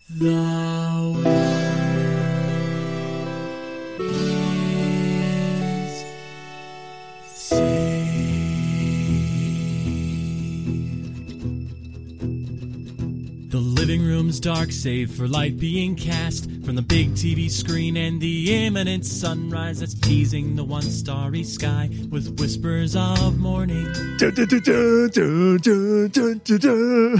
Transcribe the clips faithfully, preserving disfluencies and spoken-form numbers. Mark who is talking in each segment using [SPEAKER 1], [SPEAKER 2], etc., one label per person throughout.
[SPEAKER 1] The world is saved. The living room's dark, save for light being cast from the big T V screen and the imminent sunrise that's teasing the one starry sky with whispers of morning.
[SPEAKER 2] Dun, dun, dun, dun, dun, dun, dun, dun.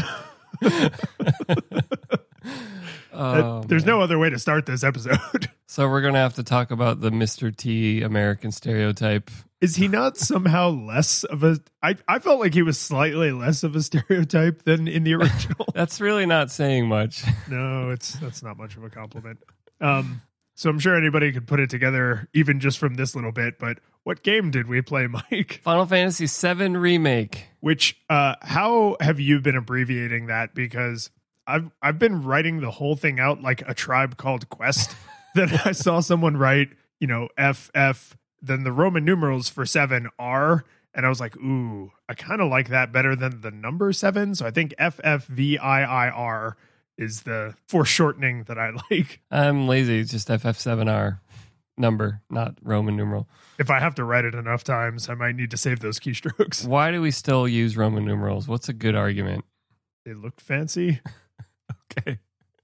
[SPEAKER 3] Oh,
[SPEAKER 2] There's
[SPEAKER 3] man.
[SPEAKER 2] no other way to start this episode.
[SPEAKER 3] So we're going to have to talk about the Mister T American stereotype.
[SPEAKER 2] Is he not somehow less of a... I, I felt like he was slightly less of a stereotype than in the original.
[SPEAKER 3] That's really not saying much.
[SPEAKER 2] No, it's that's not much of a compliment. Um, so I'm sure anybody could put it together even just from this little bit, but what game did we play, Mike?
[SPEAKER 3] Final Fantasy seven Remake.
[SPEAKER 2] Which, uh, how have you been abbreviating that? Because I've I've been writing the whole thing out like A Tribe Called Quest. Then I saw someone write, you know, F F, then the Roman numerals for seven R, and I was like, ooh, I kind of like that better than the number seven. So I think F F V I I R is the foreshortening that I like.
[SPEAKER 3] I'm lazy. It's just F F seven R number, not Roman numeral.
[SPEAKER 2] If I have to write it enough times, I might need to save those keystrokes.
[SPEAKER 3] Why do we still use Roman numerals? What's a good argument?
[SPEAKER 2] They look fancy.
[SPEAKER 3] Okay.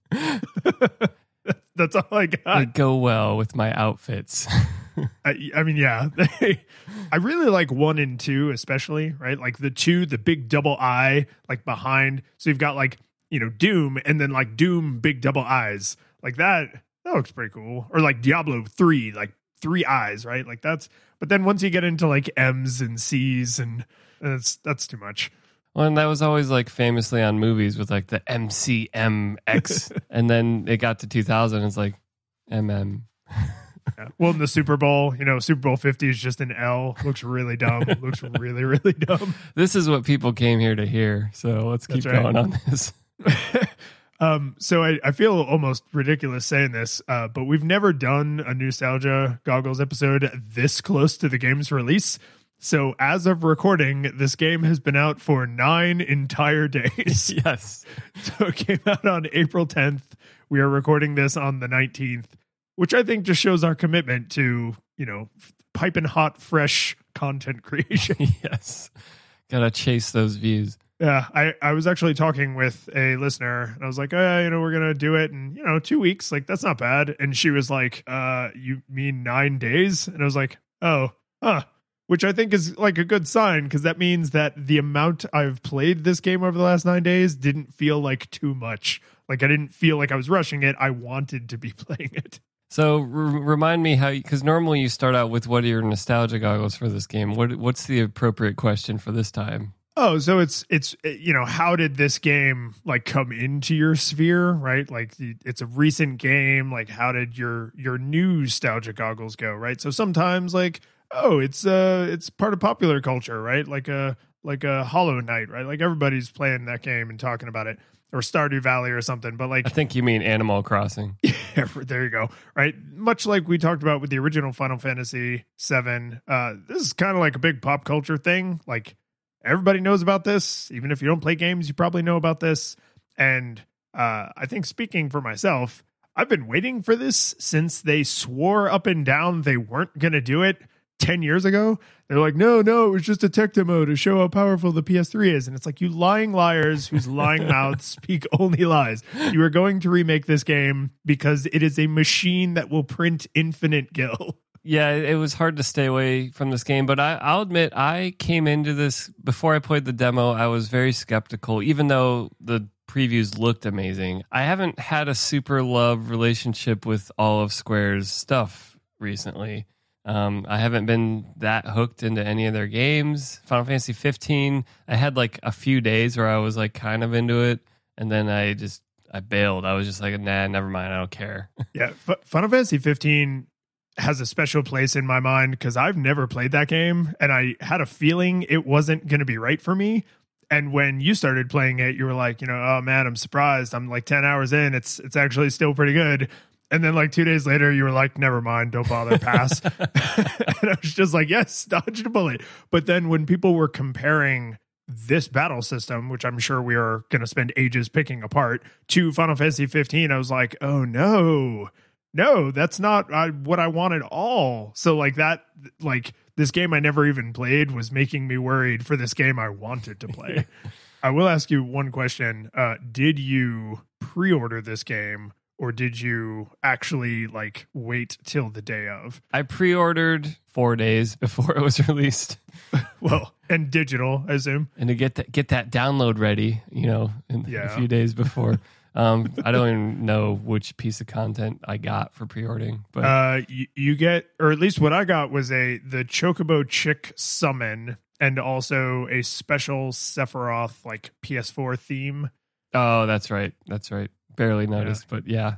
[SPEAKER 2] That's all I got.
[SPEAKER 3] They go well with my outfits.
[SPEAKER 2] I, I mean, yeah, they, I really like one and two, especially, right? Like the two, the big double I, like behind. So you've got like, you know, Doom and then like Doom, big double eyes like that. That looks pretty cool. Or like Diablo three, like three eyes, right? Like that's, but then once you get into like M's and C's and that's, that's too much.
[SPEAKER 3] Well, and that was always like famously on movies with like the M C M X. And then it got to two thousand. It's like M M.
[SPEAKER 2] Yeah. Well, in the Super Bowl, you know, Super Bowl fifty is just an L. Looks really dumb. Looks really, really dumb.
[SPEAKER 3] This is what people came here to hear. So let's keep
[SPEAKER 2] That's right.
[SPEAKER 3] going on this.
[SPEAKER 2] um, so I, I feel almost ridiculous saying this, uh, but we've never done a Nostalgia Goggles episode this close to the game's release. So as of recording, this game has been out for nine entire days.
[SPEAKER 3] Yes.
[SPEAKER 2] So it came out on April tenth. We are recording this on the nineteenth, which I think just shows our commitment to, you know, piping hot, fresh content creation.
[SPEAKER 3] Yes. Gotta chase those views.
[SPEAKER 2] Yeah, I, I was actually talking with a listener and I was like, oh, you know, we're going to do it in, you know, two weeks. Like, that's not bad. And she was like, uh, you mean nine days? And I was like, oh, huh. Which I think is like a good sign because that means that the amount I've played this game over the last nine days didn't feel like too much. Like, I didn't feel like I was rushing it. I wanted to be playing it.
[SPEAKER 3] So r- remind me how, because normally you start out with what are your nostalgia goggles for this game? What What's the appropriate question for this time?
[SPEAKER 2] Oh, so it's, it's, you know, how did this game like come into your sphere, right? Like it's a recent game. Like how did your, your new nostalgia goggles go, right? So sometimes like, oh, it's, uh, it's part of popular culture, right? Like a, like a Hollow Knight, right? Like everybody's playing that game and talking about it, or Stardew Valley or something, but like,
[SPEAKER 3] I think you mean Animal Crossing.
[SPEAKER 2] yeah, there you go. Right. Much like we talked about with the original Final Fantasy seven, uh, this is kind of like a big pop culture thing. Like, everybody knows about this. Even if you don't play games, you probably know about this. And uh, I think speaking for myself, I've been waiting for this since they swore up and down they weren't going to do it ten years ago. They're like, no, no, it was just a tech demo to show how powerful the P S three is. And it's like, you lying liars whose lying mouths speak only lies. You are going to remake this game because it is a machine that will print infinite gil.
[SPEAKER 3] Yeah, it was hard to stay away from this game, but I, I'll admit I came into this, before I played the demo, I was very skeptical, even though the previews looked amazing. I haven't had a super love relationship with all of Square's stuff recently. Um, I haven't been that hooked into any of their games. Final Fantasy fifteen, I had like a few days where I was like kind of into it, and then I just, I bailed. I was just like, nah, never mind, I don't care.
[SPEAKER 2] Yeah, F- Final Fantasy fifteen has a special place in my mind because I've never played that game and I had a feeling it wasn't going to be right for me. And when you started playing it, you were like, you know, oh man, I'm surprised. I'm like ten hours in. It's it's actually still pretty good. And then like two days later, you were like, never mind, don't bother, pass. And I was just like, yes, dodged a bullet. But then when people were comparing this battle system, which I'm sure we are going to spend ages picking apart, to Final Fantasy fifteen, I was like, oh no, no, that's not uh, what I want at all. So like that, like this game I never even played was making me worried for this game I wanted to play. I will ask you one question. Uh, did you pre-order this game, or did you actually like wait till the day of?
[SPEAKER 3] I pre-ordered four days before it was released.
[SPEAKER 2] Well, and digital, I assume.
[SPEAKER 3] And to get that, get that download ready, you know, in
[SPEAKER 2] Yeah.
[SPEAKER 3] a few days before. Um, I don't even know which piece of content I got for pre-ordering, but
[SPEAKER 2] Uh, you, you get, or at least what I got was a the Chocobo Chick summon, and also a special Sephiroth like P S four theme.
[SPEAKER 3] oh, that's right, that's right. Barely noticed, but yeah,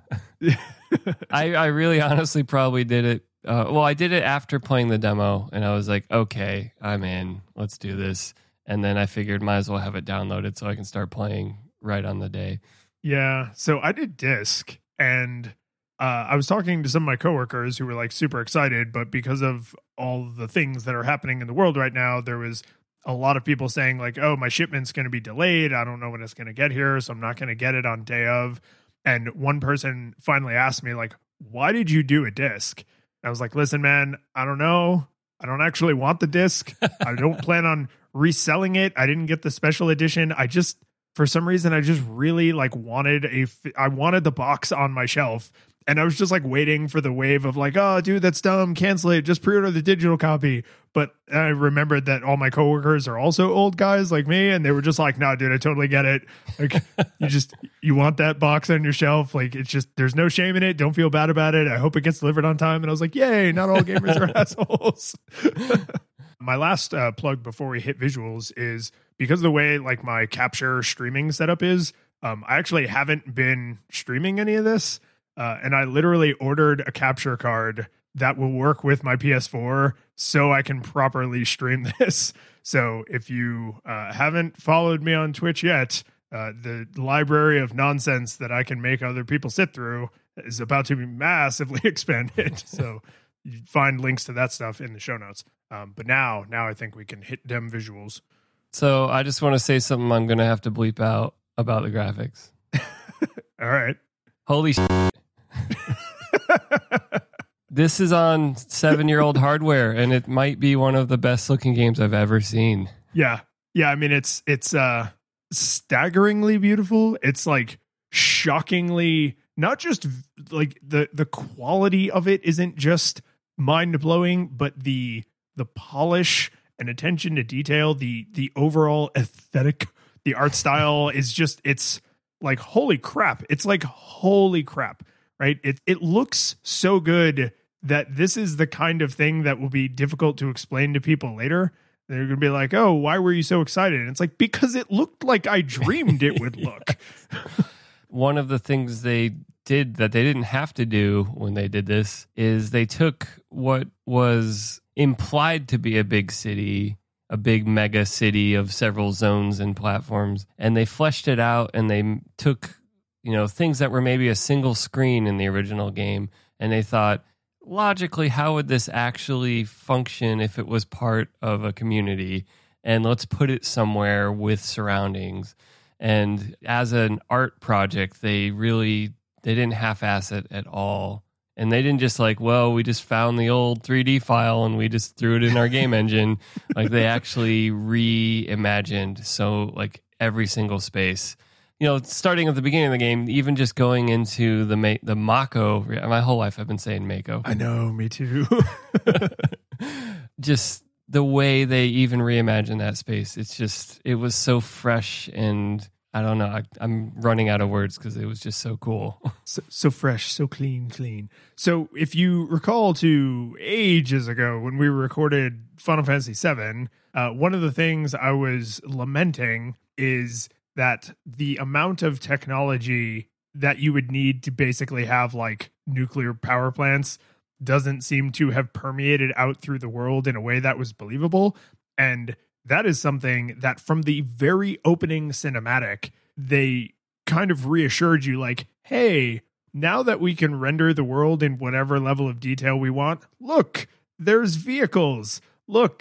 [SPEAKER 3] I, I really honestly probably did it. Uh, well, I did it after playing the demo, and I was like, okay, I'm in. Let's do this. And then I figured might as well have it downloaded so I can start playing right on the day.
[SPEAKER 2] Yeah, so I did disc, and uh, I was talking to some of my coworkers who were like super excited, but because of all the things that are happening in the world right now, there was a lot of people saying like, oh, my shipment's going to be delayed. I don't know when it's going to get here, so I'm not going to get it on day of. And one person finally asked me like, why did you do a disc? And I was like, listen, man, I don't know. I don't actually want the disc. I don't plan on reselling it. I didn't get the special edition. I just, for some reason, I just really like wanted a, I wanted the box on my shelf. And I was just like waiting for the wave of like, oh, dude, that's dumb. Cancel it. Just pre-order the digital copy. But I remembered that all my coworkers are also old guys like me. And they were just like, no, dude, I totally get it. Like, you just, you want that box on your shelf. Like, it's just, there's no shame in it. Don't feel bad about it. I hope it gets delivered on time. And I was like, yay, not all gamers are assholes. My last uh, plug before we hit visuals is because of the way like my capture streaming setup is, um, I actually haven't been streaming any of this. Uh, and I literally ordered a capture card that will work with my P S four so I can properly stream this. So if you uh, haven't followed me on Twitch yet, uh, the library of nonsense that I can make other people sit through is about to be massively expanded. So you find links to that stuff in the show notes. Um, but now, now I think we can hit them visuals.
[SPEAKER 3] So I just want to say something I'm going to have to bleep out about the graphics.
[SPEAKER 2] All right.
[SPEAKER 3] Holy shit. This is on seven-year-old hardware, and it might be one of the best-looking games I've ever seen.
[SPEAKER 2] Yeah. Yeah, I mean, it's it's uh, staggeringly beautiful. It's like shockingly, not just like the the quality of it isn't just mind-blowing, but the the polish and attention to detail, the the overall aesthetic, the art style is just, it's like, holy crap. It's like, holy crap, right? It it looks so good that this is the kind of thing that will be difficult to explain to people later. They're going to be like, oh, why were you so excited? And it's like, because it looked like I dreamed it would look.
[SPEAKER 3] One of the things they did that they didn't have to do when they did this is they took what was implied to be a big city, a big mega city of several zones and platforms, and they fleshed it out, and they took, you know, things that were maybe a single screen in the original game, and they thought, logically, how would this actually function if it was part of a community? And let's put it somewhere with surroundings. And as an art project, they really, they didn't half-ass it at all. And they didn't just like, well, we just found the old three D file and we just threw it in our game engine. Like, they actually reimagined, so like every single space. You know, starting at the beginning of the game, even just going into the Ma- the Mako. My whole life I've been saying Mako.
[SPEAKER 2] I know, me too.
[SPEAKER 3] Just the way they even reimagined that space. It's just, it was so fresh, and I don't know. I, I'm running out of words because it was just so cool.
[SPEAKER 2] So, so fresh, so clean, clean. So if you recall to ages ago when we recorded Final Fantasy seven, uh, one of the things I was lamenting is that the amount of technology that you would need to basically have like nuclear power plants doesn't seem to have permeated out through the world in a way that was believable. And that is something that from the very opening cinematic, they kind of reassured you like, hey, now that we can render the world in whatever level of detail we want, look, there's vehicles. Look,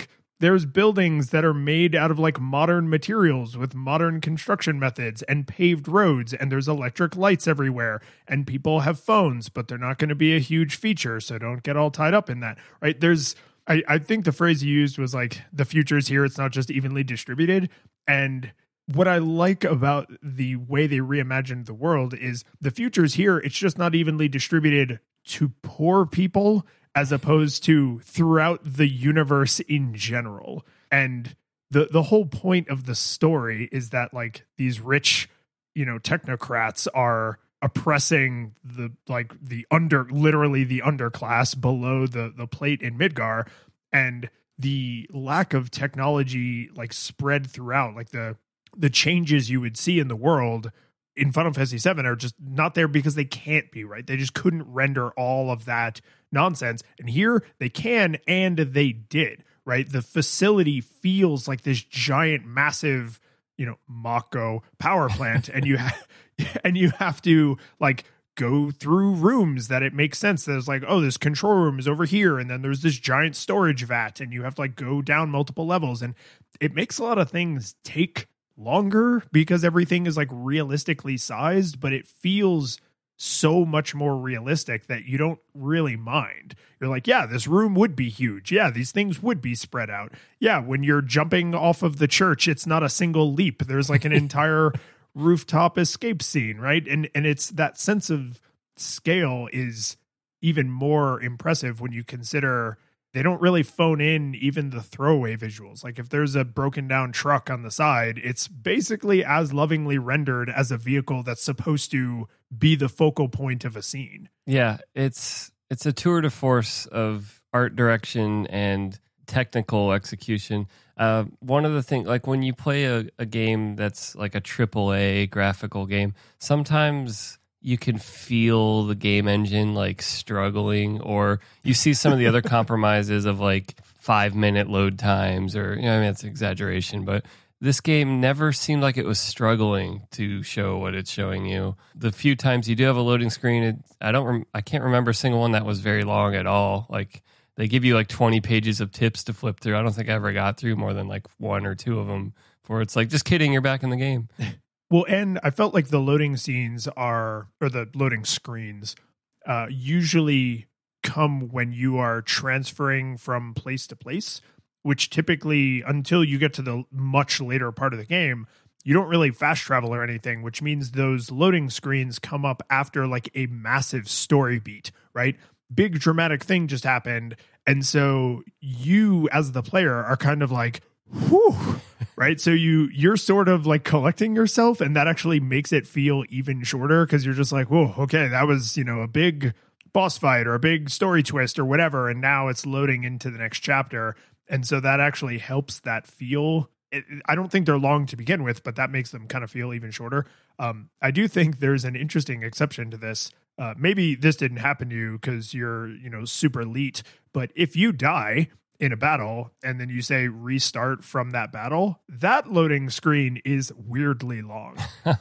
[SPEAKER 2] there's buildings that are made out of like modern materials with modern construction methods and paved roads, and there's electric lights everywhere, and people have phones, but they're not going to be a huge feature, so don't get all tied up in that, right? There's, I, I think the phrase you used was like, the future's here, it's not just evenly distributed. And what I like about the way they reimagined the world is the future's here, it's just not evenly distributed to poor people as opposed to throughout the universe in general. And the the whole point of the story is that like these rich, you know, technocrats are oppressing the like the under literally the underclass below the the plate in Midgar, and the lack of technology like spread throughout, like the the changes you would see in the world in Final Fantasy seven are just not there because they can't be, right? They just couldn't render all of that nonsense. And here they can, and they did, right? The facility feels like this giant, massive, you know, Mako power plant. and you have, and you have to like go through rooms that it makes sense. There's like, oh, this control room is over here. And then there's this giant storage vat, and you have to like go down multiple levels. And it makes a lot of things take longer because everything is like realistically sized, but it feels so much more realistic that you don't really mind. You're like, yeah, this room would be huge. Yeah, these things would be spread out. Yeah, when you're jumping off of the church, it's not a single leap. There's like an entire rooftop escape scene, right? And and it's that sense of scale is even more impressive when you consider they don't really phone in even the throwaway visuals. Like if there's a broken down truck on the side, it's basically as lovingly rendered as a vehicle that's supposed to be the focal point of a scene.
[SPEAKER 3] Yeah, it's it's a tour de force of art direction and technical execution. Uh, one of the things, like when you play a, a game that's like a triple A graphical game, sometimes you can feel the game engine like struggling, or you see some of the other compromises of like five minute load times, or, you know, I mean, it's exaggeration, but this game never seemed like it was struggling to show what it's showing you. The few times you do have a loading screen, it, I don't, rem- I can't remember a single one that was very long at all. Like they give you like twenty pages of tips to flip through. I don't think I ever got through more than like one or two of them before it's like, just kidding, you're back in the game.
[SPEAKER 2] Well, and I felt like the loading scenes are, or the loading screens, uh, usually come when you are transferring from place to place, which typically, until you get to the much later part of the game, you don't really fast travel or anything, which means those loading screens come up after like a massive story beat, right? Big dramatic thing just happened. And so you, as the player, are kind of like, whew, right? So you, you're sort of like collecting yourself, and that actually makes it feel even shorter because you're just like, whoa, okay, that was, you know, a big boss fight or a big story twist or whatever. And now it's loading into the next chapter. And so that actually helps that feel. It, I don't think they're long to begin with, but that makes them kind of feel even shorter. Um, I do think there's an interesting exception to this. Uh, maybe this didn't happen to you because you're, you know, super elite, but if you die in a battle and then you say restart from that battle, that loading screen is weirdly long.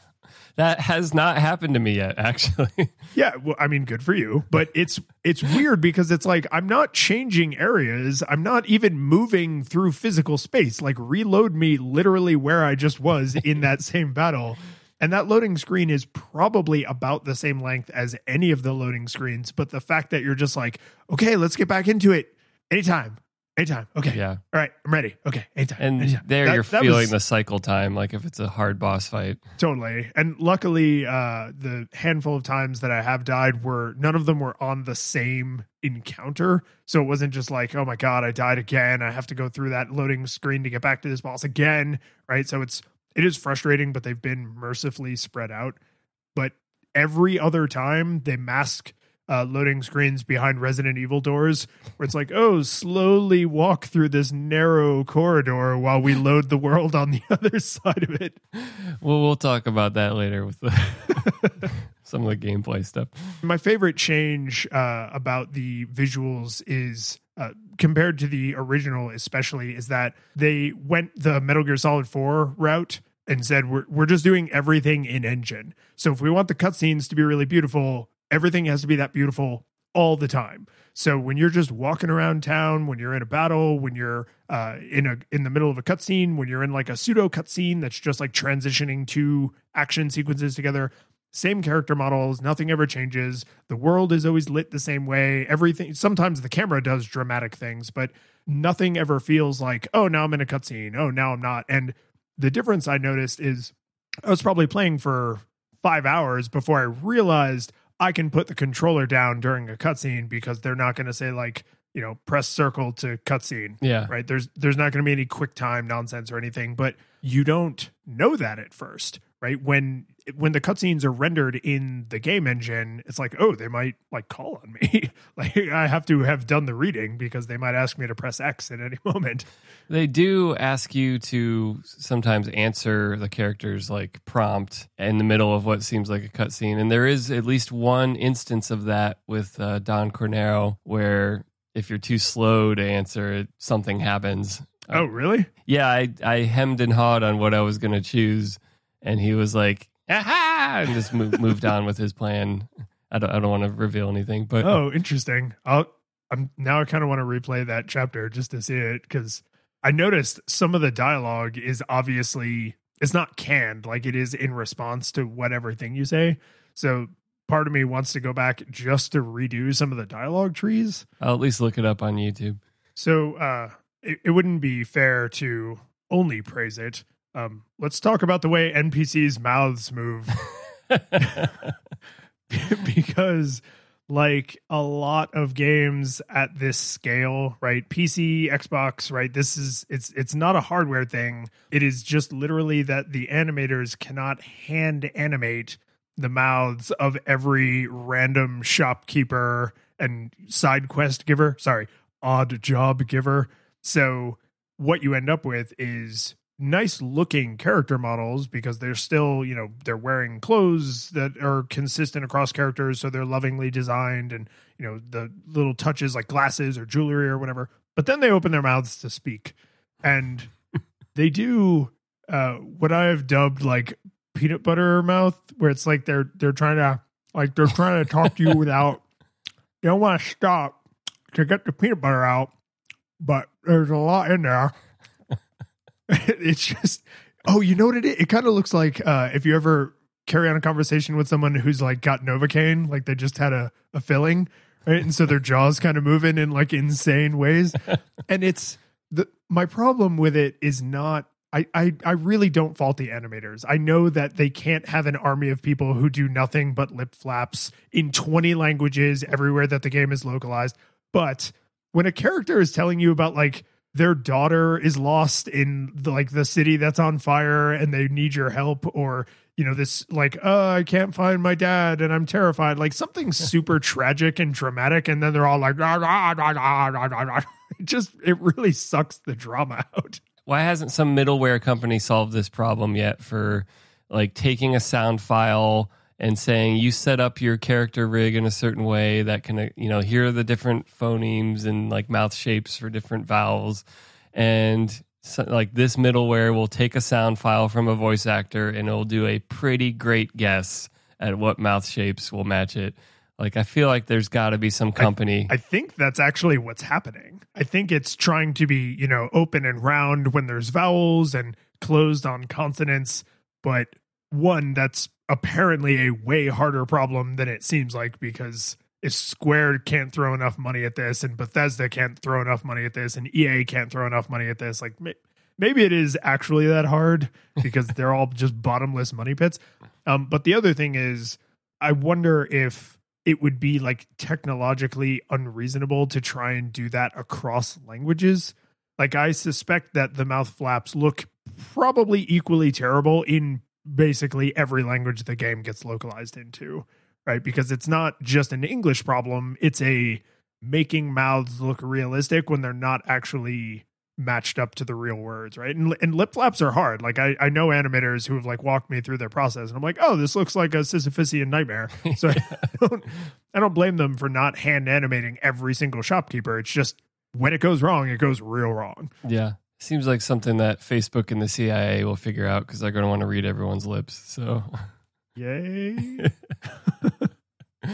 [SPEAKER 3] That has not happened to me yet, actually.
[SPEAKER 2] Yeah, well, I mean, good for you, but it's it's weird because it's like I'm not changing areas. I'm not even moving through physical space. Like reload me literally where I just was in that same battle. And that loading screen is probably about the same length as any of the loading screens. But the fact that you're just like, okay, let's get back into it anytime. Anytime. Okay.
[SPEAKER 3] Yeah.
[SPEAKER 2] All right. I'm ready. Okay. Anytime.
[SPEAKER 3] And
[SPEAKER 2] anytime.
[SPEAKER 3] there
[SPEAKER 2] that,
[SPEAKER 3] you're
[SPEAKER 2] that
[SPEAKER 3] feeling
[SPEAKER 2] was,
[SPEAKER 3] the cycle time, like if it's a hard boss fight.
[SPEAKER 2] Totally. And luckily, uh, the handful of times that I have died were, none of them were on the same encounter. So it wasn't just like, oh my God, I died again. I have to go through that loading screen to get back to this boss again. Right. So it's, it is frustrating, but they've been mercifully spread out. But every other time they mask Uh, loading screens behind Resident Evil doors where it's like, oh, slowly walk through this narrow corridor while we load the world on the other side of it.
[SPEAKER 3] Well, we'll talk about that later with the some of the gameplay stuff.
[SPEAKER 2] My favorite change uh, about the visuals is uh, compared to the original, especially, is that they went the Metal Gear Solid four route and said, we're, we're just doing everything in engine. So if we want the cutscenes to be really beautiful, everything has to be that beautiful all the time. So when you're just walking around town, when you're in a battle, when you're uh, in a in the middle of a cutscene, when you're in like a pseudo cutscene that's just like transitioning two action sequences together, same character models, nothing ever changes. The world is always lit the same way. Everything, sometimes the camera does dramatic things, but nothing ever feels like, oh, now I'm in a cutscene. Oh, now I'm not. And the difference I noticed is I was probably playing for five hours before I realized I can put the controller down during a cutscene because they're not going to say like, you know, press circle to cutscene.
[SPEAKER 3] Yeah.
[SPEAKER 2] Right. There's there's not going to be any quick time nonsense or anything, but you don't know that at first, right? When when the cutscenes are rendered in the game engine, it's like, oh, they might like call on me. Like I have to have done the reading because they might ask me to press X at any moment.
[SPEAKER 3] They do ask you to sometimes answer the character's like prompt in the middle of what seems like a cutscene, and there is at least one instance of that with uh, Don Cornero where if you're too slow to answer it, something happens.
[SPEAKER 2] Oh, really?
[SPEAKER 3] Yeah, I, I hemmed and hawed on what I was going to choose, and he was like, aha, and just moved, moved on with his plan. I don't, I don't want to reveal anything, but
[SPEAKER 2] oh, interesting. I'll, I'm now I kind of want to replay that chapter just to see it because I noticed some of the dialogue is obviously it's not canned, like it is in response to whatever thing you say. So part of me wants to go back just to redo some of the dialogue trees.
[SPEAKER 3] I'll at least look it up on YouTube.
[SPEAKER 2] So uh, it, it wouldn't be fair to only praise it. Um, let's talk about the way N P Cs' mouths move. Because like a lot of games at this scale, right? P C, Xbox, right? This is it's it's not a hardware thing. It is just literally that the animators cannot hand animate the mouths of every random shopkeeper and side quest giver. Sorry, odd job giver. So what you end up with is nice looking character models because they're still, you know, they're wearing clothes that are consistent across characters. So they're lovingly designed and, you know, the little touches like glasses or jewelry or whatever. But then they open their mouths to speak and they do uh, what I have dubbed like peanut butter mouth, where it's like they're, they're trying to like, they're trying to talk to you without, they don't want to stop to get the peanut butter out, but there's a lot in there. It's just, oh, you know what it is? It kind of looks like uh, if you ever carry on a conversation with someone who's like got Novocaine, like they just had a, a filling, right? And so their jaws kind of moving in like insane ways. And it's the my problem with it is not, I, I, I really don't fault the animators. I know that they can't have an army of people who do nothing but lip flaps in twenty languages everywhere that the game is localized. But when a character is telling you about like, their daughter is lost in the, like the city that's on fire and they need your help, or, you know, this like, oh, I can't find my dad and I'm terrified, like something super tragic and dramatic. And then they're all like, rah, rah, rah, rah, rah, rah, rah. It just, it really sucks the drama out.
[SPEAKER 3] Why hasn't some middleware company solved this problem yet for like taking a sound file and saying you set up your character rig in a certain way that can, you know, hear the different phonemes and like mouth shapes for different vowels. And so, like this middleware will take a sound file from a voice actor and it'll do a pretty great guess at what mouth shapes will match it. Like, I feel like there's got to be some company.
[SPEAKER 2] I, I think that's actually what's happening. I think it's trying to be, you know, open and round when there's vowels and closed on consonants. But one, that's apparently a way harder problem than it seems like, because if Square can't throw enough money at this and Bethesda can't throw enough money at this and E A can't throw enough money at this, like may, maybe it is actually that hard because they're all just bottomless money pits. Um, but the other thing is, I wonder if it would be like technologically unreasonable to try and do that across languages. Like, I suspect that the mouth flaps look probably equally terrible in basically every language the game gets localized into, right? Because it's not just an English problem, it's a making mouths look realistic when they're not actually matched up to the real words, right? And, and lip flaps are hard. Like, I, I know animators who have like walked me through their process and I'm like, oh, this looks like a Sisyphusian nightmare. So I don't, I don't blame them for not hand animating every single shopkeeper. It's just when it goes wrong, it goes real wrong.
[SPEAKER 3] Yeah. Seems like something that Facebook and the C I A will figure out because they're going to want to read everyone's lips. So,
[SPEAKER 2] yay.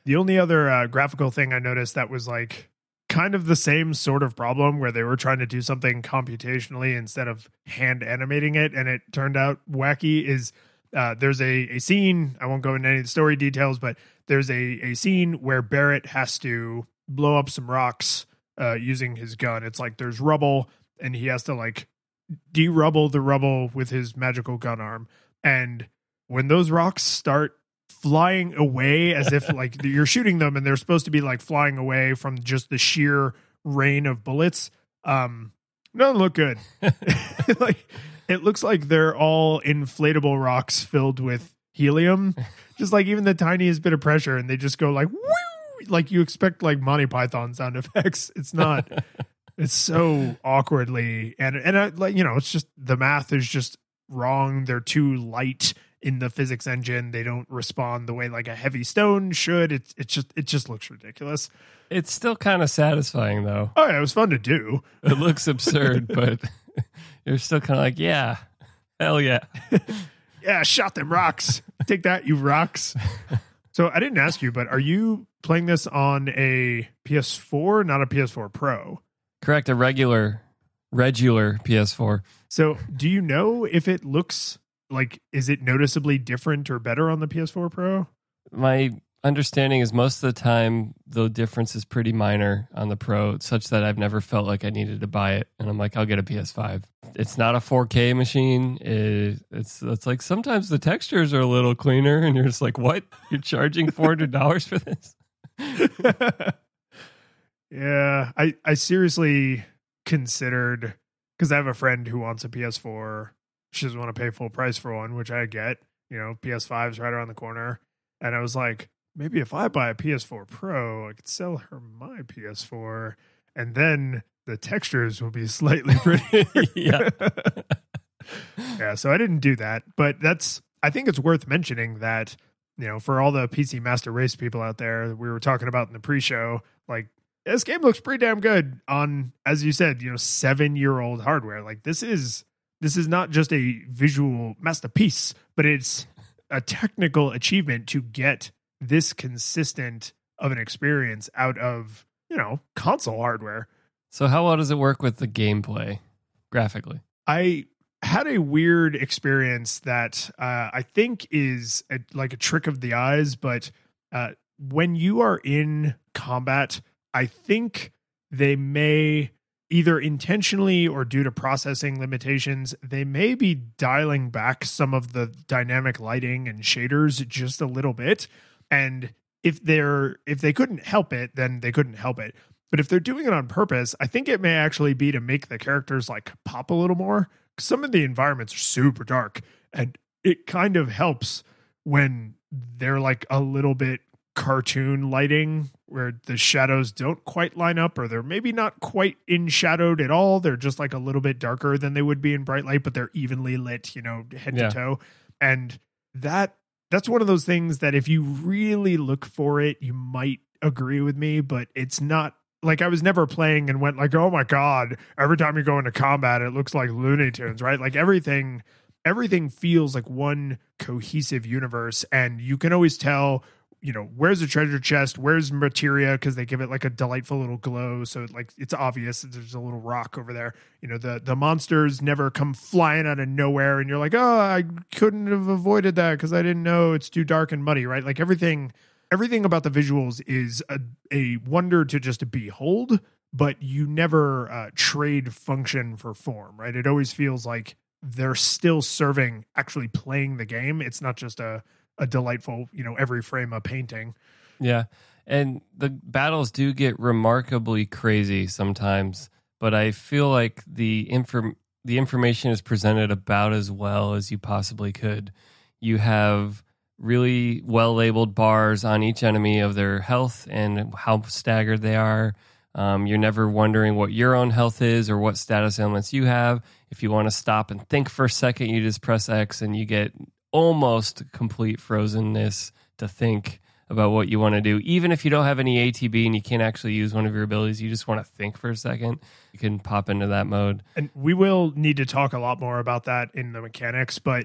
[SPEAKER 2] The only other uh, graphical thing I noticed that was like kind of the same sort of problem where they were trying to do something computationally instead of hand animating it, and it turned out wacky, is uh, there's a, a scene, I won't go into any of the story details, but there's a, a scene where Barrett has to blow up some rocks uh, using his gun. It's like there's rubble, and he has to like de-rubble the rubble with his magical gun arm. And when those rocks start flying away as if like you're shooting them and they're supposed to be like flying away from just the sheer rain of bullets, um doesn't look good. Like it looks like they're all inflatable rocks filled with helium, just like even the tiniest bit of pressure, and they just go like woo, like you expect like Monty Python sound effects. It's not. It's so awkwardly, and and I, like you know, it's just the math is just wrong. They're too light in the physics engine. They don't respond the way like a heavy stone should. It's it's just it just looks ridiculous.
[SPEAKER 3] It's still kind of satisfying though.
[SPEAKER 2] Oh yeah, it was fun to do.
[SPEAKER 3] It looks absurd, but you're still kind of like, yeah, hell yeah,
[SPEAKER 2] yeah. Shot them rocks. Take that, you rocks. So I didn't ask you, but are you playing this on a P S four, not a P S four Pro?
[SPEAKER 3] Correct, a regular, regular P S four.
[SPEAKER 2] So do you know if it looks like, is it noticeably different or better on the P S four Pro?
[SPEAKER 3] My understanding is most of the time the difference is pretty minor on the Pro, such that I've never felt like I needed to buy it. And I'm like, I'll get a P S five. It's not a four K machine. It, it's it's like sometimes the textures are a little cleaner, and you're just like, what? You're charging four hundred dollars for this?
[SPEAKER 2] Yeah, I, I seriously considered, because I have a friend who wants a P S four. She doesn't want to pay full price for one, which I get. You know, P S five's right around the corner. And I was like, maybe if I buy a P S four Pro, I could sell her my P S four, and then the textures will be slightly prettier.
[SPEAKER 3] Yeah.
[SPEAKER 2] Yeah, so I didn't do that. But that's, I think it's worth mentioning that, you know, for all the P C Master Race people out there that we were talking about in the pre-show, like, this game looks pretty damn good on, as you said, you know, seven-year-old hardware. Like, this is this is not just a visual masterpiece, but it's a technical achievement to get this consistent of an experience out of, you know, console hardware.
[SPEAKER 3] So how well does it work with the gameplay graphically?
[SPEAKER 2] I had a weird experience that uh, I think is a, like a trick of the eyes, but uh, when you are in combat, I think they may, either intentionally or due to processing limitations, they may be dialing back some of the dynamic lighting and shaders just a little bit. And if they're if they couldn't help it, then they couldn't help it. But if they're doing it on purpose, I think it may actually be to make the characters like pop a little more. Some of the environments are super dark, and it kind of helps when they're like a little bit cartoon lighting where the shadows don't quite line up, or they're maybe not quite in shadowed at all. They're just like a little bit darker than they would be in bright light, but they're evenly lit, you know, head
[SPEAKER 3] Yeah.
[SPEAKER 2] to toe. And that that's one of those things that if you really look for it, you might agree with me, but it's not like I was never playing and went like, oh my God, every time you go into combat, it looks like Looney Tunes, right? Like everything, everything feels like one cohesive universe, and you can always tell, you know, where's the treasure chest, where's materia, because they give it like a delightful little glow, so like it's obvious that there's a little rock over there. You know, the the monsters never come flying out of nowhere, and you're like, oh, I couldn't have avoided that because I didn't know it's too dark and muddy, right? Like everything, everything about the visuals is a, a wonder to just behold, but you never uh, trade function for form, right? It always feels like they're still serving actually playing the game. It's not just a a delightful, you know, every frame a painting.
[SPEAKER 3] Yeah. And the battles do get remarkably crazy sometimes, but I feel like the inform the information is presented about as well as you possibly could. You have really well labeled bars on each enemy of their health and how staggered they are. Um, you're never wondering what your own health is or what status elements you have. If you want to stop and think for a second, you just press X and you get almost complete frozenness to think about what you want to do. Even if you don't have any A T B and you can't actually use one of your abilities, you just want to think for a second, you can pop into that mode.
[SPEAKER 2] And we will need to talk a lot more about that in the mechanics, but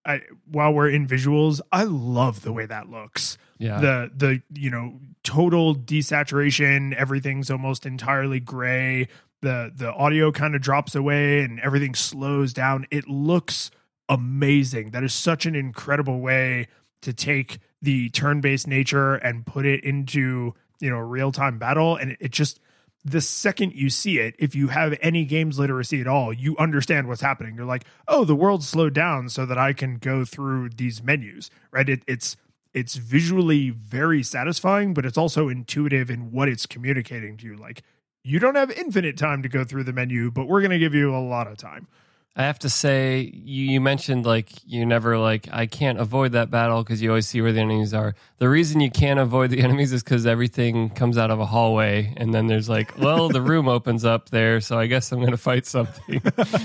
[SPEAKER 2] I, while we're in visuals, I love the way that looks.
[SPEAKER 3] Yeah.
[SPEAKER 2] The, the, you know, total desaturation, everything's almost entirely gray. The, the audio kind of drops away and everything slows down. It looks amazing. That is such an incredible way to take the turn-based nature and put it into, you know, real-time battle. And it, it just, the second you see it, if you have any games literacy at all, you understand what's happening. You're like, oh, the world's slowed down so that I can go through these menus, right? It, it's it's visually very satisfying, but it's also intuitive in what it's communicating to you. Like, you don't have infinite time to go through the menu, but we're going to give you a lot of time.
[SPEAKER 3] I have to say, you, you mentioned like you never like, I can't avoid that battle because you always see where the enemies are. The reason you can't avoid the enemies is because everything comes out of a hallway, and then there's like, well, the room opens up there, so I guess I'm going to fight something.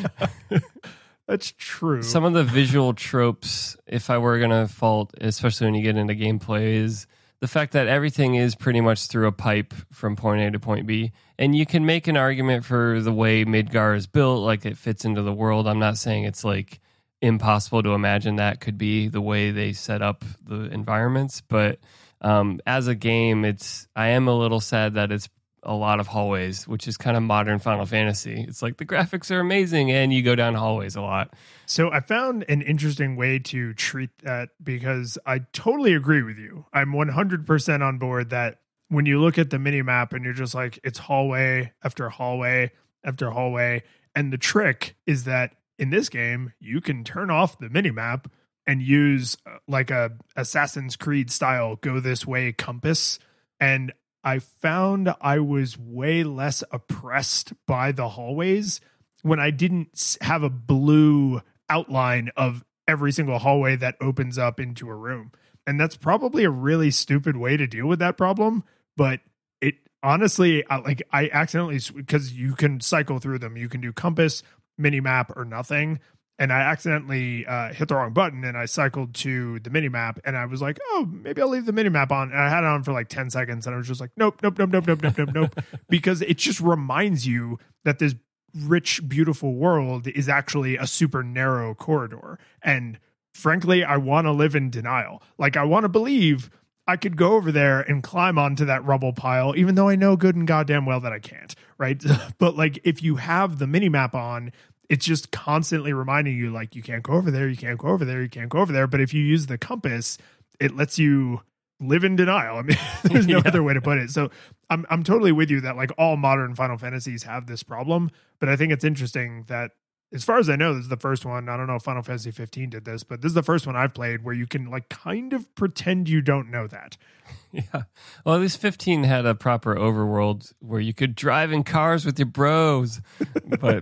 [SPEAKER 2] That's true.
[SPEAKER 3] Some of the visual tropes, if I were going to fault, especially when you get into gameplay, is the fact that everything is pretty much through a pipe from point A to point B. And you can make an argument for the way Midgar is built, like it fits into the world. I'm not saying it's like impossible to imagine that could be the way they set up the environments. But um, as a game, it's I am a little sad that it's a lot of hallways, which is kind of modern Final Fantasy. It's like the graphics are amazing and you go down hallways a lot.
[SPEAKER 2] So I found an interesting way to treat that because I totally agree with you. I'm one hundred percent on board that when you look at the mini map and you're just like, it's hallway after hallway after hallway. And the trick is that in this game, you can turn off the mini map and use uh, like a Assassin's Creed style go this way compass. And I found I was way less oppressed by the hallways when I didn't have a blue outline of every single hallway that opens up into a room. And that's probably a really stupid way to deal with that problem. But it honestly, I, like I accidentally, because you can cycle through them. You can do compass, mini map, or nothing. And I accidentally uh, hit the wrong button and I cycled to the mini map and I was like, oh, maybe I'll leave the mini map on. And I had it on for like ten seconds and I was just like, nope, nope, nope, nope, nope, nope, nope, nope. Because it just reminds you that this rich, beautiful world is actually a super narrow corridor. And frankly, I want to live in denial. Like, I want to believe I could go over there and climb onto that rubble pile, even though I know good and goddamn well that I can't, right? But like, if you have the mini map on, it's just constantly reminding you, like, you can't go over there, you can't go over there, you can't go over there. But if you use the compass, it lets you live in denial. I mean, there's no yeah. other way to put it. So I'm I'm totally with you that like all modern Final Fantasies have this problem. But I think it's interesting that, as far as I know, this is the first one. I don't know if Final Fantasy fifteen did this, but this is the first one I've played where you can like kind of pretend you don't know that.
[SPEAKER 3] Yeah. Well, at least fifteen had a proper overworld where you could drive in cars with your bros. But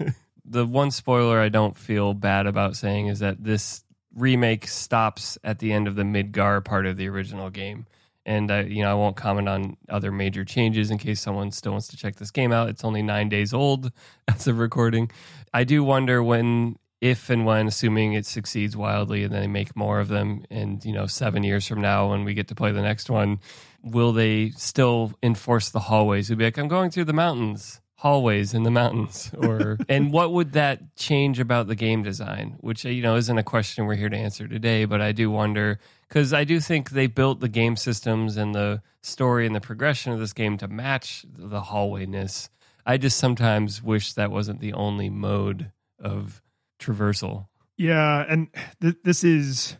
[SPEAKER 3] the one spoiler I don't feel bad about saying is that this remake stops at the end of the Midgar part of the original game. And I, you know, I won't comment on other major changes in case someone still wants to check this game out. It's only nine days old as of recording. I do wonder when, if and when, assuming it succeeds wildly and then they make more of them, and you know, seven years from now when we get to play the next one, will they still enforce the hallways? It'll be like, I'm going through the mountains. Hallways in the mountains, or and what would that change about the game design, which, you know, isn't a question we're here to answer today, but I do wonder, because I do think they built the game systems and the story and the progression of this game to match the hallwayness. I just sometimes wish that wasn't the only mode of traversal.
[SPEAKER 2] Yeah, and th- this is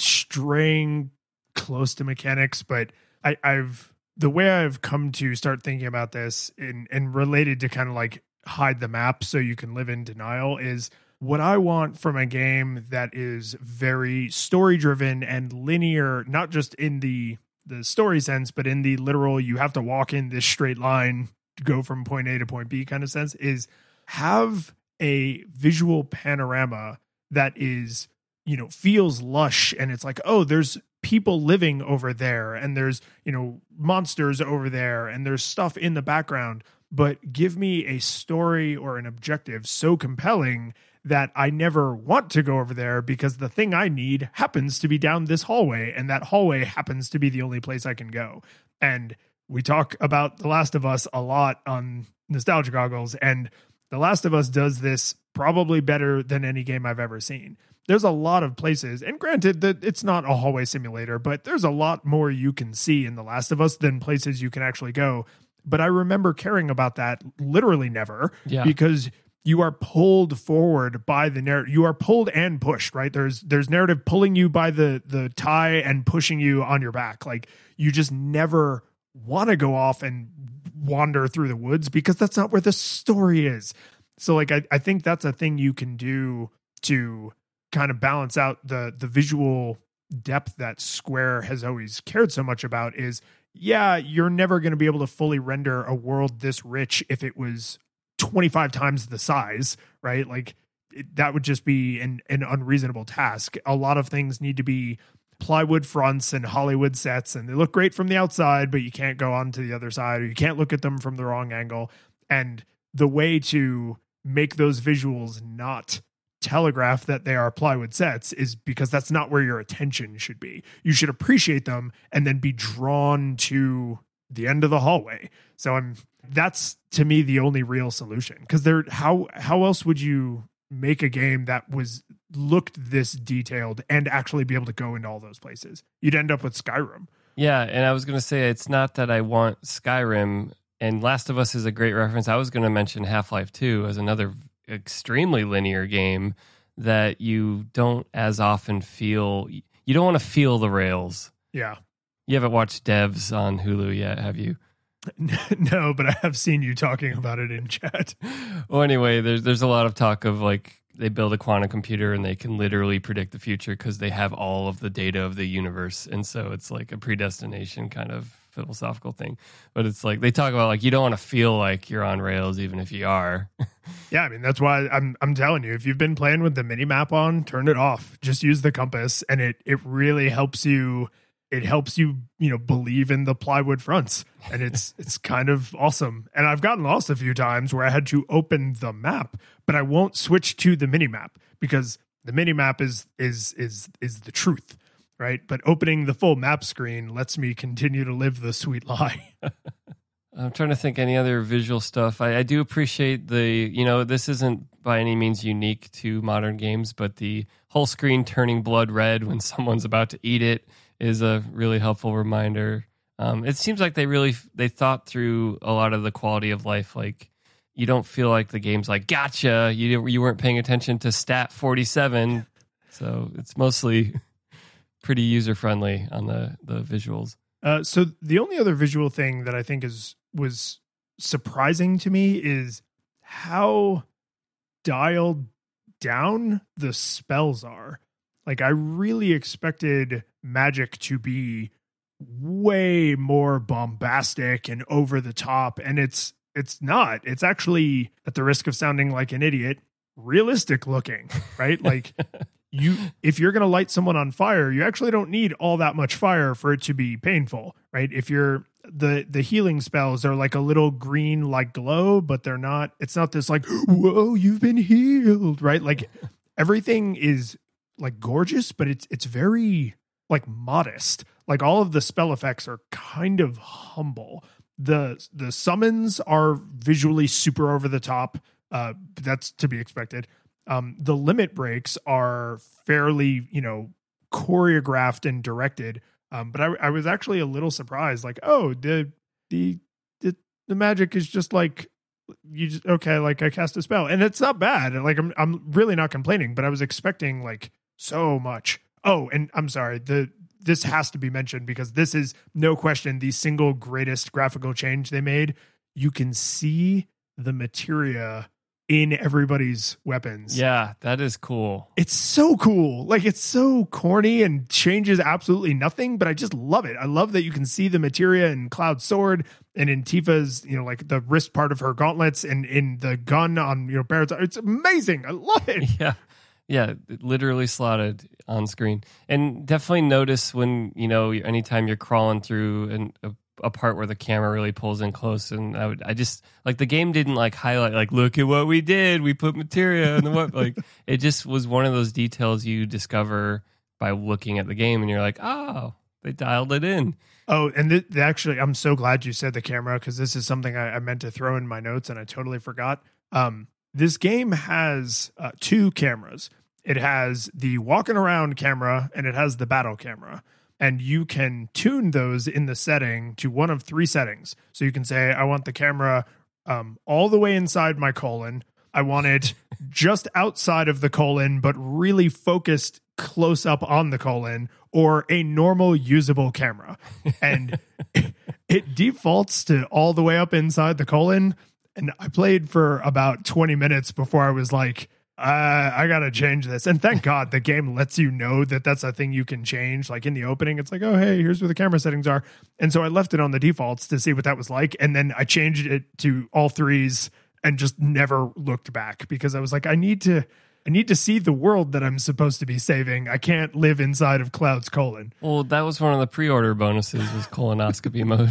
[SPEAKER 2] straying close to mechanics, but I, I've the way I've come to start thinking about this and, and related to kind of like hide the map so you can live in denial is what I want from a game that is very story driven and linear, not just in the, the story sense, but in the literal, you have to walk in this straight line to go from point A to point B kind of sense, is have a visual panorama that is, you know, feels lush. And it's like, oh, there's people living over there and there's, you know, monsters over there and there's stuff in the background, but give me a story or an objective so compelling that I never want to go over there because the thing I need happens to be down this hallway and that hallway happens to be the only place I can go. And we talk about The Last of Us a lot on Nostalgia Goggles, and The Last of Us does this probably better than any game I've ever seen. there's a lot of places, and granted that it's not a hallway simulator, but there's a lot more you can see in The Last of Us than places you can actually go. But I remember caring about that literally never,
[SPEAKER 3] yeah.
[SPEAKER 2] because you are pulled forward by the narrative. You are pulled and pushed, right? There's there's narrative pulling you by the the tie and pushing you on your back. Like, you just never want to go off and wander through the woods because that's not where the story is. So like, I, I think that's a thing you can do to kind of balance out the the visual depth that Square has always cared so much about. Is, yeah, you're never going to be able to fully render a world this rich if it was twenty-five times the size, right? Like, it, that would just be an, an unreasonable task. A lot of things need to be plywood fronts and Hollywood sets, and they look great from the outside, but you can't go on to the other side, or you can't look at them from the wrong angle. And the way to make those visuals not telegraph that they are plywood sets is because that's not where your attention should be. You should appreciate them and then be drawn to the end of the hallway. So I'm that's to me the only real solution, because there how how else would you make a game that was looked this detailed and actually be able to go into all those places? You'd end up with Skyrim.
[SPEAKER 3] Yeah, and I was going to say, it's not that I want Skyrim, and Last of Us is a great reference. I was going to mention Half-Life two as another extremely linear game that you don't as often feel. You don't want to feel the rails.
[SPEAKER 2] Yeah.
[SPEAKER 3] You haven't watched Devs on Hulu yet, have you?
[SPEAKER 2] No, but I have seen you talking about it in chat.
[SPEAKER 3] Well, anyway, there's there's a lot of talk of like they build a quantum computer and they can literally predict the future because they have all of the data of the universe, and so it's like a predestination kind of philosophical thing. But it's like they talk about like you don't want to feel like you're on rails even if you are.
[SPEAKER 2] Yeah, I mean, that's why I'm I'm telling you, if you've been playing with the mini map on, turn it off. Just use the compass, and it it really helps you. It helps you, you know, believe in the plywood fronts, and it's it's kind of awesome. And I've gotten lost a few times where I had to open the map, but I won't switch to the mini map because the mini map is is is is the truth, right? But opening the full map screen lets me continue to live the sweet lie.
[SPEAKER 3] I'm trying to think any other visual stuff. I, I do appreciate the, you know, this isn't by any means unique to modern games, but the whole screen turning blood red when someone's about to eat it is a really helpful reminder. Um, it seems like they really, they thought through a lot of the quality of life. Like, you don't feel like the game's like, gotcha, you, you weren't paying attention to stat forty-seven. So it's mostly pretty user-friendly on the, the visuals.
[SPEAKER 2] Uh, so the only other visual thing that I think is was surprising to me is how dialed down the spells are. Like, I really expected magic to be way more bombastic and over the top, and it's it's not. It's actually, at the risk of sounding like an idiot, realistic looking, right? Like, you if you're going to light someone on fire, you actually don't need all that much fire for it to be painful, right? If you're the the healing spells are like a little green like glow, but they're not, it's not this like, whoa, you've been healed, right? Like, everything is like gorgeous, but it's it's very like modest. Like, all of the spell effects are kind of humble. The the summons are visually super over the top. Uh, that's to be expected. Um, the limit breaks are fairly, you know, choreographed and directed. Um, but I, I was actually a little surprised, like, oh, the, the, the, the magic is just like, you just, okay, like I cast a spell and it's not bad. Like, I'm, I'm really not complaining, but I was expecting like so much. Oh, and I'm sorry, the, this has to be mentioned because this is no question the single greatest graphical change they made. You can see the materia in everybody's weapons.
[SPEAKER 3] Yeah, that is cool.
[SPEAKER 2] It's so cool. Like, it's so corny and changes absolutely nothing, but I just love it. I love that you can see the materia in Cloud's sword and in Tifa's, you know, like the wrist part of her gauntlets and in the gun on, you know, Barrett's. It's amazing. I love it.
[SPEAKER 3] Yeah. Yeah, literally slotted on screen. And definitely notice when, you know, anytime you're crawling through an, a a part where the camera really pulls in close, and I would, I just like the game didn't like highlight like, look at what we did, we put materia in the what, like it just was one of those details you discover by looking at the game, and you're like, oh, they dialed it in.
[SPEAKER 2] Oh, and th- th- actually, I'm so glad you said the camera, because this is something I, I meant to throw in my notes and I totally forgot. Um, this game has uh, two cameras, it has the walking around camera and it has the battle camera. And you can tune those in the setting to one of three settings. So you can say, I want the camera um, all the way inside my colon. I want it just outside of the colon, but really focused close up on the colon, or a normal usable camera. And it defaults to all the way up inside the colon. And I played for about twenty minutes before I was like, uh, I got to change this. And thank God the game lets you know that that's a thing you can change. Like in the opening, it's like, oh, hey, here's where the camera settings are. And so I left it on the defaults to see what that was like. And then I changed it to all threes and just never looked back, because I was like, I need to, I need to see the world that I'm supposed to be saving. I can't live inside of Cloud's colon.
[SPEAKER 3] Well, that was one of the pre-order bonuses, was colonoscopy mode.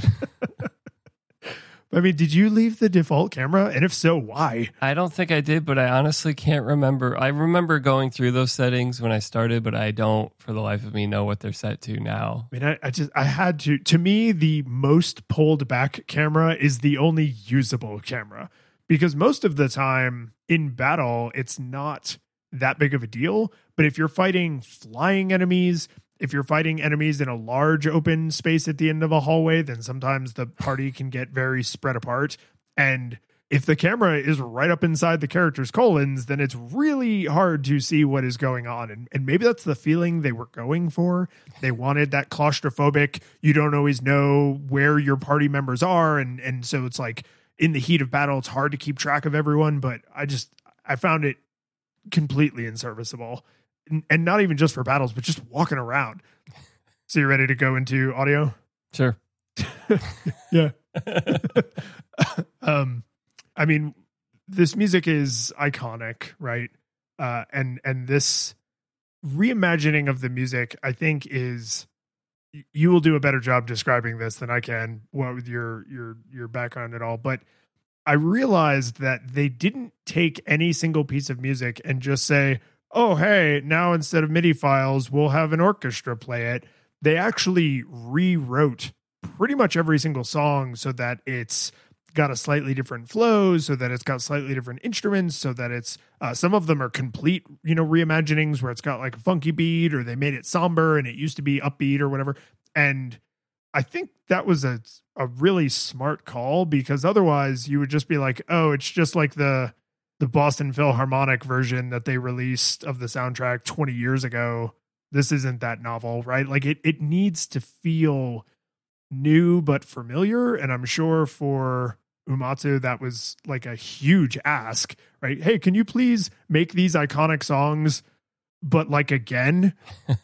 [SPEAKER 2] I mean, did you leave the default camera? And if so, why?
[SPEAKER 3] I don't think I did, but I honestly can't remember. I remember going through those settings when I started, but I don't, for the life of me, know what they're set to now.
[SPEAKER 2] I mean, I, I just, I had to, to me, the most pulled back camera is the only usable camera, because most of the time in battle, it's not that big of a deal. But if you're fighting flying enemies, if you're fighting enemies in a large open space at the end of a hallway, then sometimes the party can get very spread apart. And if the camera is right up inside the character's colons, then it's really hard to see what is going on. And, and maybe that's the feeling they were going for. They wanted that claustrophobic, you don't always know where your party members are. And, and so it's like in the heat of battle, it's hard to keep track of everyone. But I just, I found it completely unserviceable. And not even just for battles, but just walking around. So you ready to go into audio?
[SPEAKER 3] Sure.
[SPEAKER 2] Yeah. um, I mean, this music is iconic, right? Uh, and and this reimagining of the music, I think, is, you will do a better job describing this than I can, what with your your your background and all. But I realized that they didn't take any single piece of music and just say, oh, hey, now instead of MIDI files, we'll have an orchestra play it. They actually rewrote pretty much every single song so that it's got a slightly different flow, so that it's got slightly different instruments, so that it's, uh, some of them are complete, you know, reimaginings where it's got like a funky beat, or they made it somber and it used to be upbeat or whatever. And I think that was a, a really smart call, because otherwise you would just be like, oh, it's just like the, the Boston Philharmonic version that they released of the soundtrack twenty years ago. This isn't that novel, right? Like it, it needs to feel new but familiar. And I'm sure for Uematsu, that was like a huge ask, right? Hey, can you please make these iconic songs, but like again,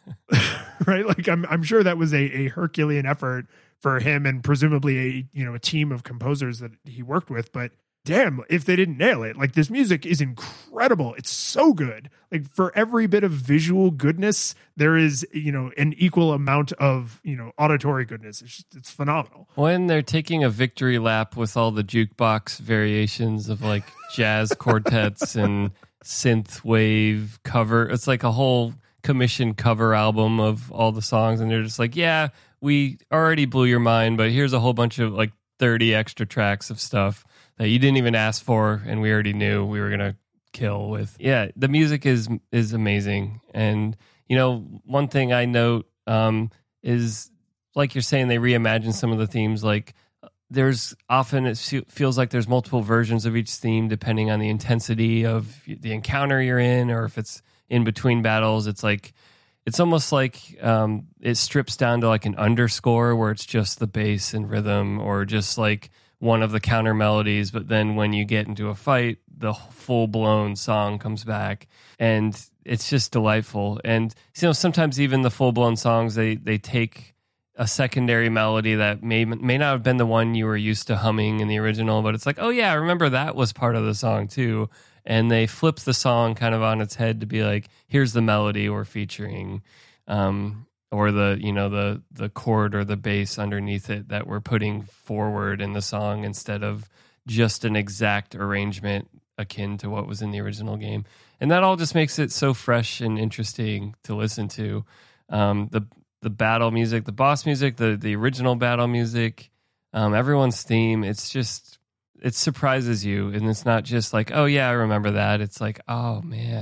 [SPEAKER 2] right? Like I'm, I'm sure that was a, a Herculean effort for him, and presumably a, you know, a team of composers that he worked with, but damn, if they didn't nail it. Like, this music is incredible. It's so good. Like, for every bit of visual goodness, there is, you know, an equal amount of, you know, auditory goodness. It's just, it's phenomenal.
[SPEAKER 3] When they're taking a victory lap with all the jukebox variations of like jazz quartets and synth wave cover, it's like a whole commissioned cover album of all the songs, and they're just like, yeah, we already blew your mind, but here's a whole bunch of like thirty extra tracks of stuff that you didn't even ask for, and we already knew we were gonna kill with. Yeah, the music is is amazing, and you know, one thing I note um, is, like you're saying, they reimagine some of the themes. Like, there's often, it feels like there's multiple versions of each theme depending on the intensity of the encounter you're in, or if it's in between battles. It's like, it's almost like um, it strips down to like an underscore where it's just the bass and rhythm, or just like one of the counter melodies, but then when you get into a fight, the full-blown song comes back, and it's just delightful. And you know, sometimes even the full-blown songs, they they take a secondary melody that may may not have been the one you were used to humming in the original, but it's like, oh yeah, I remember that was part of the song too. And they flip the song kind of on its head to be like, here's the melody we're featuring. Um, or the, you know, the the chord or the bass underneath it that we're putting forward in the song, instead of just an exact arrangement akin to what was in the original game. And that all just makes it so fresh and interesting to listen to. Um, the the battle music, the boss music, the the original battle music, um, everyone's theme, it's just, it surprises you. And it's not just like, oh yeah, I remember that. It's like, oh man,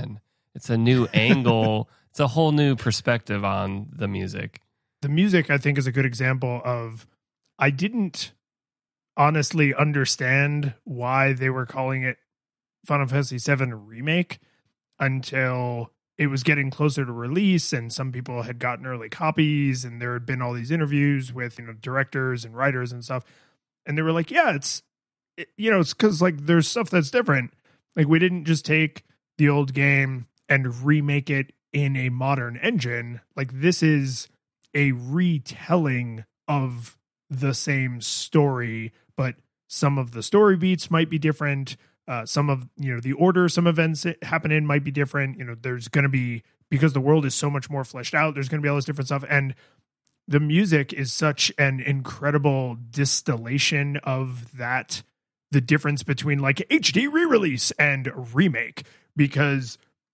[SPEAKER 3] it's a new angle. It's a whole new perspective on the music.
[SPEAKER 2] The music, I think, is a good example of, I didn't honestly understand why they were calling it Final Fantasy seven Remake until it was getting closer to release, and some people had gotten early copies, and there had been all these interviews with, you know, directors and writers and stuff. And they were like, yeah, it's, it, you know, it's because like there's stuff that's different. Like, we didn't just take the old game and remake it in a modern engine. Like, this is a retelling of the same story, but some of the story beats might be different. Uh, some of, you know, the order some events happen in might be different. You know, there's going to be, because the world is so much more fleshed out, there's going to be all this different stuff. And the music is such an incredible distillation of that, the difference between like H D re-release and remake, because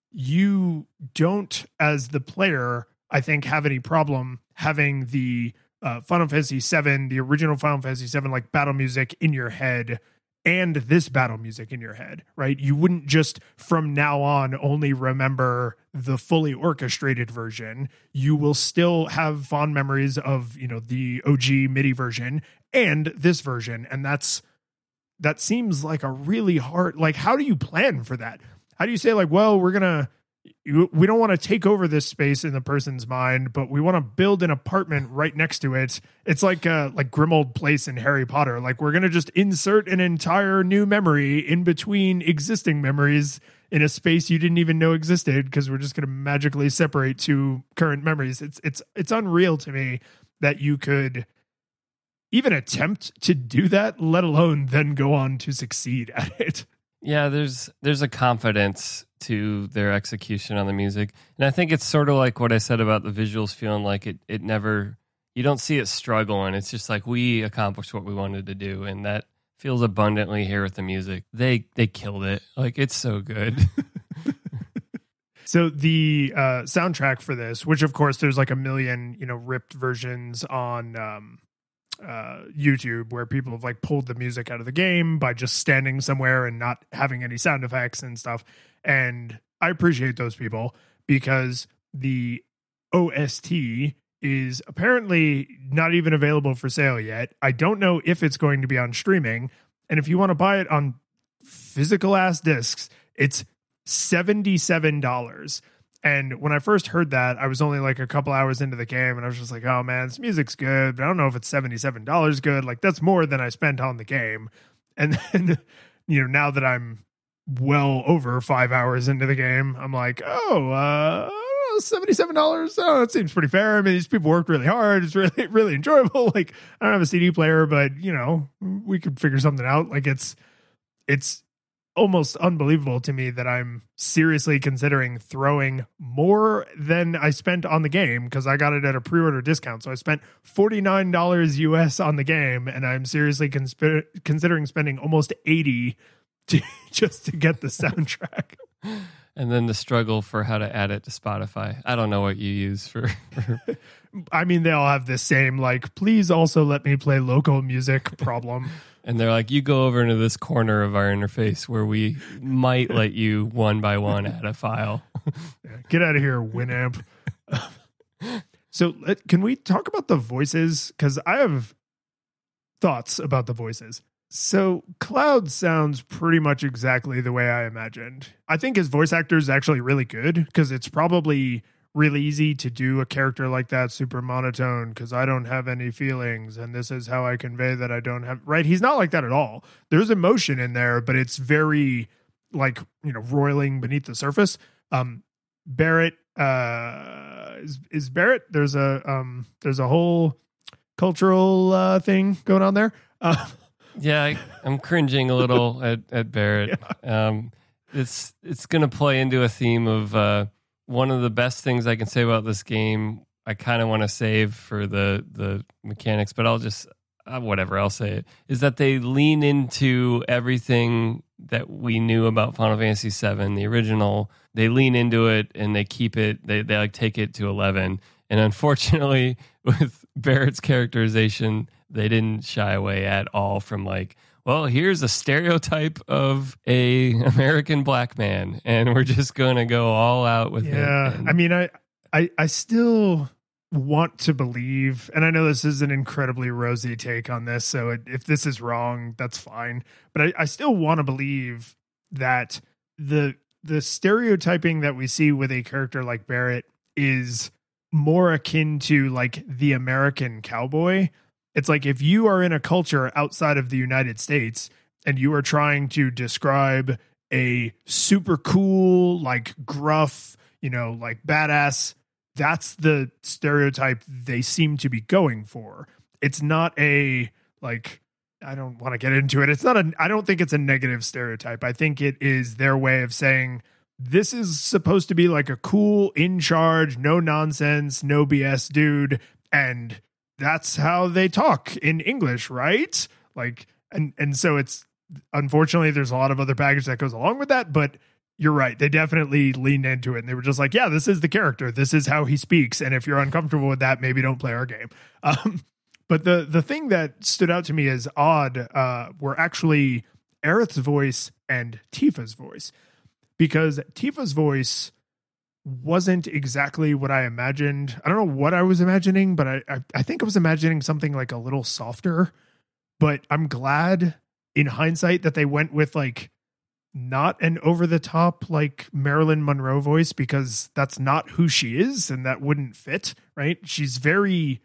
[SPEAKER 2] you don't, as the player, I think, have any problem having the uh, Final Fantasy seven, the original Final Fantasy seven, like battle music in your head and this battle music in your head, right? You wouldn't just from now on only remember the fully orchestrated version. You will still have fond memories of, you know, the O G MIDI version and this version. And that's, that seems like a really hard, like, how do you plan for that? How do you say like, well, we're going to, we don't want to take over this space in the person's mind, but we want to build an apartment right next to it. It's like uh, like Grimmauld Place in Harry Potter. Like, we're going to just insert an entire new memory in between existing memories in a space you didn't even know existed, because we're just going to magically separate two current memories. It's it's it's unreal to me that you could even attempt to do that, let alone then go on to succeed at it.
[SPEAKER 3] Yeah, there's there's a confidence to their execution on the music. And I think it's sort of like what I said about the visuals feeling like it it never, you don't see it struggling. It's just like, we accomplished what we wanted to do, and that feels abundantly here with the music. They they killed it. Like, it's so good.
[SPEAKER 2] So the uh, soundtrack for this, which of course there's like a million, you know, ripped versions on um uh YouTube where people have like pulled the music out of the game by just standing somewhere and not having any sound effects and stuff. And I appreciate those people, because the O S T is apparently not even available for sale yet. I don't know if it's going to be on streaming. And if you want to buy it on physical ass discs, it's seventy-seven dollars. And when I first heard that, I was only like a couple hours into the game, and I was just like, oh man, this music's good, but I don't know if it's seventy-seven dollars good. Like, that's more than I spent on the game. And then, you know, now that I'm well over five hours into the game, I'm like, oh, uh, seventy-seven dollars. Oh, that seems pretty fair. I mean, these people worked really hard. It's really, really enjoyable. Like, I don't have a C D player, but you know, we could figure something out. Like, it's, it's, almost unbelievable to me that I'm seriously considering throwing more than I spent on the game, because I got it at a pre-order discount. So I spent forty-nine dollars U S on the game, and I'm seriously consp- considering spending almost eighty to, just to get the soundtrack.
[SPEAKER 3] And then the struggle for how to add it to Spotify. I don't know what you use for. for...
[SPEAKER 2] I mean, they all have the same, like, please also let me play local music problem.
[SPEAKER 3] And they're like, you go over into this corner of our interface where we might let you one by one add a file.
[SPEAKER 2] Yeah, get out of here, Winamp. So can we talk about the voices? Because I have thoughts about the voices. So Cloud sounds pretty much exactly the way I imagined. I think his voice actor is actually really good, because it's probably really easy to do a character like that super monotone, because I don't have any feelings and this is how I convey that I don't have, right? He's not like that at all. There's emotion in there, but it's very like, you know, roiling beneath the surface. Um, Barrett, uh, is, is Barrett, there's a, um, there's a whole cultural, uh, thing going on there. Uh,
[SPEAKER 3] yeah, I, I'm cringing a little at, at Barrett. Yeah. Um, it's, it's going to play into a theme of, uh, one of the best things I can say about this game, I kind of want to save for the the mechanics, but I'll just, uh, whatever, I'll say it, is that they lean into everything that we knew about Final Fantasy seven, the original. They lean into it and they keep it, they, they like take it to eleven. And unfortunately, with Barrett's characterization, they didn't shy away at all from like, well, here's a stereotype of a American black man, and we're just going to go all out with it.
[SPEAKER 2] Yeah,
[SPEAKER 3] And
[SPEAKER 2] I mean, I, I, I still want to believe, and I know this is an incredibly rosy take on this, so it, if this is wrong, that's fine. But I, I still want to believe that the the stereotyping that we see with a character like Barrett is more akin to like the American cowboy. It's like if you are in a culture outside of the United States and you are trying to describe a super cool, like gruff, you know, like badass, that's the stereotype they seem to be going for. It's not a, like, I don't want to get into it. It's not a, I don't think it's a negative stereotype. I think it is their way of saying this is supposed to be like a cool, in charge, no nonsense, no B S dude. And that's how they talk in English, right? Like, and, and so it's, unfortunately, there's a lot of other baggage that goes along with that, but you're right. They definitely leaned into it and they were just like, yeah, this is the character. This is how he speaks. And if you're uncomfortable with that, maybe don't play our game. Um, but the, the thing that stood out to me as odd uh, were actually Aerith's voice and Tifa's voice, because Tifa's voice wasn't exactly what I imagined. I don't know what I was imagining, but I, I, I think I was imagining something like a little softer, but I'm glad in hindsight that they went with like not an over the top like Marilyn Monroe voice, because that's not who she is and that wouldn't fit, right? She's very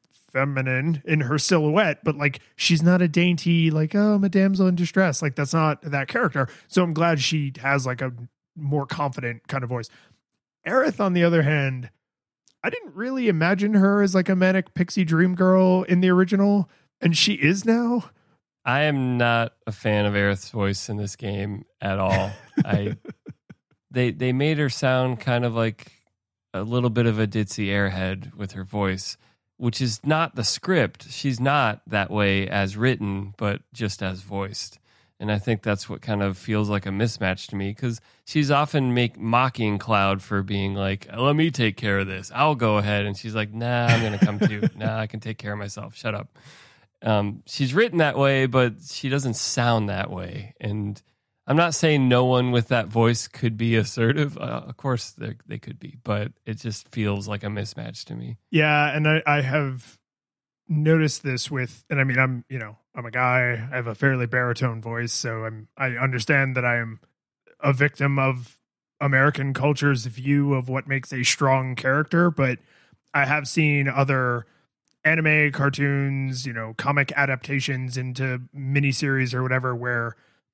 [SPEAKER 2] feminine in her silhouette, but like she's not a dainty like, oh, I'm a damsel in distress. Like that's not that character. So I'm glad she has like a more confident kind of voice. Aerith, on the other hand, I didn't really imagine her as like a manic pixie dream girl in the original, and she is now.
[SPEAKER 3] I am not a fan of Aerith's voice in this game at all. I they they made her sound kind of like a little bit of a ditzy airhead with her voice, which is not the script. She's not that way as written, but just as voiced. And I think that's what kind of feels like a mismatch to me, because she's often make mocking Cloud for being like, let me take care of this. I'll go ahead. And she's like, nah, I'm going to come to you. Nah, I can take care of myself. Shut up. Um, she's written that way, but she doesn't sound that way. And I'm not saying no one with that voice could be assertive. Uh, of course, they could be, but it just feels like a mismatch to me.
[SPEAKER 2] Yeah, and I, I have noticed this with, and I mean, I'm, you know, I'm a guy, I have a fairly baritone voice, so I'm, I understand that I am a victim of American culture's view of what makes a strong character, but I have seen other anime, cartoons, you know, comic adaptations into miniseries or whatever, where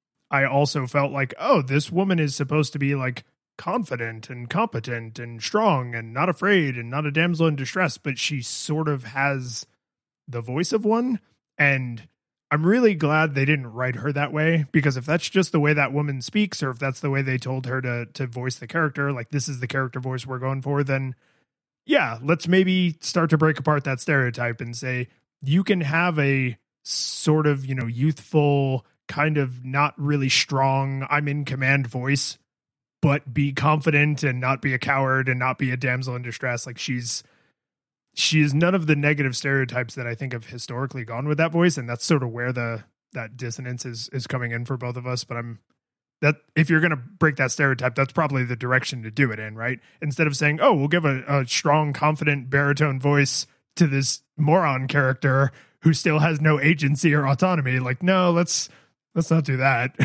[SPEAKER 2] I also felt like, oh, this woman is supposed to be like confident and competent and strong and not afraid and not a damsel in distress, but she sort of has the voice of one. And I'm really glad they didn't write her that way, because if that's just the way that woman speaks, or if that's the way they told her to to voice the character, like this is the character voice we're going for, then yeah, let's maybe start to break apart that stereotype and say you can have a sort of, you know, youthful, kind of not really strong, I'm in command voice, but be confident and not be a coward and not be a damsel in distress. Like she's, she is none of the negative stereotypes that I think have historically gone with that voice. And that's sort of where the, that dissonance is, is coming in for both of us. But I'm, that if you're going to break that stereotype, that's probably the direction to do it in, right? Instead of saying, oh, we'll give a, a strong, confident baritone voice to this moron character who still has no agency or autonomy. Like, no, let's, let's not do that.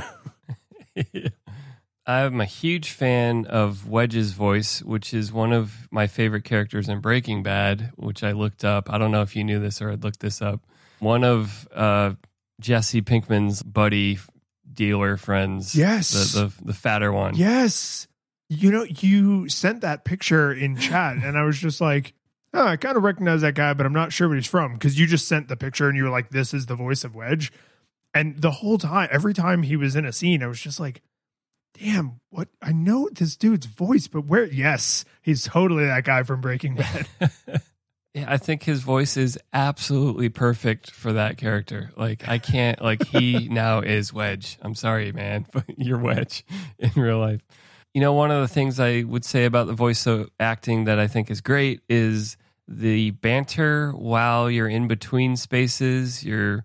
[SPEAKER 3] I'm a huge fan of Wedge's voice, which is one of my favorite characters in Breaking Bad, which I looked up. I don't know if you knew this or I'd looked this up. One of uh, Jesse Pinkman's buddy dealer friends.
[SPEAKER 2] Yes.
[SPEAKER 3] The, the, the fatter one.
[SPEAKER 2] Yes. You know, you sent that picture in chat and I was just like, oh, I kind of recognize that guy, but I'm not sure where he's from. Because you just sent the picture and you were like, this is the voice of Wedge. And the whole time, every time he was in a scene, I was just like, damn, what? I know this dude's voice, but where? Yes, he's totally that guy from Breaking Bad.
[SPEAKER 3] Yeah, I think his voice is absolutely perfect for that character. Like, I can't, like, he now is Wedge. I'm sorry, man, but you're Wedge in real life. You know, one of the things I would say about the voice acting that I think is great is the banter while you're in between spaces. You're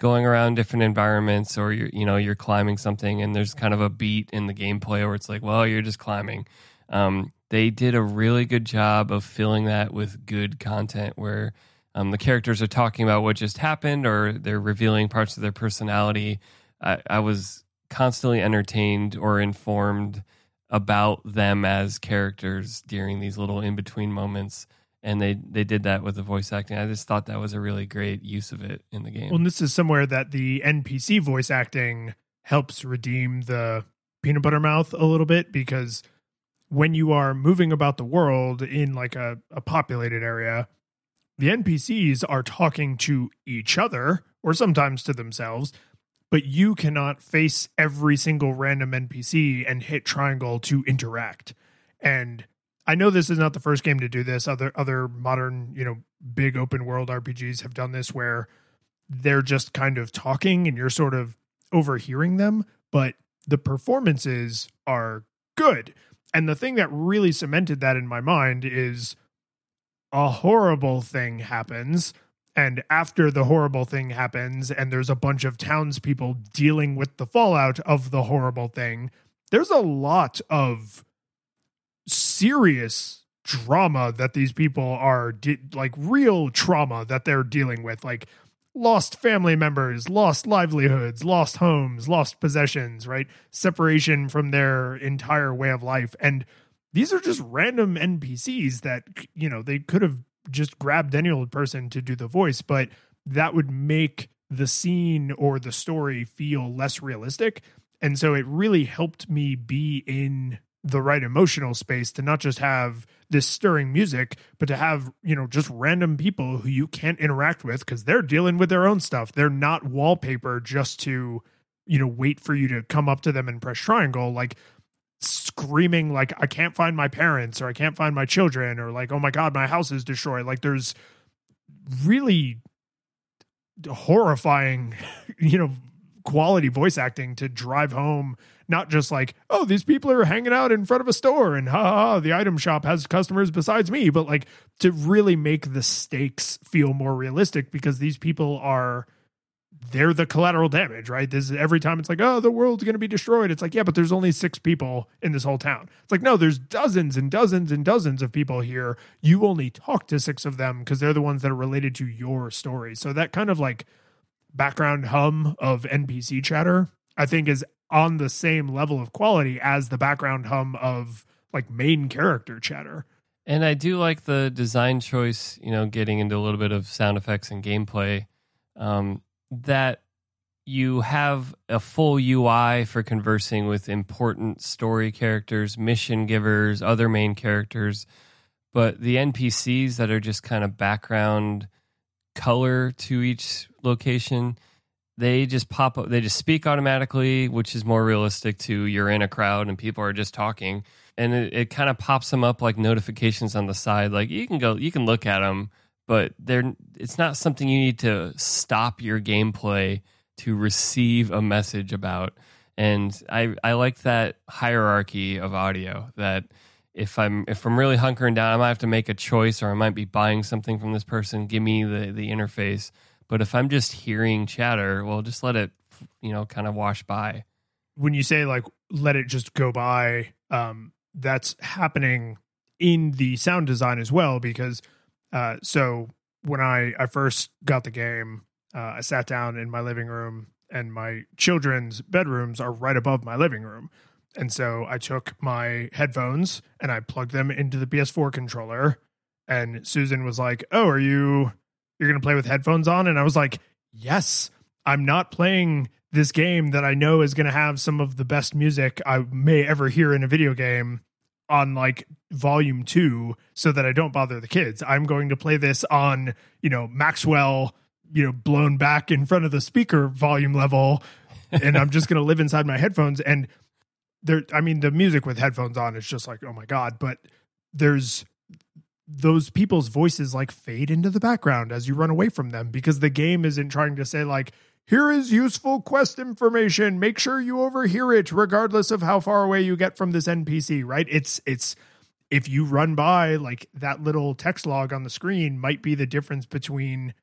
[SPEAKER 3] going around different environments, or you're, you know, you're climbing something and there's kind of a beat in the gameplay where it's like, well, you're just climbing. Um, they did a really good job of filling that with good content where um, the characters are talking about what just happened, or they're revealing parts of their personality. I, I was constantly entertained or informed about them as characters during these little in-between moments. And they, they did that with the voice acting. I just thought that was a really great use of it in the game.
[SPEAKER 2] Well, and this is somewhere that the N P C voice acting helps redeem the peanut butter mouth a little bit, because when you are moving about the world in like a, a populated area, the N P Cs are talking to each other or sometimes to themselves, but you cannot face every single random N P C and hit triangle to interact. And I know this is not the first game to do this. Other other modern, you know, big open world R P Gs have done this where they're just kind of talking and you're sort of overhearing them, but the performances are good. And the thing that really cemented that in my mind is a horrible thing happens. And after the horrible thing happens and there's a bunch of townspeople dealing with the fallout of the horrible thing, there's a lot of serious drama that these people are de- like real trauma that they're dealing with, like lost family members, lost livelihoods, lost homes, lost possessions, right? Separation from their entire way of life. And these are just random N P Cs that, you know, they could have just grabbed any old person to do the voice, but that would make the scene or the story feel less realistic. And so it really helped me be in the right emotional space to not just have this stirring music, but to have, you know, just random people who you can't interact with because they're dealing with their own stuff. They're not wallpaper just to, you know, wait for you to come up to them and press triangle, like screaming like, I can't find my parents, or I can't find my children, or like, oh my God, my house is destroyed. Like there's really horrifying, you know, quality voice acting to drive home, not just like, oh, these people are hanging out in front of a store and ha, ha, ha, the item shop has customers besides me, but like to really make the stakes feel more realistic, because these people are, they're the collateral damage, right? This is every time it's like, oh, the world's going to be destroyed. It's like, yeah, but there's only six people in this whole town. It's like, no, there's dozens and dozens and dozens of people here. You only talk to six of them because they're the ones that are related to your story. So that kind of like background hum of N P C chatter, I think, is on the same level of quality as the background hum of like main character chatter.
[SPEAKER 3] And I do like the design choice, you know, getting into a little bit of sound effects and gameplay, um, that you have a full U I for conversing with important story characters, mission givers, other main characters, but the N P Cs that are just kind of background color to each location, they just pop up, they just speak automatically, which is more realistic to you're in a crowd and people are just talking. And it, it kind of pops them up like notifications on the side. Like you can go, you can look at them, but they're, it's not something you need to stop your gameplay to receive a message about. And I, I like that hierarchy of audio, that if I'm, if I'm really hunkering down, I might have to make a choice, or I might be buying something from this person. Give me the, the interface. But if I'm just hearing chatter, well, just let it, you know, kind of wash by.
[SPEAKER 2] When you say like, let it just go by, um, that's happening in the sound design as well, because uh, so when I, I first got the game, uh, I sat down in my living room, and my children's bedrooms are right above my living room. And so I took my headphones and I plugged them into the P S four controller, and Susan was like, oh, are you, you're going to play with headphones on? And I was like, yes, I'm not playing this game that I know is going to have some of the best music I may ever hear in a video game on like volume two so that I don't bother the kids. I'm going to play this on, you know, Maxwell, you know, blown back in front of the speaker volume level. And I'm just going to live inside my headphones. And there, I mean, the music with headphones on is just like, oh my God, but there's those people's voices like fade into the background as you run away from them, because the game isn't trying to say like, here is useful quest information, make sure you overhear it regardless of how far away you get from this N P C, right? It's, it's, if you run by, like that little text log on the screen might be the difference between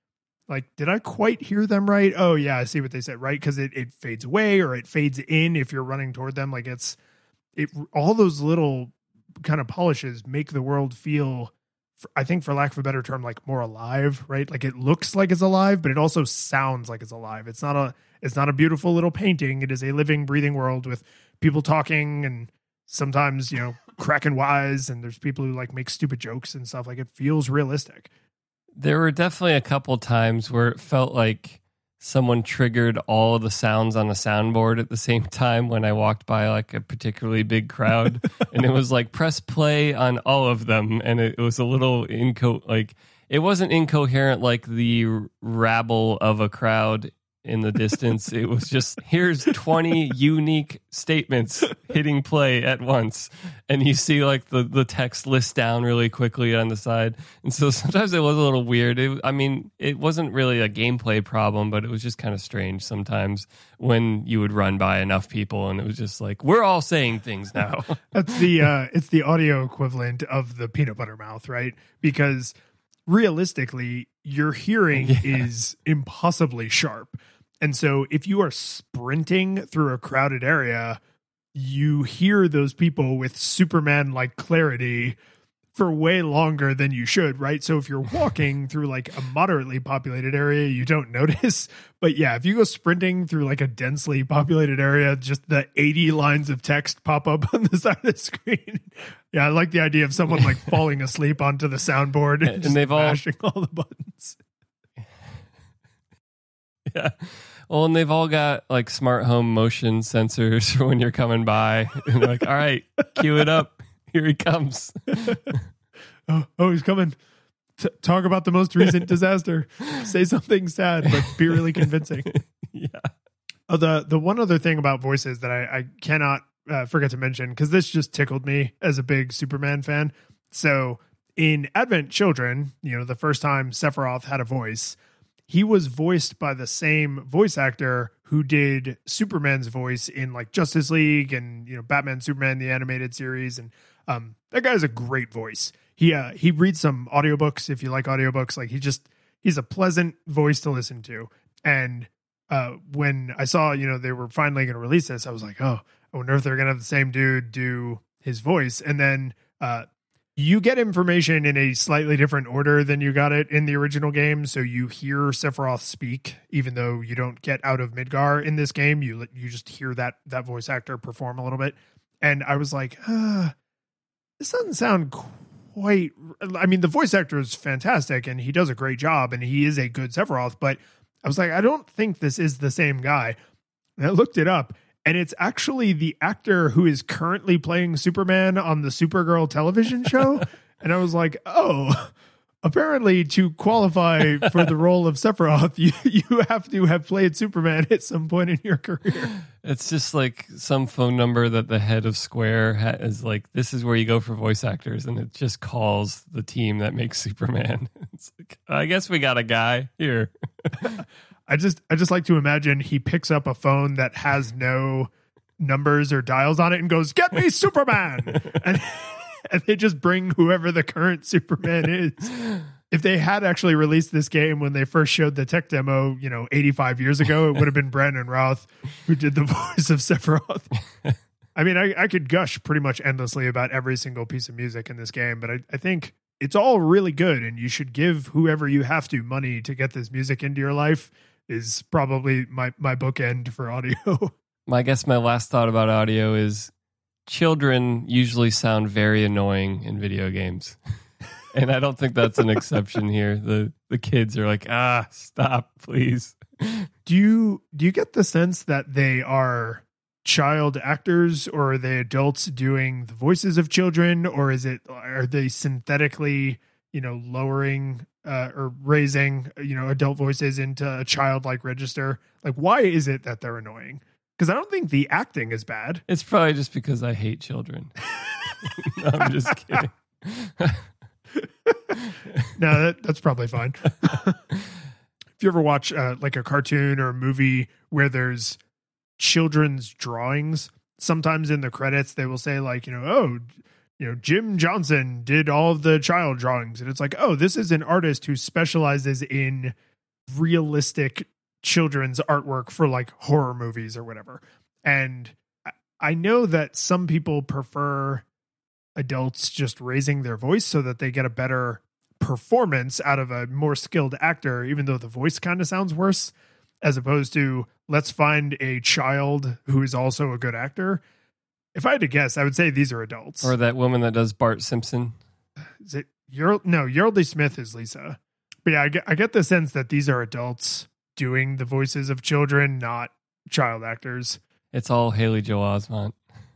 [SPEAKER 2] like, did I quite hear them right? Oh yeah, I see what they said, right? Because it, it fades away or it fades in if you're running toward them. Like it's it all those little kind of polishes make the world feel, I think for lack of a better term, like more alive, right? Like it looks like it's alive, but it also sounds like it's alive. It's not a it's not a beautiful little painting. It is a living, breathing world with people talking and sometimes, you know, cracking wise, and there's people who like make stupid jokes and stuff. Like it feels realistic.
[SPEAKER 3] There were definitely a couple times where it felt like someone triggered all of the sounds on the soundboard at the same time when I walked by like a particularly big crowd. And it was like, press play on all of them. And it, it was a little inco like it wasn't incoherent like the rabble of a crowd in the distance. It was just, here's twenty unique statements hitting play at once. And you see like the, the text list down really quickly on the side. And so sometimes it was a little weird. It, I mean, it wasn't really a gameplay problem, but it was just kind of strange sometimes when you would run by enough people and it was just like, we're all saying things now.
[SPEAKER 2] That's the, uh, it's the audio equivalent of the peanut butter mouth, right? Because realistically, your hearing yeah. is impossibly sharp. And so if you are sprinting through a crowded area, you hear those people with Superman-like clarity for way longer than you should, right? So if you're walking through like a moderately populated area, you don't notice. But yeah, if you go sprinting through like a densely populated area, just the eighty lines of text pop up on the side of the screen. Yeah, I like the idea of someone like falling asleep onto the soundboard and, and just they've mashing all, all the buttons.
[SPEAKER 3] Yeah. Well, and they've all got like smart home motion sensors for when you're coming by. And they're like, all right, cue it up. Here he comes.
[SPEAKER 2] oh, oh, he's coming. T- talk about the most recent disaster. Say something sad, but be really convincing.
[SPEAKER 3] Yeah.
[SPEAKER 2] Oh, the, the one other thing about voices that I, I cannot uh, forget to mention, because this just tickled me as a big Superman fan. So in Advent Children, you know, the first time Sephiroth had a voice, he was voiced by the same voice actor who did Superman's voice in like Justice League and, you know, Batman, Superman, the animated series. And um, that guy has a great voice. He, uh, he reads some audiobooks. If you like audiobooks, like he just, he's a pleasant voice to listen to. And uh, when I saw, you know, they were finally going to release this, I was like, oh, I wonder if they're going to have the same dude do his voice. And then, uh, you get information in a slightly different order than you got it in the original game. So you hear Sephiroth speak, even though you don't get out of Midgar in this game. You you just hear that that voice actor perform a little bit. And I was like, uh, this doesn't sound quite... I mean, the voice actor is fantastic and he does a great job and he is a good Sephiroth. But I was like, I don't think this is the same guy. And I looked it up. And it's actually the actor who is currently playing Superman on the Supergirl television show. And I was like, oh, apparently to qualify for the role of Sephiroth, you, you have to have played Superman at some point in your career.
[SPEAKER 3] It's just like some phone number that the head of Square ha- is like, this is where you go for voice actors. And it just calls the team that makes Superman. It's like, I guess we got a guy here.
[SPEAKER 2] I just I just like to imagine he picks up a phone that has no numbers or dials on it and goes, get me Superman. and, and they just bring whoever the current Superman is. If they had actually released this game when they first showed the tech demo, you know, eighty-five years ago, it would have been Brandon Routh who did the voice of Sephiroth. I mean, I, I could gush pretty much endlessly about every single piece of music in this game, but I, I think it's all really good and you should give whoever you have to money to get this music into your life. Is probably my, my bookend for audio.
[SPEAKER 3] I guess my last thought about audio is children usually sound very annoying in video games. And I don't think that's an exception here. The the kids are like, ah, stop, please.
[SPEAKER 2] Do you do you get the sense that they are child actors or are they adults doing the voices of children? Or is it are they synthetically, you know, lowering Uh, or raising, you know, adult voices into a childlike register? Like, why is it that they're annoying? Because I don't think the acting is bad.
[SPEAKER 3] It's probably just because I hate children. No, I'm just kidding.
[SPEAKER 2] No, that, that's probably fine. If you ever watch uh, like a cartoon or a movie where there's children's drawings, sometimes in the credits they will say like, you know, oh, you know, Jim Johnson did all of the child drawings. And it's like, oh, this is an artist who specializes in realistic children's artwork for like horror movies or whatever. And I know that some people prefer adults just raising their voice so that they get a better performance out of a more skilled actor, even though the voice kind of sounds worse, as opposed to let's find a child who is also a good actor. If I had to guess, I would say these are adults.
[SPEAKER 3] Or that woman that does Bart Simpson.
[SPEAKER 2] Is it Yer- no, Yeardley Smith is Lisa. But yeah, I get, I get the sense that these are adults doing the voices of children, not child actors.
[SPEAKER 3] It's all Haley Joel Osment.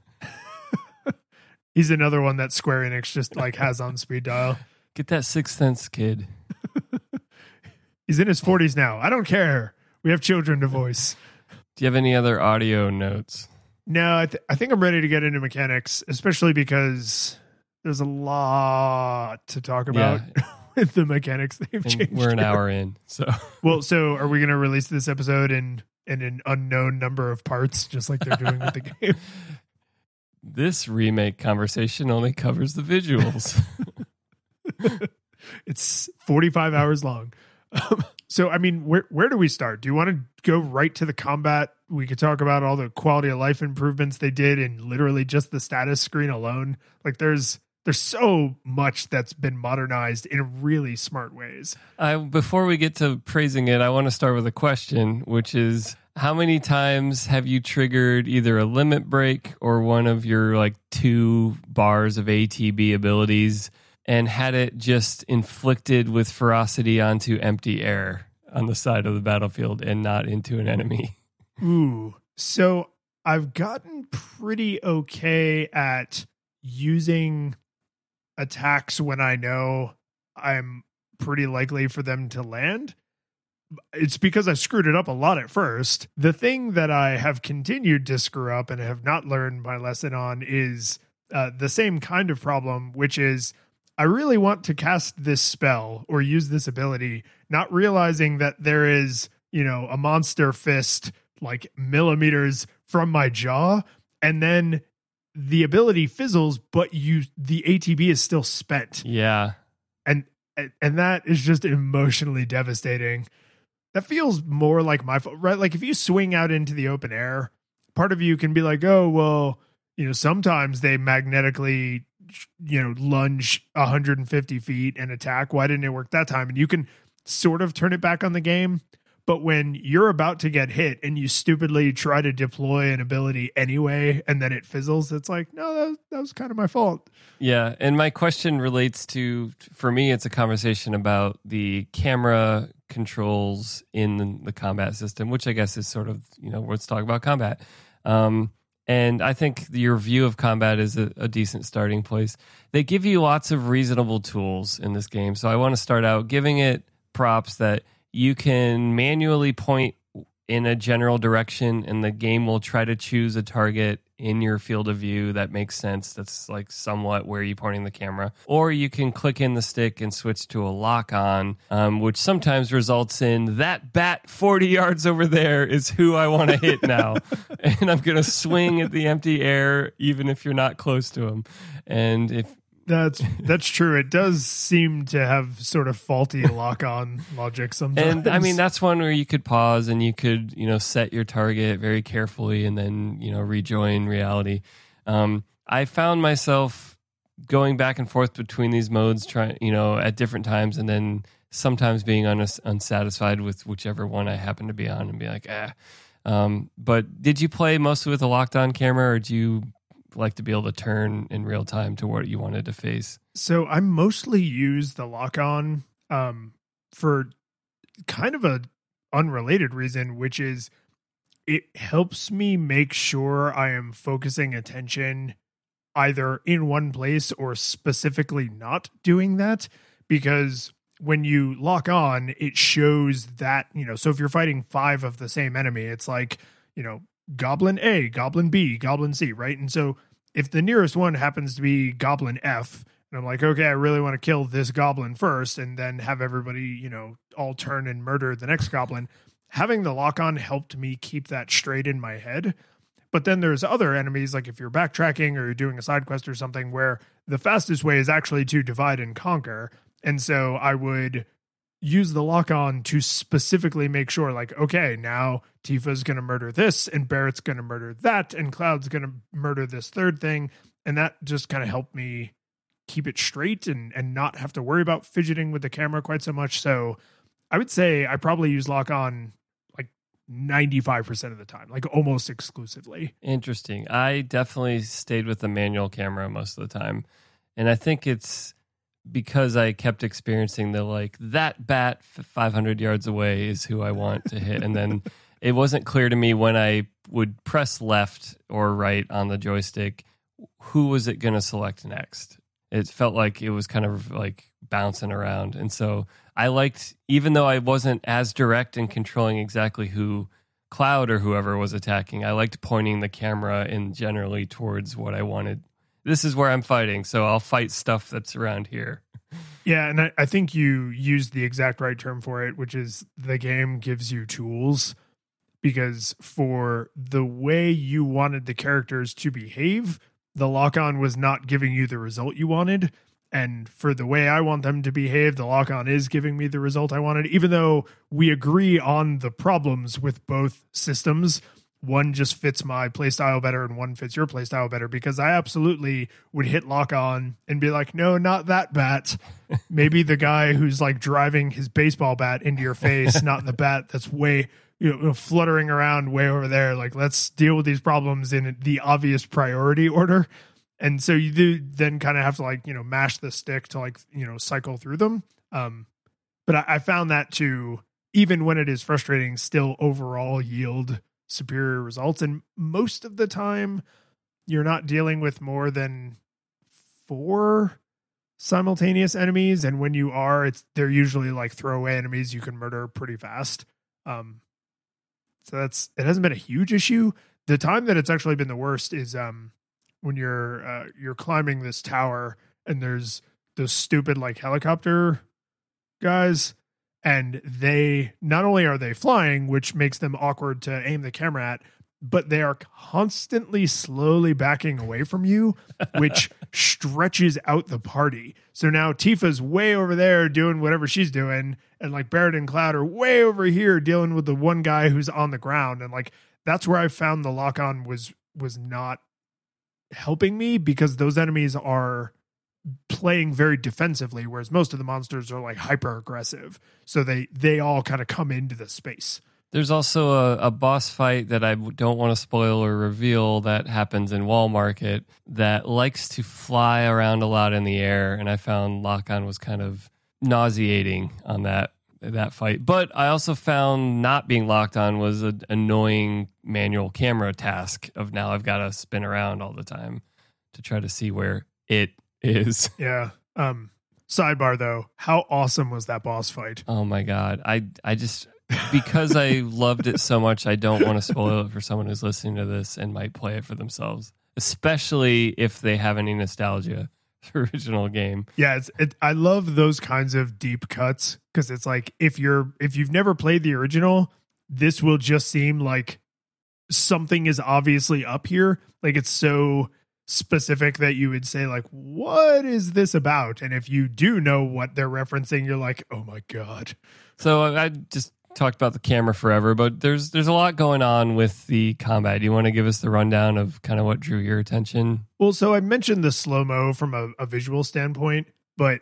[SPEAKER 2] He's another one that Square Enix just like has on speed dial.
[SPEAKER 3] Get that Sixth Sense kid.
[SPEAKER 2] He's in his forties now. I don't care. We have children to voice.
[SPEAKER 3] Do you have any other audio notes?
[SPEAKER 2] No, I, th- I think I'm ready to get into mechanics, especially because there's a lot to talk about yeah. with the mechanics they've
[SPEAKER 3] and
[SPEAKER 2] changed.
[SPEAKER 3] We're an
[SPEAKER 2] here.
[SPEAKER 3] hour in. So,
[SPEAKER 2] well, so are we going to release this episode in, in an unknown number of parts, just like they're doing with the game?
[SPEAKER 3] This remake conversation only covers the visuals.
[SPEAKER 2] It's forty-five hours long. Um, so, I mean, where where do we start? Do you want to go right to the combat? We could talk about all the quality of life improvements they did in literally just the status screen alone. Like there's there's so much that's been modernized in really smart ways.
[SPEAKER 3] I, before we get to praising it, I want to start with a question, which is, how many times have you triggered either a limit break or one of your like two bars of A T B abilities and had it just inflicted with ferocity onto empty air on the side of the battlefield and not into an enemy?
[SPEAKER 2] Ooh. So I've gotten pretty okay at using attacks when I know I'm pretty likely for them to land. It's because I screwed it up a lot at first. The thing that I have continued to screw up and have not learned my lesson on is uh, the same kind of problem, which is I really want to cast this spell or use this ability, not realizing that there is, you know, a monster fist like millimeters from my jaw, and then the ability fizzles, but you the A T B is still spent.
[SPEAKER 3] Yeah.
[SPEAKER 2] And and that is just emotionally devastating. That feels more like my fault, right? Like if you swing out into the open air, part of you can be like, oh, well, you know, sometimes they magnetically, you know, lunge one hundred fifty feet and attack. Why didn't it work that time? And you can sort of turn it back on the game. But when you're about to get hit and you stupidly try to deploy an ability anyway, and then it fizzles, it's like, no, that was, that was kind of my fault.
[SPEAKER 3] Yeah. And my question relates to, for me, it's a conversation about the camera controls in the combat system, which I guess is sort of, you know, let's talk about combat. Um, and I think your view of combat is a, a decent starting place. They give you lots of reasonable tools in this game. So I want to start out giving it props that you can manually point in a general direction and the game will try to choose a target in your field of view that makes sense. That's like somewhat where you're pointing the camera. Or you can click in the stick and switch to a lock on, um, which sometimes results in that bat forty yards over there is who I want to hit now. And I'm going to swing at the empty air, even if you're not close to him. And if
[SPEAKER 2] That's that's true. It does seem to have sort of faulty lock-on logic sometimes.
[SPEAKER 3] And I mean, that's one where you could pause and you could, you know, set your target very carefully and then, you know, rejoin reality. Um, I found myself going back and forth between these modes, trying, you know, at different times, and then sometimes being un- unsatisfied with whichever one I happen to be on and be like, ah. Um, but did you play mostly with a locked-on camera, or do you like to be able to turn in real time to what you wanted to face?
[SPEAKER 2] So I mostly use the lock on um, for kind of a unrelated reason, which is it helps me make sure I am focusing attention either in one place or specifically not doing that. Because when you lock on, it shows that, you know, so if you're fighting five of the same enemy, it's like, you know, Goblin A, Goblin B, Goblin C, right? And so if the nearest one happens to be Goblin F, and I'm like, okay, I really want to kill this Goblin first, and then have everybody, you know, all turn and murder the next Goblin, having the lock-on helped me keep that straight in my head. But then there's other enemies, like if you're backtracking or you're doing a side quest or something, where the fastest way is actually to divide and conquer. And so I would, use the lock on to specifically make sure, like, okay, now Tifa's going to murder this and Barrett's going to murder that and Cloud's going to murder this third thing. And that just kind of helped me keep it straight and, and not have to worry about fidgeting with the camera quite so much. So I would say I probably use lock on like ninety-five percent of the time, like almost exclusively.
[SPEAKER 3] Interesting. I definitely stayed with the manual camera most of the time. And I think it's because I kept experiencing the, like, that bat five hundred yards away is who I want to hit. And then it wasn't clear to me when I would press left or right on the joystick, who was it going to select next? It felt like it was kind of like bouncing around. And so I liked, even though I wasn't as direct in controlling exactly who Cloud or whoever was attacking, I liked pointing the camera in generally towards what I wanted. This is where I'm fighting, so I'll fight stuff that's around here.
[SPEAKER 2] Yeah, and I, I think you used the exact right term for it, which is the game gives you tools, because for the way you wanted the characters to behave, the lock-on was not giving you the result you wanted. And for the way I want them to behave, the lock-on is giving me the result I wanted, even though we agree on the problems with both systems. One just fits my playstyle better and one fits your playstyle better, because I absolutely would hit lock on and be like, no, not that bat. Maybe the guy who's like driving his baseball bat into your face, not the bat that's way, you know, fluttering around way over there. Like, let's deal with these problems in the obvious priority order. And so you do then kind of have to, like, you know, mash the stick to, like, you know, cycle through them. Um, but I, I found that to, even when it is frustrating, still overall yield superior results. And most of the time you're not dealing with more than four simultaneous enemies, and when you are, it's they're usually like throwaway enemies you can murder pretty fast. Um so that's it hasn't been a huge issue. The time that it's actually been the worst is um when you're uh, you're climbing this tower and there's those stupid like helicopter guys. And they, not only are they flying, which makes them awkward to aim the camera at, but they are constantly slowly backing away from you, which stretches out the party. So now Tifa's way over there doing whatever she's doing, and like Barrett and Cloud are way over here dealing with the one guy who's on the ground. And like, that's where I found the lock-on was, was not helping me, because those enemies are playing very defensively, whereas most of the monsters are like hyper aggressive. So they, they all kind of come into the space.
[SPEAKER 3] There's also a, a boss fight that I don't want to spoil or reveal that happens in Wall Market that likes to fly around a lot in the air. And I found lock-on was kind of nauseating on that, that fight. But I also found not being locked on was an annoying manual camera task of now I've got to spin around all the time to try to see where it is.
[SPEAKER 2] Yeah. Um, sidebar though, how awesome was that boss fight?
[SPEAKER 3] Oh my God. I, I just, because I loved it so much, I don't want to spoil it for someone who's listening to this and might play it for themselves, especially if they have any nostalgia for the original game.
[SPEAKER 2] Yeah. It's, it, I love those kinds of deep cuts, because it's like, if you're, if you've never played the original, this will just seem like something is obviously up here. Like, it's so specific that you would say like, what is this about? And if you do know what they're referencing, you're like, oh my God.
[SPEAKER 3] So I just talked about the camera forever, but there's there's a lot going on with the combat. Do you want to give us the rundown of kind of what drew your attention?
[SPEAKER 2] Well, so I mentioned the slow-mo from a, a visual standpoint, but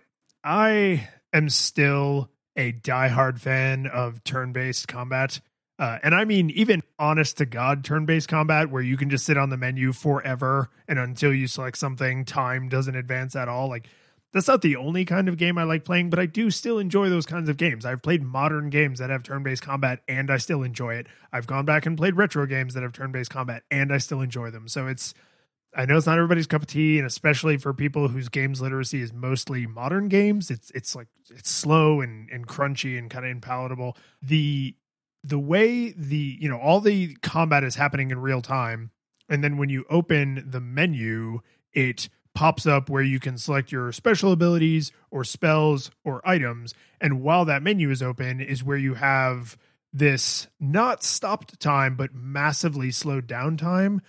[SPEAKER 2] I am still a diehard fan of turn-based combat. Uh, and I mean, even honest to God turn-based combat, where you can just sit on the menu forever, and until you select something, time doesn't advance at all. Like, that's not the only kind of game I like playing, but I do still enjoy those kinds of games. I've played modern games that have turn-based combat, and I still enjoy it. I've gone back and played retro games that have turn-based combat, and I still enjoy them. So it's, I know it's not everybody's cup of tea, and especially for people whose games literacy is mostly modern games, it's it's like, it's slow and, and crunchy and kind of impalatable. The the way the, you know, all the combat is happening in real time. And then when you open the menu, it pops up where you can select your special abilities or spells or items. And while that menu is open is where you have this not stopped time, but massively slowed down time.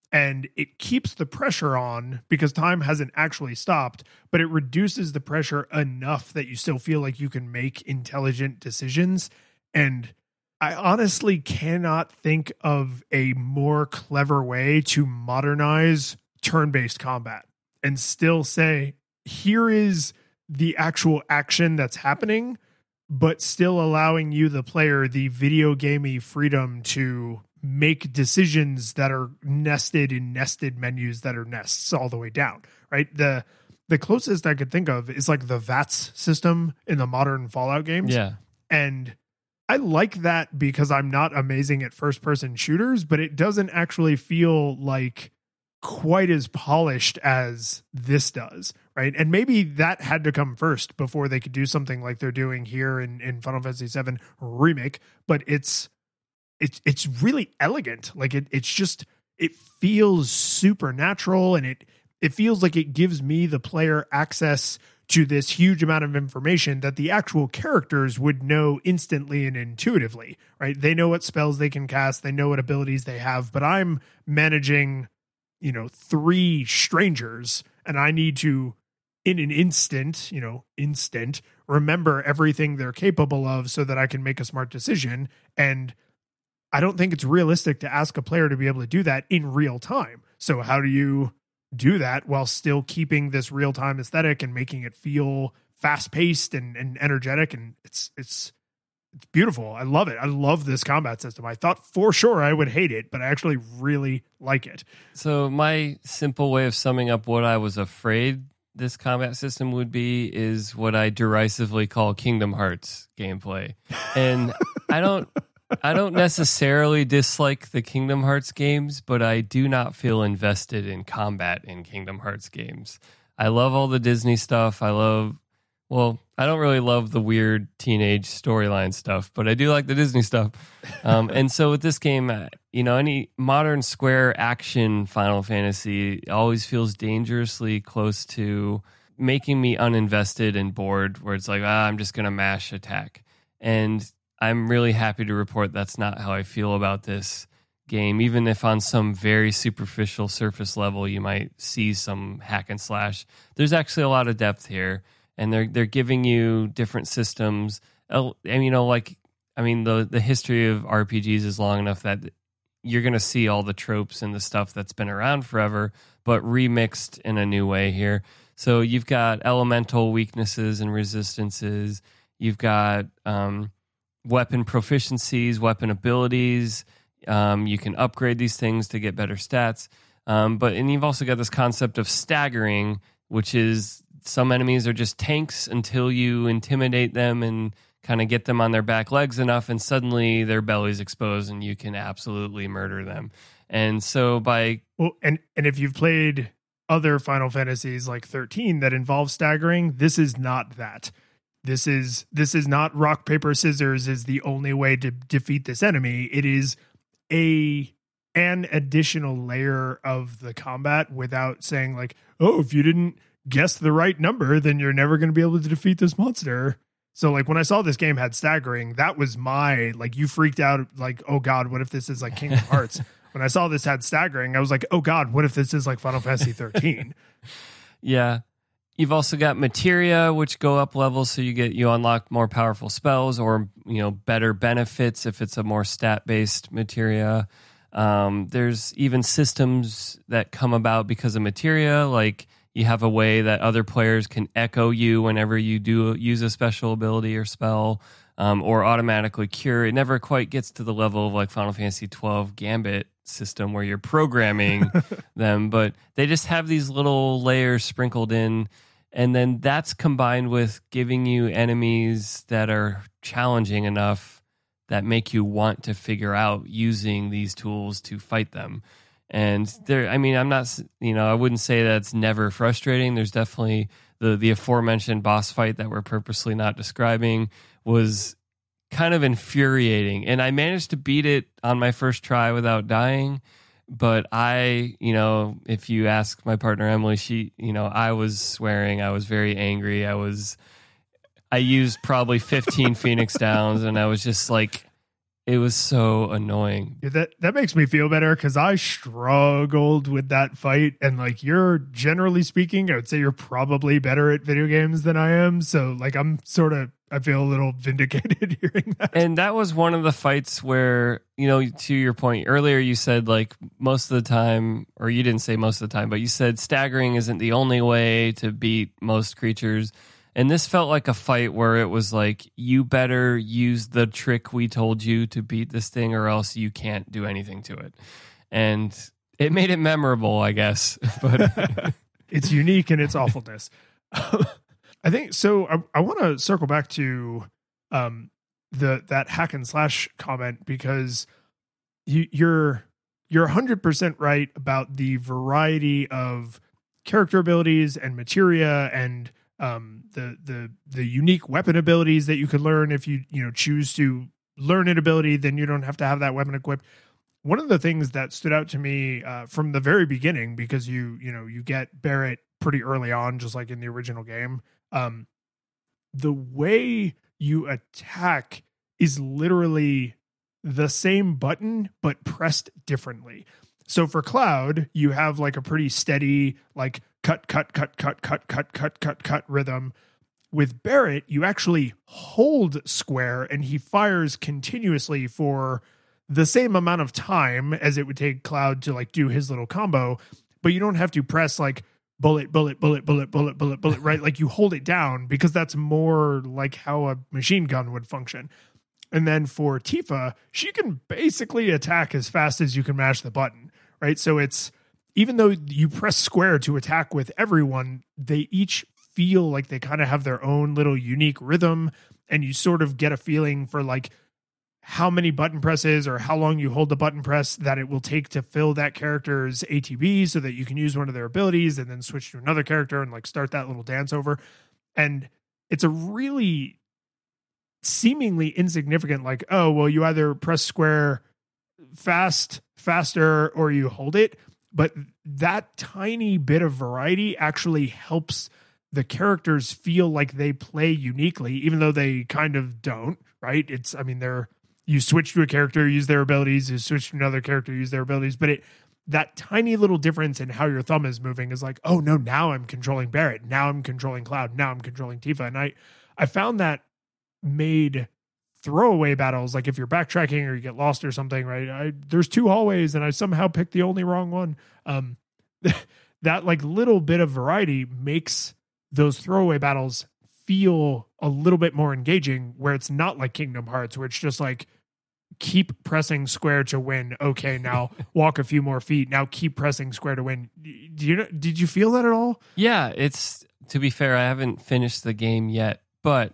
[SPEAKER 2] and it keeps the pressure on because time hasn't actually stopped, but it reduces the pressure enough that you still feel like you can make intelligent decisions. And I honestly cannot think of a more clever way to modernize turn-based combat and still say, here is the actual action that's happening, but still allowing you, the player, the video gamey freedom to make decisions that are nested in nested menus that are nests all the way down, right? The the closest I could think of is like the V A T S system in the modern Fallout games.
[SPEAKER 3] Yeah.
[SPEAKER 2] And I like that because I'm not amazing at first person shooters, but it doesn't actually feel like quite as polished as this does, right? And maybe that had to come first before they could do something like they're doing here in, in Final Fantasy seven Remake, but it's it's it's really elegant. Like it it's just it feels supernatural, and it it feels like it gives me, the player, access to this huge amount of information that the actual characters would know instantly and intuitively, right? They know what spells they can cast, they know what abilities they have, but I'm managing, you know, three strangers, and I need to, in an instant, you know, instant, remember everything they're capable of so that I can make a smart decision. And I don't think it's realistic to ask a player to be able to do that in real time. So how do you do that while still keeping this real-time aesthetic and making it feel fast-paced and, and energetic? And it's it's it's beautiful. I love it. I love this combat system. I thought for sure I would hate it, but I actually really like it.
[SPEAKER 3] So my simple way of summing up what I was afraid this combat system would be is what I derisively call Kingdom Hearts gameplay. And I don't I don't necessarily dislike the Kingdom Hearts games, but I do not feel invested in combat in Kingdom Hearts games. I love all the Disney stuff. I love, well, I don't really love the weird teenage storyline stuff, but I do like the Disney stuff. Um, and so with this game, you know, any modern Square action Final Fantasy always feels dangerously close to making me uninvested and bored, where it's like, ah, I'm just going to mash attack. And I'm really happy to report that's not how I feel about this game, even if on some very superficial surface level you might see some hack and slash. There's actually a lot of depth here, and they're they're giving you different systems. And you know, like I mean, the the history of R P Gs is long enough that you're going to see all the tropes and the stuff that's been around forever, but remixed in a new way here. So you've got elemental weaknesses and resistances. You've got um, weapon proficiencies, weapon abilities. Um, you can upgrade these things to get better stats. Um, but and you've also got this concept of staggering, which is some enemies are just tanks until you intimidate them and kind of get them on their back legs enough, and suddenly their belly's exposed and you can absolutely murder them. And so by
[SPEAKER 2] well, and and if you've played other Final Fantasies like thirteen that involve staggering, this is not that. This is this is not rock, paper, scissors is the only way to defeat this enemy. It is a an additional layer of the combat without saying like, oh, if you didn't guess the right number, then you're never going to be able to defeat this monster. So like when I saw this game had staggering, that was my, like, you freaked out like, oh God, what if this is like Kingdom Hearts? When I saw this had staggering, I was like, oh God, what if this is like Final Fantasy thirteen?
[SPEAKER 3] Yeah. You've also got materia, which go up levels, so you get you unlock more powerful spells or, you know, better benefits if it's a more stat-based materia. Um, there's even systems that come about because of materia, like you have a way that other players can echo you whenever you do use a special ability or spell, um, or automatically cure. It never quite gets to the level of like Final Fantasy twelve Gambit system where you're programming them, but they just have these little layers sprinkled in. And then that's combined with giving you enemies that are challenging enough that make you want to figure out using these tools to fight them. And there, I mean, I'm not, you know, I wouldn't say that's never frustrating. There's definitely the the aforementioned boss fight that we're purposely not describing was kind of infuriating. And I managed to beat it on my first try without dying. But I, you know, if you ask my partner, Emily, she, you know, I was swearing. I was very angry. I was, I used probably fifteen Phoenix Downs, and I was just like, It was so annoying.
[SPEAKER 2] Yeah, that that makes me feel better because I struggled with that fight. And like, you're generally speaking, I would say you're probably better at video games than I am. So like, I'm sort of, I feel a little vindicated hearing that.
[SPEAKER 3] And that was one of the fights where, you know, to your point earlier, you said like most of the time, or you didn't say most of the time, but you said staggering isn't the only way to beat most creatures. And this felt like a fight where it was like, you better use the trick we told you to beat this thing or else you can't do anything to it. And it made it memorable, I guess. But
[SPEAKER 2] it's unique in its awfulness. I think so. I, I want to circle back to um, the that hack and slash comment because you, you're you're one hundred percent right about the variety of character abilities and materia and um, the the the unique weapon abilities that you could learn if you you know choose to learn an ability. Then you don't have to have that weapon equipped. One of the things that stood out to me uh, from the very beginning, because you you know you get Barret pretty early on, just like in the original game. Um, the way you attack is literally the same button, but pressed differently. So for Cloud, you have like a pretty steady, like cut, cut, cut, cut, cut, cut, cut, cut, cut rhythm. With Barret, you actually hold square and he fires continuously for the same amount of time as it would take Cloud to like do his little combo, but you don't have to press like bullet, bullet, bullet, bullet, bullet, bullet, bullet, right? Like you hold it down because that's more like how a machine gun would function. And then for Tifa, she can basically attack as fast as you can mash the button, right? So it's, even though you press square to attack with everyone, they each feel like they kind of have their own little unique rhythm. And you sort of get a feeling for like how many button presses or how long you hold the button press that it will take to fill that character's A T B so that you can use one of their abilities and then switch to another character and like start that little dance over. And it's a really seemingly insignificant, like, oh, well, you either press square fast, faster, or you hold it. But that tiny bit of variety actually helps the characters feel like they play uniquely, even though they kind of don't, right? It's, I mean, they're, you switch to a character, use their abilities, you switch to another character, use their abilities. But it, that tiny little difference in how your thumb is moving is like, oh no, now I'm controlling Barret. Now I'm controlling Cloud. Now I'm controlling Tifa. And I, I found that made throwaway battles, like if you're backtracking or you get lost or something, right? I, there's two hallways and I somehow picked the only wrong one. Um, that like little bit of variety makes those throwaway battles feel a little bit more engaging, where it's not like Kingdom Hearts, where it's just like, keep pressing square to win. Okay, now walk a few more feet. Now keep pressing square to win. Do you did you feel that at all?
[SPEAKER 3] Yeah, it's, to be fair, I haven't finished the game yet, but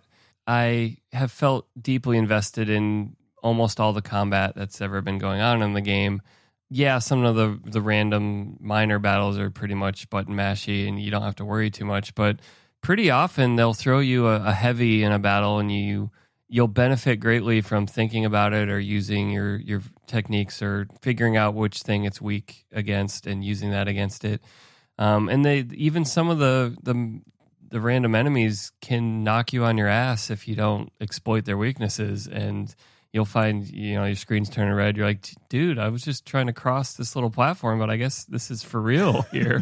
[SPEAKER 3] I have felt deeply invested in almost all the combat that's ever been going on in the game. Yeah, some of the the random minor battles are pretty much button mashy and you don't have to worry too much, but pretty often they'll throw you a, a heavy in a battle and you you'll benefit greatly from thinking about it or using your your techniques or figuring out which thing it's weak against and using that against it. Um, and they even some of the the the random enemies can knock you on your ass if you don't exploit their weaknesses, and you'll find, you know, your screen's turning red. You're like, dude, I was just trying to cross this little platform, but I guess this is for real here.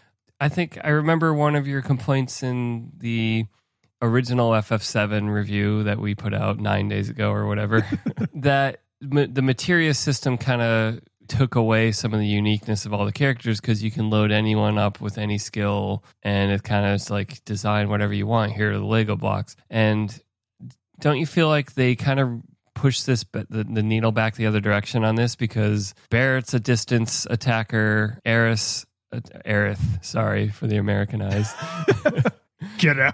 [SPEAKER 3] I think I remember one of your complaints in the original F F seven review that we put out nine days ago or whatever, that ma- the materia system kind of took away some of the uniqueness of all the characters because you can load anyone up with any skill and it kind of is like design whatever you want. Here are the Lego blocks. And don't you feel like they kind of push this the, the needle back the other direction on this, because Barret's a distance attacker, Aerith, uh, Aerith, sorry for the Americanized.
[SPEAKER 2] Get out.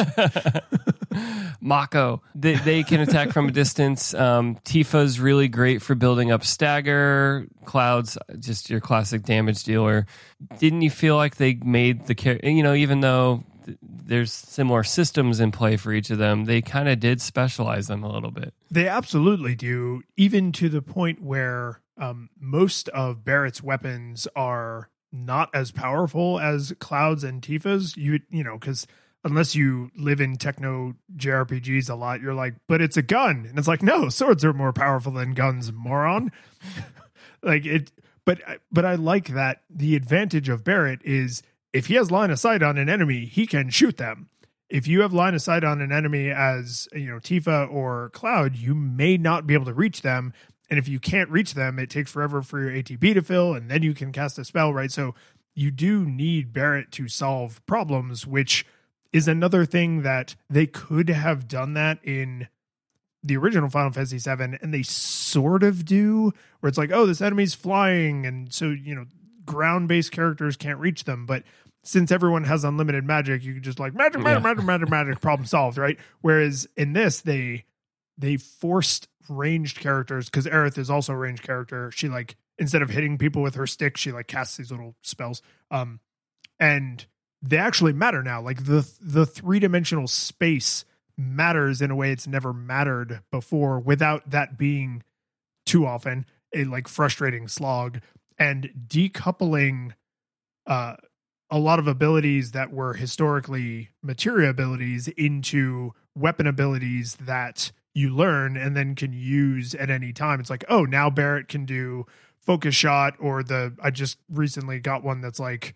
[SPEAKER 3] Mako. They, they can attack from a distance. Um, Tifa's really great for building up stagger. Cloud's just your classic damage dealer. Didn't you feel like they made the character, you know, even though th- there's similar systems in play for each of them, they kind of did specialize them a little bit?
[SPEAKER 2] They absolutely do, even to the point where um, most of Barret's weapons are not as powerful as Cloud's and Tifa's. You you know, because unless you live in techno J R P Gs a lot, you're like, but it's a gun. And it's like, no, swords are more powerful than guns, moron. Like it, but, but I like that the advantage of Barret is if he has line of sight on an enemy, he can shoot them. If you have line of sight on an enemy as, you know, Tifa or Cloud, you may not be able to reach them. And if you can't reach them, it takes forever for your A T B to fill, and then you can cast a spell, right? So you do need Barret to solve problems, which is another thing that they could have done that in the original Final Fantasy seven, and they sort of do, where it's like, oh, this enemy's flying, and so, you know, ground-based characters can't reach them, but since everyone has unlimited magic, you can just like magic, magic, yeah. magic, magic, magic, problem solved, right? Whereas in this, they they forced ranged characters, because Aerith is also a ranged character. She like, instead of hitting people with her stick, she like casts these little spells. Um, and they actually matter now. Like the the three-dimensional space matters in a way it's never mattered before, without that being too often a like frustrating slog. And decoupling uh a lot of abilities that were historically materia abilities into weapon abilities that you learn and then can use at any time. It's like, oh, now Barret can do focus shot, or the, I just recently got one that's like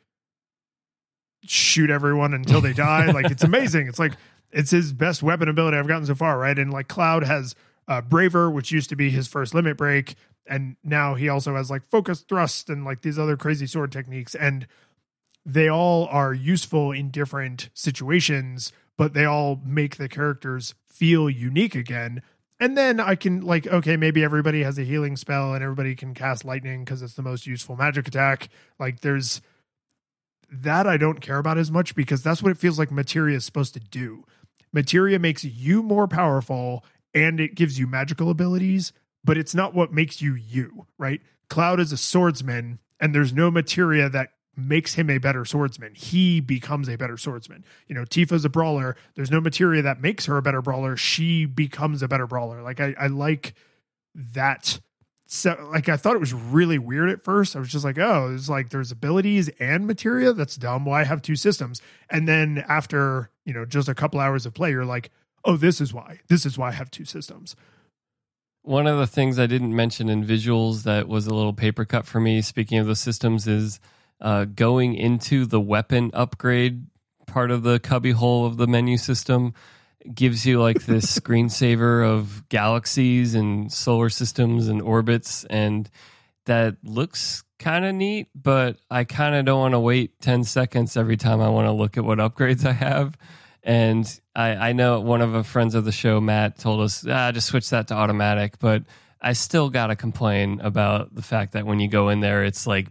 [SPEAKER 2] shoot everyone until they die. Like, it's amazing. It's like, it's his best weapon ability I've gotten so far. Right. And like Cloud has uh, Braver, which used to be his first limit break. And now he also has like focus thrust and like these other crazy sword techniques. And they all are useful in different situations, but they all make the characters feel unique again. And then I can like, okay, maybe everybody has a healing spell and everybody can cast lightning because it's the most useful magic attack. Like there's that I don't care about as much, because that's what it feels like materia is supposed to do. Materia makes you more powerful and it gives you magical abilities, but it's not what makes you you, right? Cloud is a swordsman and there's no materia that makes him a better swordsman. He becomes a better swordsman. You know, Tifa's a brawler. There's no materia that makes her a better brawler. She becomes a better brawler. Like I, I like that. So like, I thought it was really weird at first. I was just like, oh, it's like there's abilities and materia. That's dumb. Why have two systems? And then after, you know, just a couple hours of play, you're like, oh, this is why. This is why I have two systems.
[SPEAKER 3] One of the things I didn't mention in visuals that was a little paper cut for me, speaking of the systems, is Uh, going into the weapon upgrade part of the cubbyhole of the menu system gives you like this screensaver of galaxies and solar systems and orbits, and that looks kind of neat, but I kind of don't want to wait ten seconds every time I want to look at what upgrades I have. And I, I know one of the friends of the show, Matt, told us, ah, just switch that to automatic, but I still got to complain about the fact that when you go in there, it's like,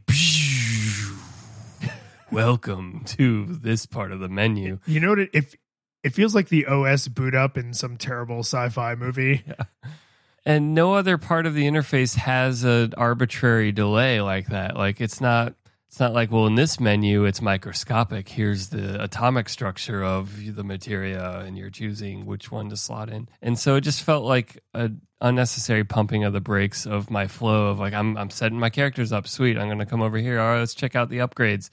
[SPEAKER 3] welcome to this part of the menu.
[SPEAKER 2] You know what? If it feels like the O S boot up in some terrible sci-fi movie.
[SPEAKER 3] Yeah. And no other part of the interface has an arbitrary delay like that. Like it's not it's not like, well, in this menu it's microscopic. Here's the atomic structure of the materia and you're choosing which one to slot in. And so it just felt like an unnecessary pumping of the brakes of my flow of like, I'm I'm setting my characters up. Sweet. I'm going to come over here. All right, let's check out the upgrades.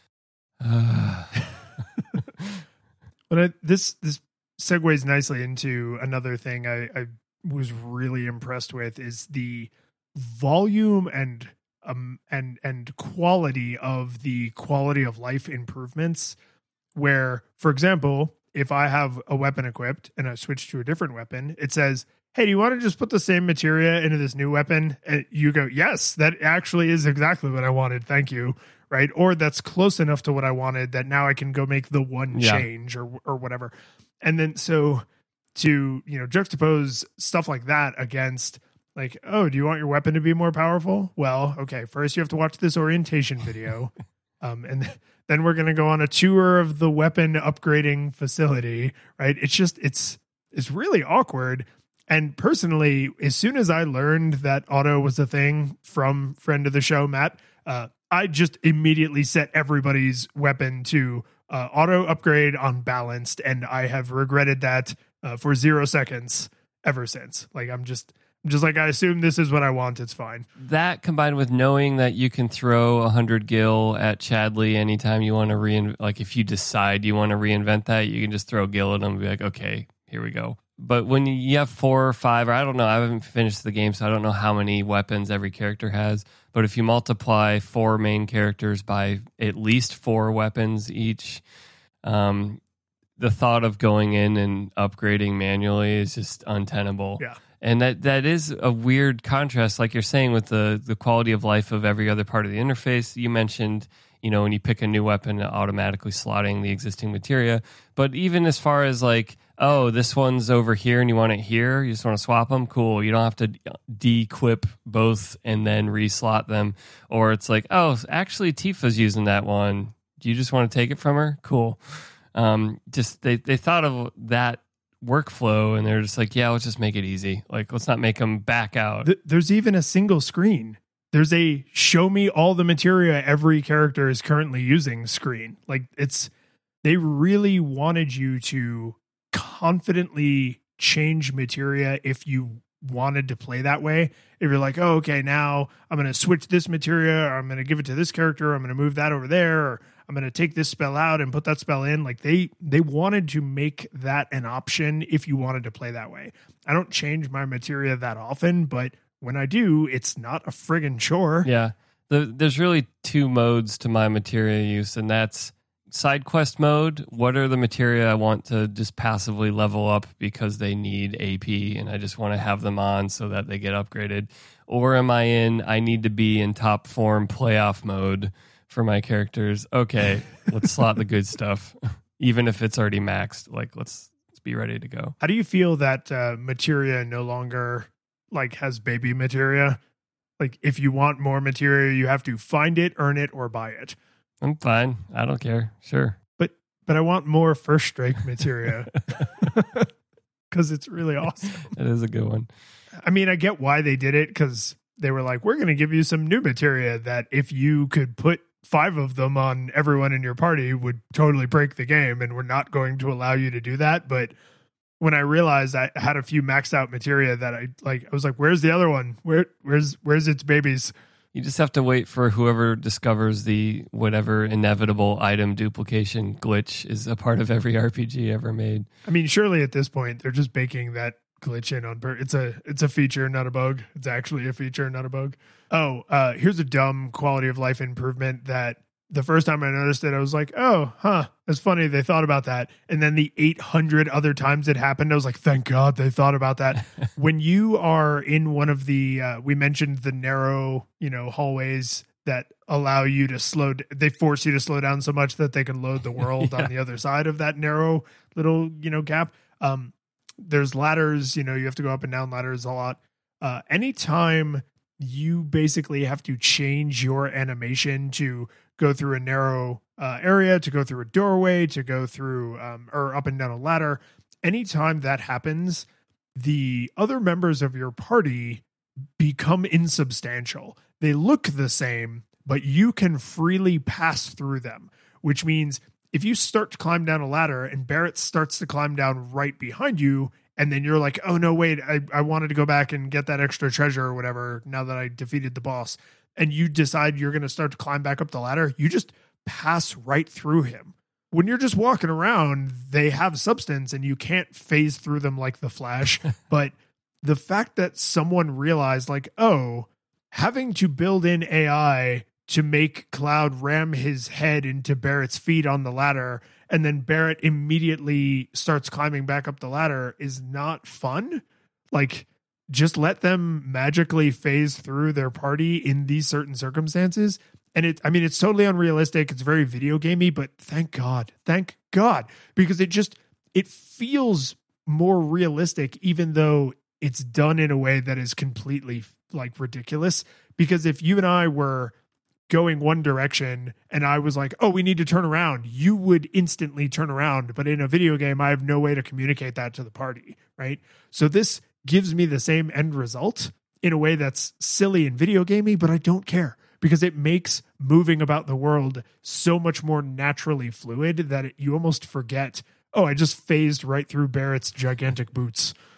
[SPEAKER 2] But I, this this segues nicely into another thing I, I was really impressed with is the volume and um and and quality of the quality of life improvements. Where, for example, if I have a weapon equipped and I switch to a different weapon, it says, hey, do you want to just put the same materia into this new weapon? And you go, yes, that actually is exactly what I wanted. Thank you. Right. Or that's close enough to what I wanted that now I can go make the one
[SPEAKER 3] yeah.
[SPEAKER 2] change or or whatever. And then so to, you know, juxtapose stuff like that against like, oh, do you want your weapon to be more powerful? Well, okay, first you have to watch this orientation video. um, and then we're going to go on a tour of the weapon upgrading facility. Right. It's just it's it's really awkward. And personally, as soon as I learned that auto was a thing from friend of the show, Matt, uh, I just immediately set everybody's weapon to uh, auto upgrade on balanced, and I have regretted that uh, for zero seconds ever since. Like I'm just, Just like, I assume this is what I want. It's fine.
[SPEAKER 3] That combined with knowing that you can throw one hundred gil at Chadley anytime you want to reinvent, like if you decide you want to reinvent that, you can just throw gil at him and be like, okay, here we go. But when you have four or five, or I don't know, I haven't finished the game, so I don't know how many weapons every character has. But if you multiply four main characters by at least four weapons each, um, the thought of going in and upgrading manually is just untenable.
[SPEAKER 2] Yeah.
[SPEAKER 3] And that, that is a weird contrast, like you're saying, with the, the quality of life of every other part of the interface. You mentioned, you know, when you pick a new weapon, automatically slotting the existing materia. But even as far as like, oh, this one's over here and you want it here, you just want to swap them, cool. You don't have to de-equip both and then re-slot them. Or it's like, oh, actually Tifa's using that one. Do you just want to take it from her? Cool. Um, just they, they thought of that workflow and they're just like, yeah, let's just make it easy. Like, let's not make them back out.
[SPEAKER 2] There's even a single screen. There's a show me all the materia every character is currently using screen. Like, it's, they really wanted you to confidently change materia if you wanted to play that way. If you're like, oh, okay, now I'm going to switch this materia, or I'm going to give it to this character, I'm going to move that over there, or I'm going to take this spell out and put that spell in. Like, they they wanted to make that an option if you wanted to play that way. I don't change my materia that often, but when I do, it's not a friggin' chore.
[SPEAKER 3] Yeah. The, there's really two modes to my materia use, and that's side quest mode. What are the materia I want to just passively level up because they need A P and I just want to have them on so that they get upgraded? Or am I in, I need to be in top form playoff mode for my characters? Okay, let's slot the good stuff. Even if it's already maxed, like let's, let's be ready to go.
[SPEAKER 2] How do you feel that uh, materia no longer like has baby materia? Like, if you want more materia, you have to find it, earn it, or buy it.
[SPEAKER 3] I'm fine. I don't care. Sure.
[SPEAKER 2] But but I want more first strike materia because it's really awesome.
[SPEAKER 3] It is a good one.
[SPEAKER 2] I mean, I get why they did it, because they were like, we're going to give you some new materia that if you could put five of them on everyone in your party would totally break the game, and we're not going to allow you to do that. But when I realized I had a few maxed out materia that I like, I was like, where's the other one? Where where's where's its babies?
[SPEAKER 3] You just have to wait for whoever discovers the whatever inevitable item duplication glitch is a part of every R P G ever made.
[SPEAKER 2] I mean, surely at this point they're just baking that glitch in on purpose. It's a it's a feature, not a bug. It's actually a feature, not a bug. Oh, uh, here's a dumb quality of life improvement that the first time I noticed it, I was like, oh, huh, it's funny they thought about that. And then the eight hundred other times it happened, I was like, thank God they thought about that. When you are in one of the, uh, we mentioned the narrow, you know, hallways that allow you to slow, they force you to slow down so much that they can load the world yeah. on the other side of that narrow little, you know, gap. Um, there's ladders, you know, you have to go up and down ladders a lot. Uh, anytime you basically have to change your animation to go through a narrow uh, area, to go through a doorway, to go through um, or up and down a ladder. Anytime that happens, the other members of your party become insubstantial. They look the same, but you can freely pass through them, which means if you start to climb down a ladder and Barrett starts to climb down right behind you, and then you're like, oh no, wait, I, I wanted to go back and get that extra treasure or whatever now that I defeated the boss, and you decide you're going to start to climb back up the ladder, you just pass right through him. When you're just walking around, they have substance and you can't phase through them like the Flash. But the fact that someone realized, like, oh, having to build in A I to make Cloud ram his head into Barrett's feet on the ladder, and then Barrett immediately starts climbing back up the ladder is not fun. Like, just let them magically phase through their party in these certain circumstances. And it, I mean, it's totally unrealistic. It's very video gamey, but thank God, thank God, because it just, it feels more realistic, even though it's done in a way that is completely like ridiculous. Because if you and I were going one direction and I was like, oh, we need to turn around, you would instantly turn around. But in a video game, I have no way to communicate that to the party, right? So this gives me the same end result in a way that's silly and video gamey, but I don't care because it makes moving about the world so much more naturally fluid that it, you almost forget, oh, I just phased right through Barrett's gigantic boots.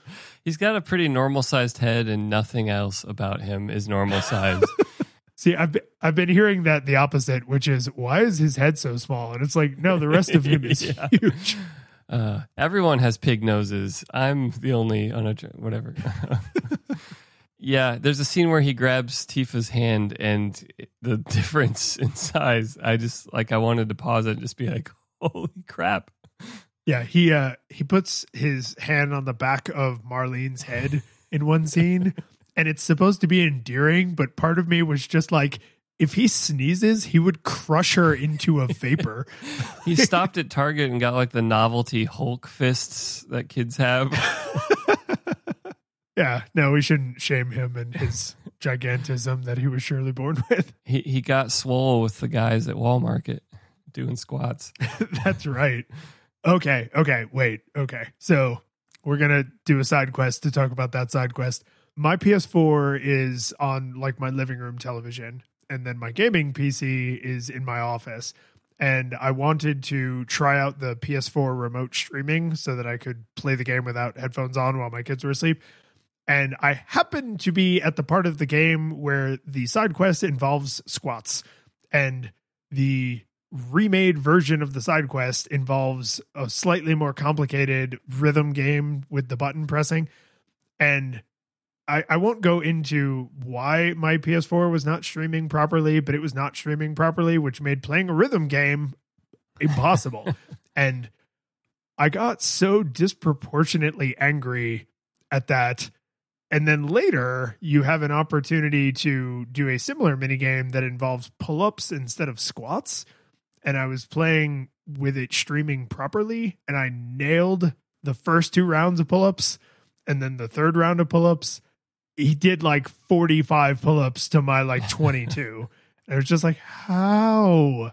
[SPEAKER 3] He's got a pretty normal sized head, and nothing else about him is normal size.
[SPEAKER 2] See, I've been, I've been hearing that the opposite, which is, why is his head so small? And it's like, no, the rest of him is
[SPEAKER 3] Yeah.
[SPEAKER 2] huge.
[SPEAKER 3] Uh, everyone has pig noses. I'm the only unattr- whatever. Yeah, there's a scene where he grabs Tifa's hand, and the difference in size, I just like I wanted to pause it and just be like, holy crap.
[SPEAKER 2] Yeah, he uh he puts his hand on the back of Marlene's head in one scene, and it's supposed to be endearing, but part of me was just like, if he sneezes, he would crush her into a vapor.
[SPEAKER 3] He stopped at Target and got like the novelty Hulk fists that kids have.
[SPEAKER 2] Yeah, no, we shouldn't shame him and his gigantism that he was surely born with.
[SPEAKER 3] He he got swole with the guys at Walmart doing squats.
[SPEAKER 2] That's right. Okay, okay, wait, okay. So we're going to do a side quest to talk about that side quest. My P S four is on like my living room television, and then my gaming P C is in my office. And I wanted to try out the P S four remote streaming so that I could play the game without headphones on while my kids were asleep. And I happened to be at the part of the game where the side quest involves squats, and the remade version of the side quest involves a slightly more complicated rhythm game with the button pressing. And I, I won't go into why my P S four was not streaming properly, but it was not streaming properly, which made playing a rhythm game impossible. And I got so disproportionately angry at that. And then later, you have an opportunity to do a similar minigame that involves pull-ups instead of squats. And I was playing with it streaming properly, and I nailed the first two rounds of pull-ups. And then the third round of pull-ups, he did like forty-five pull-ups to my like twenty-two. And it was just like, how?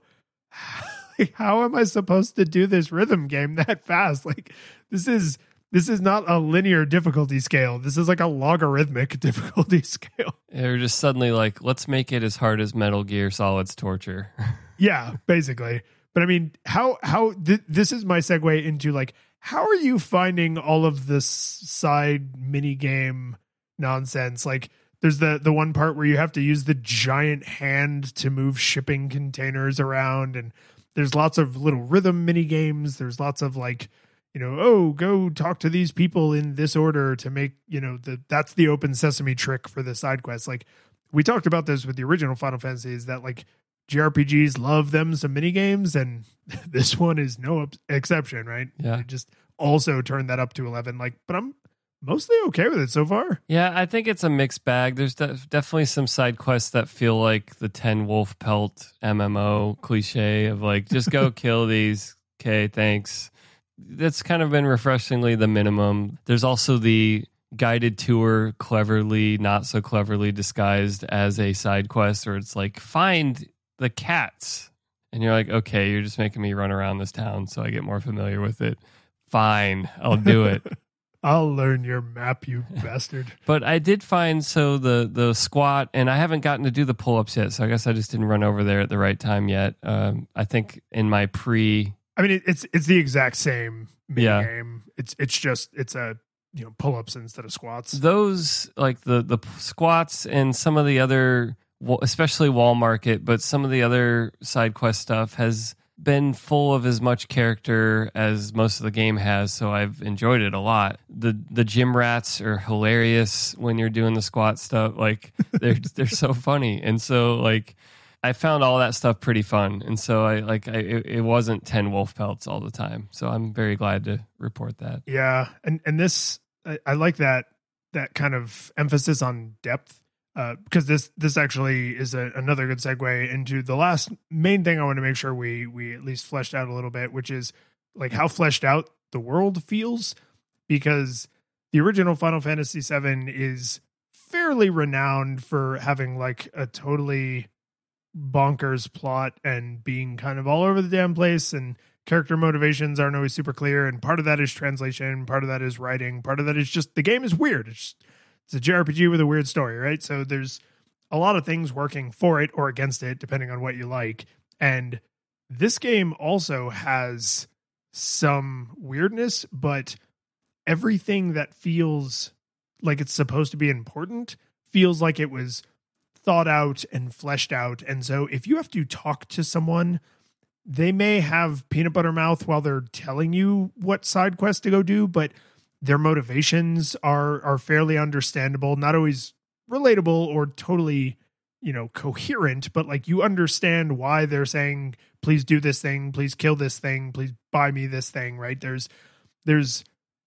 [SPEAKER 2] How am I supposed to do this rhythm game that fast? Like, this is... This is not a linear difficulty scale. This is like a logarithmic difficulty scale.
[SPEAKER 3] They're just suddenly like, let's make it as hard as Metal Gear Solid's torture.
[SPEAKER 2] Yeah, basically. But I mean, how how th- this is my segue into like, how are you finding all of this side mini game nonsense? Like, there's the the one part where you have to use the giant hand to move shipping containers around, and there's lots of little rhythm mini games. There's lots of like, you know, oh, go talk to these people in this order to make, you know, the that's the open sesame trick for the side quest. Like, we talked about this with the original Final Fantasy, is that like J R P Gs love them some mini games, and this one is no exception, right?
[SPEAKER 3] Yeah.
[SPEAKER 2] It just also turned that up to eleven. Like, but I'm mostly okay with it so far.
[SPEAKER 3] Yeah, I think it's a mixed bag. There's de- definitely some side quests that feel like the ten wolf pelt M M O cliche of like, just go kill these. Okay, thanks. That's kind of been refreshingly the minimum. There's also the guided tour, cleverly, not so cleverly disguised as a side quest, where it's like, find the cats. And you're like, okay, you're just making me run around this town so I get more familiar with it. Fine, I'll do it.
[SPEAKER 2] I'll learn your map, you bastard.
[SPEAKER 3] But I did find, so the the squat, and I haven't gotten to do the pull-ups yet, so I guess I just didn't run over there at the right time yet. Um, I think in my pre...
[SPEAKER 2] I mean, it, it's it's the exact same mini
[SPEAKER 3] Yeah.
[SPEAKER 2] game. It's it's just it's a you know pull-ups instead of squats.
[SPEAKER 3] Those, like the the squats and some of the other, especially Wall Market, but some of the other side quest stuff has been full of as much character as most of the game has, so I've enjoyed it a lot. The the gym rats are hilarious when you're doing the squat stuff. Like, they're they're so funny, and so like I found all that stuff pretty fun, and so I like I, it, it wasn't ten wolf pelts all the time. So I'm very glad to report that.
[SPEAKER 2] Yeah, and and this I, I like that that kind of emphasis on depth, uh, because this this actually is a, another good segue into the last main thing I want to make sure we we at least fleshed out a little bit, which is like how fleshed out the world feels, because the original Final Fantasy seven is fairly renowned for having like a totally bonkers plot and being kind of all over the damn place, and character motivations aren't always super clear, and part of that is translation, part of that is writing, part of that is just the game is weird. It's just, it's a J R P G with a weird story, right? So there's a lot of things working for it or against it depending on what you like. And this game also has some weirdness, but everything that feels like it's supposed to be important feels like it was thought out and fleshed out. And so if you have to talk to someone, they may have peanut butter mouth while they're telling you what side quest to go do, but their motivations are are fairly understandable, not always relatable or totally, you know, coherent, but like you understand why they're saying, please do this thing, please kill this thing, please buy me this thing, right? There's there's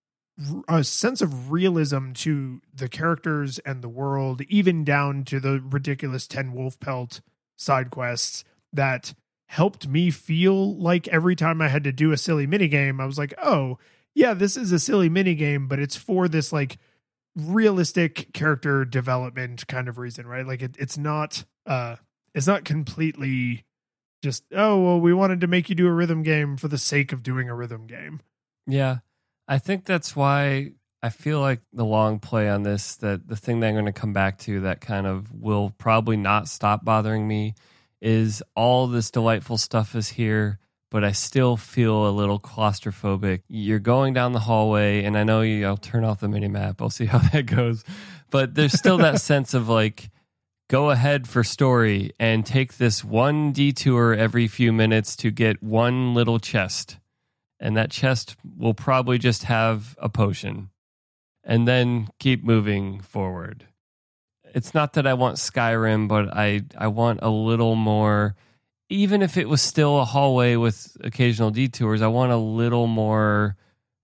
[SPEAKER 2] a sense of realism to the characters and the world, even down to the ridiculous ten wolf pelt side quests that helped me feel like every time I had to do a silly minigame, I was like, oh, yeah, this is a silly minigame, but it's for this like realistic character development kind of reason, right? Like it, it's not, uh, it's not completely just, oh, well, we wanted to make you do a rhythm game for the sake of doing a rhythm game.
[SPEAKER 3] Yeah. I think that's why I feel like the long play on this, that the thing that I'm going to come back to that kind of will probably not stop bothering me is all this delightful stuff is here, but I still feel a little claustrophobic. You're going down the hallway, and I know you, I'll turn off the minimap. I'll see how that goes. But there's still that sense of like, go ahead for story and take this one detour every few minutes to get one little chest. And that chest will probably just have a potion. And then keep moving forward. It's not that I want Skyrim, but I, I want a little more, even if it was still a hallway with occasional detours, I want a little more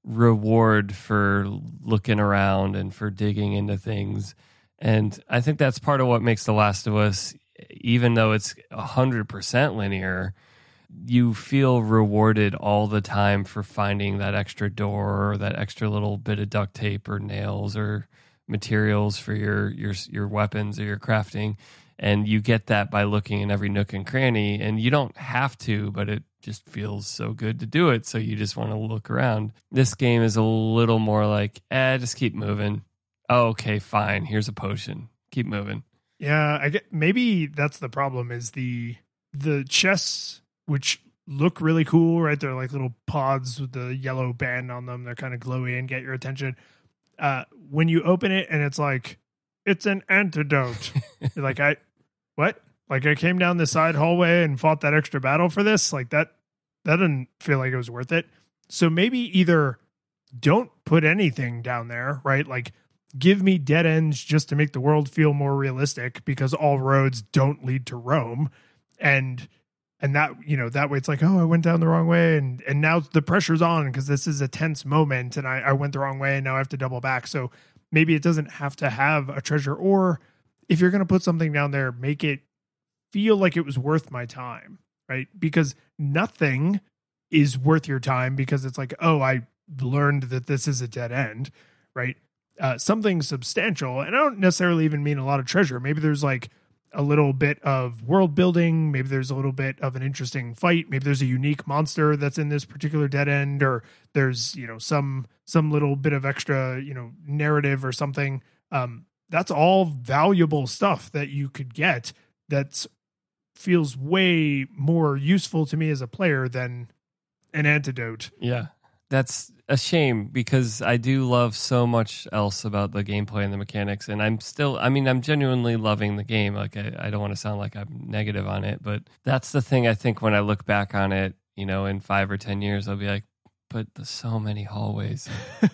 [SPEAKER 3] reward for looking around and for digging into things. And I think that's part of what makes The Last of Us, even though it's one hundred percent linear, you feel rewarded all the time for finding that extra door or that extra little bit of duct tape or nails or materials for your your your weapons or your crafting. And you get that by looking in every nook and cranny, and you don't have to, but it just feels so good to do it. So you just want to look around. This game is a little more like, eh, just keep moving. Oh, okay, fine. Here's a potion. Keep moving.
[SPEAKER 2] Yeah, I get, maybe that's the problem is the the chests, which look really cool, right? They're like little pods with the yellow band on them. They're kind of glowy and get your attention. Uh, when you open it and it's like, it's an antidote. You're like, I, what? Like I came down the side hallway and fought that extra battle for this? Like that, that didn't feel like it was worth it. So maybe either don't put anything down there, right? Like give me dead ends just to make the world feel more realistic because all roads don't lead to Rome. And And that, you know, that way it's like, oh, I went down the wrong way. And, and now the pressure's on because this is a tense moment and I, I went the wrong way and now I have to double back. So maybe it doesn't have to have a treasure, or if you're going to put something down there, make it feel like it was worth my time, right? Because nothing is worth your time because it's like, oh, I learned that this is a dead end, right? Uh, something substantial. And I don't necessarily even mean a lot of treasure. Maybe there's like a little bit of world building. Maybe there's a little bit of an interesting fight. Maybe there's a unique monster that's in this particular dead end, or there's, you know, some, some little bit of extra, you know, narrative or something. Um, that's all valuable stuff that you could get that's feels way more useful to me as a player than an antidote.
[SPEAKER 3] Yeah. That's a shame because I do love so much else about the gameplay and the mechanics. And I'm still, I mean, I'm genuinely loving the game. Like, I, I don't want to sound like I'm negative on it, but that's the thing I think when I look back on it, you know, in five or ten years, I'll be like, but there's so many hallways.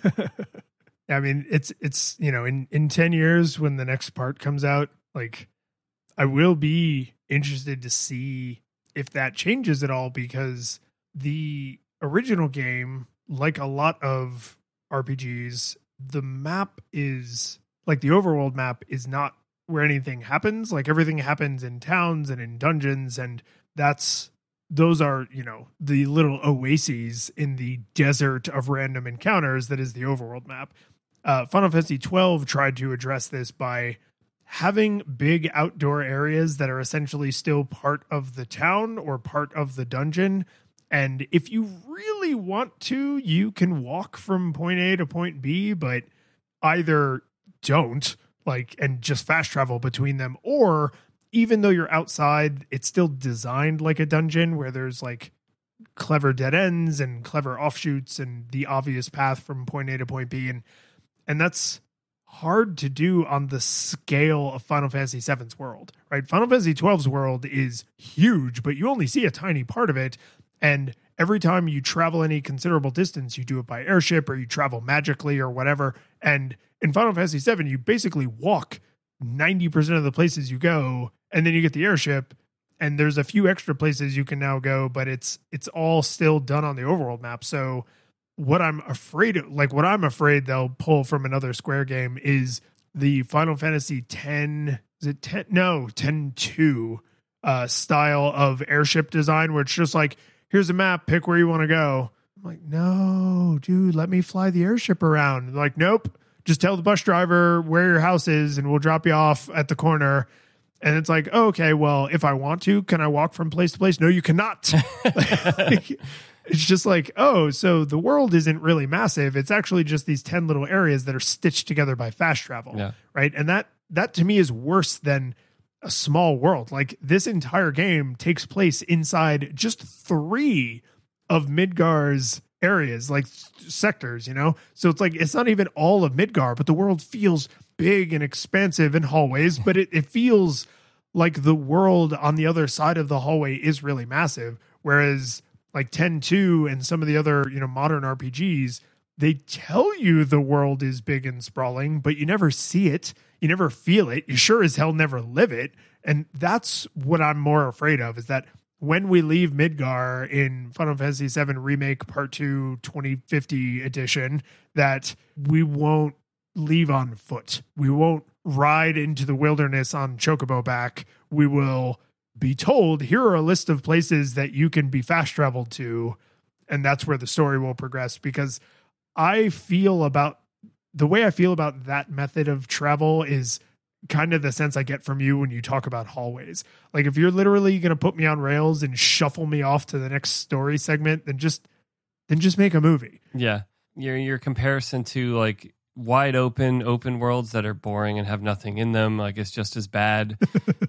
[SPEAKER 2] I mean, it's, it's, you know, in, in ten years when the next part comes out, like, I will be interested to see if that changes at all, because the original game, like a lot of R P Gs, the map is like the overworld map is not where anything happens. Like everything happens in towns and in dungeons. And that's, those are, you know, the little oases in the desert of random encounters that is the overworld map. Uh, Final Fantasy twelve tried to address this by having big outdoor areas that are essentially still part of the town or part of the dungeon. And if you really want to, you can walk from point A to point B, but either don't, like, and just fast travel between them, or even though you're outside, it's still designed like a dungeon where there's like clever dead ends and clever offshoots and the obvious path from point A to point B. And, and that's hard to do on the scale of Final Fantasy seven's world, right? Final Fantasy twelve's world is huge, but you only see a tiny part of it. And every time you travel any considerable distance, you do it by airship or you travel magically or whatever. And in Final Fantasy seven, you basically walk ninety percent of the places you go, and then you get the airship, and there's a few extra places you can now go, but it's it's all still done on the overworld map. So what I'm afraid of, like what I'm afraid they'll pull from another Square game is the Final Fantasy ten, is it ten? No, ten two uh, style of airship design, where it's just like, here's a map, pick where you want to go. I'm like, no, dude, let me fly the airship around. Like, nope, just tell the bus driver where your house is and we'll drop you off at the corner. And it's like, oh, okay, well, if I want to, can I walk from place to place? No, you cannot. Like, it's just like, oh, so the world isn't really massive. It's actually just these ten little areas that are stitched together by fast travel.
[SPEAKER 3] Yeah.
[SPEAKER 2] Right. And that, that to me is worse than a small world. Like, this entire game takes place inside just three of Midgar's areas, like sectors, you know? So it's like, it's not even all of Midgar, but the world feels big and expansive in hallways, but it, it feels like the world on the other side of the hallway is really massive. Whereas like ten two and some of the other, you know, modern R P Gs, they tell you the world is big and sprawling, but you never see it. You never feel it. You sure as hell never live it. And that's what I'm more afraid of, is that when we leave Midgar in Final Fantasy seven Remake Part two twenty fifty edition, that we won't leave on foot. We won't ride into the wilderness on Chocobo back. We will be told, here are a list of places that you can be fast traveled to, and that's where the story will progress. Because I feel about the way I feel about that method of travel is kind of the sense I get from you when you talk about hallways. Like, if you're literally going to put me on rails and shuffle me off to the next story segment, then just then just make a movie.
[SPEAKER 3] Yeah. Your your comparison to like wide open open worlds that are boring and have nothing in them, like, it's just as bad.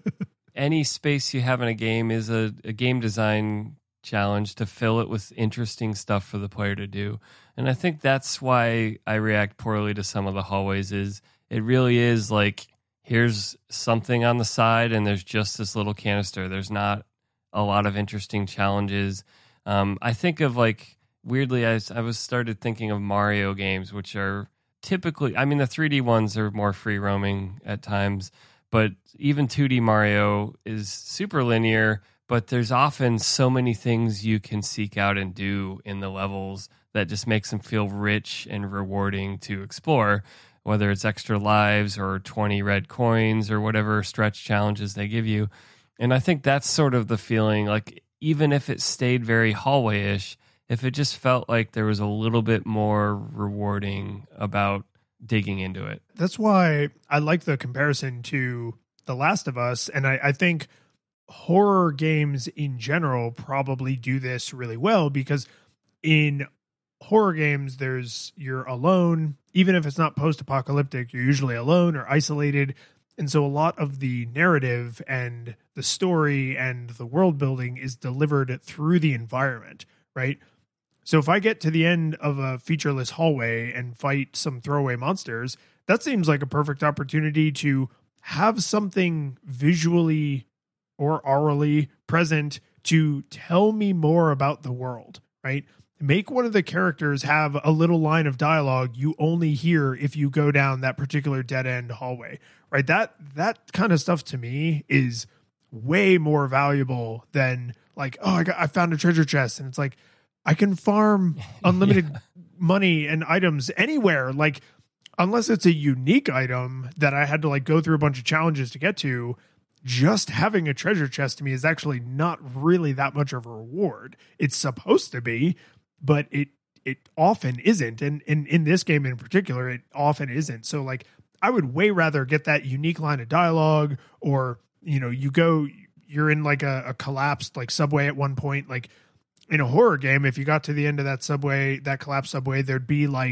[SPEAKER 3] Any space you have in a game is a, a game design challenge to fill it with interesting stuff for the player to do. And I think that's why I react poorly to some of the hallways. Is it really is like, here's something on the side and there's just this little canister. There's not a lot of interesting challenges. Um, I think of like, weirdly, I, I was started thinking of Mario games, which are typically, I mean, the three D ones are more free roaming at times, but even two D Mario is super linear, but there's often so many things you can seek out and do in the levels that just makes them feel rich and rewarding to explore, whether it's extra lives or twenty red coins or whatever stretch challenges they give you. And I think that's sort of the feeling, like, even if it stayed very hallway-ish, if it just felt like there was a little bit more rewarding about digging into it.
[SPEAKER 2] That's why I like the comparison to The Last of Us. And I, I think horror games in general probably do this really well, because in horror games, there's you're alone. Even if it's not post-apocalyptic, you're usually alone or isolated. And so a lot of the narrative and the story and the world building is delivered through the environment, right? So if I get to the end of a featureless hallway and fight some throwaway monsters, that seems like a perfect opportunity to have something visually or orally present to tell me more about the world, right? Make one of the characters have a little line of dialogue you only hear if you go down that particular dead end hallway, right? That that kind of stuff to me is way more valuable than like, oh, I got I found a treasure chest, and it's like, I can farm unlimited yeah. money and items anywhere. Like, unless it's a unique item that I had to like go through a bunch of challenges to get to, just having a treasure chest to me is actually not really that much of a reward. It's supposed to be, but it it often isn't. And in, in this game in particular, it often isn't. So like, I would way rather get that unique line of dialogue, or, you know, you go, you're in like a, a collapsed like subway at one point. Like in a horror game, if you got to the end of that subway, that collapsed subway, there'd be like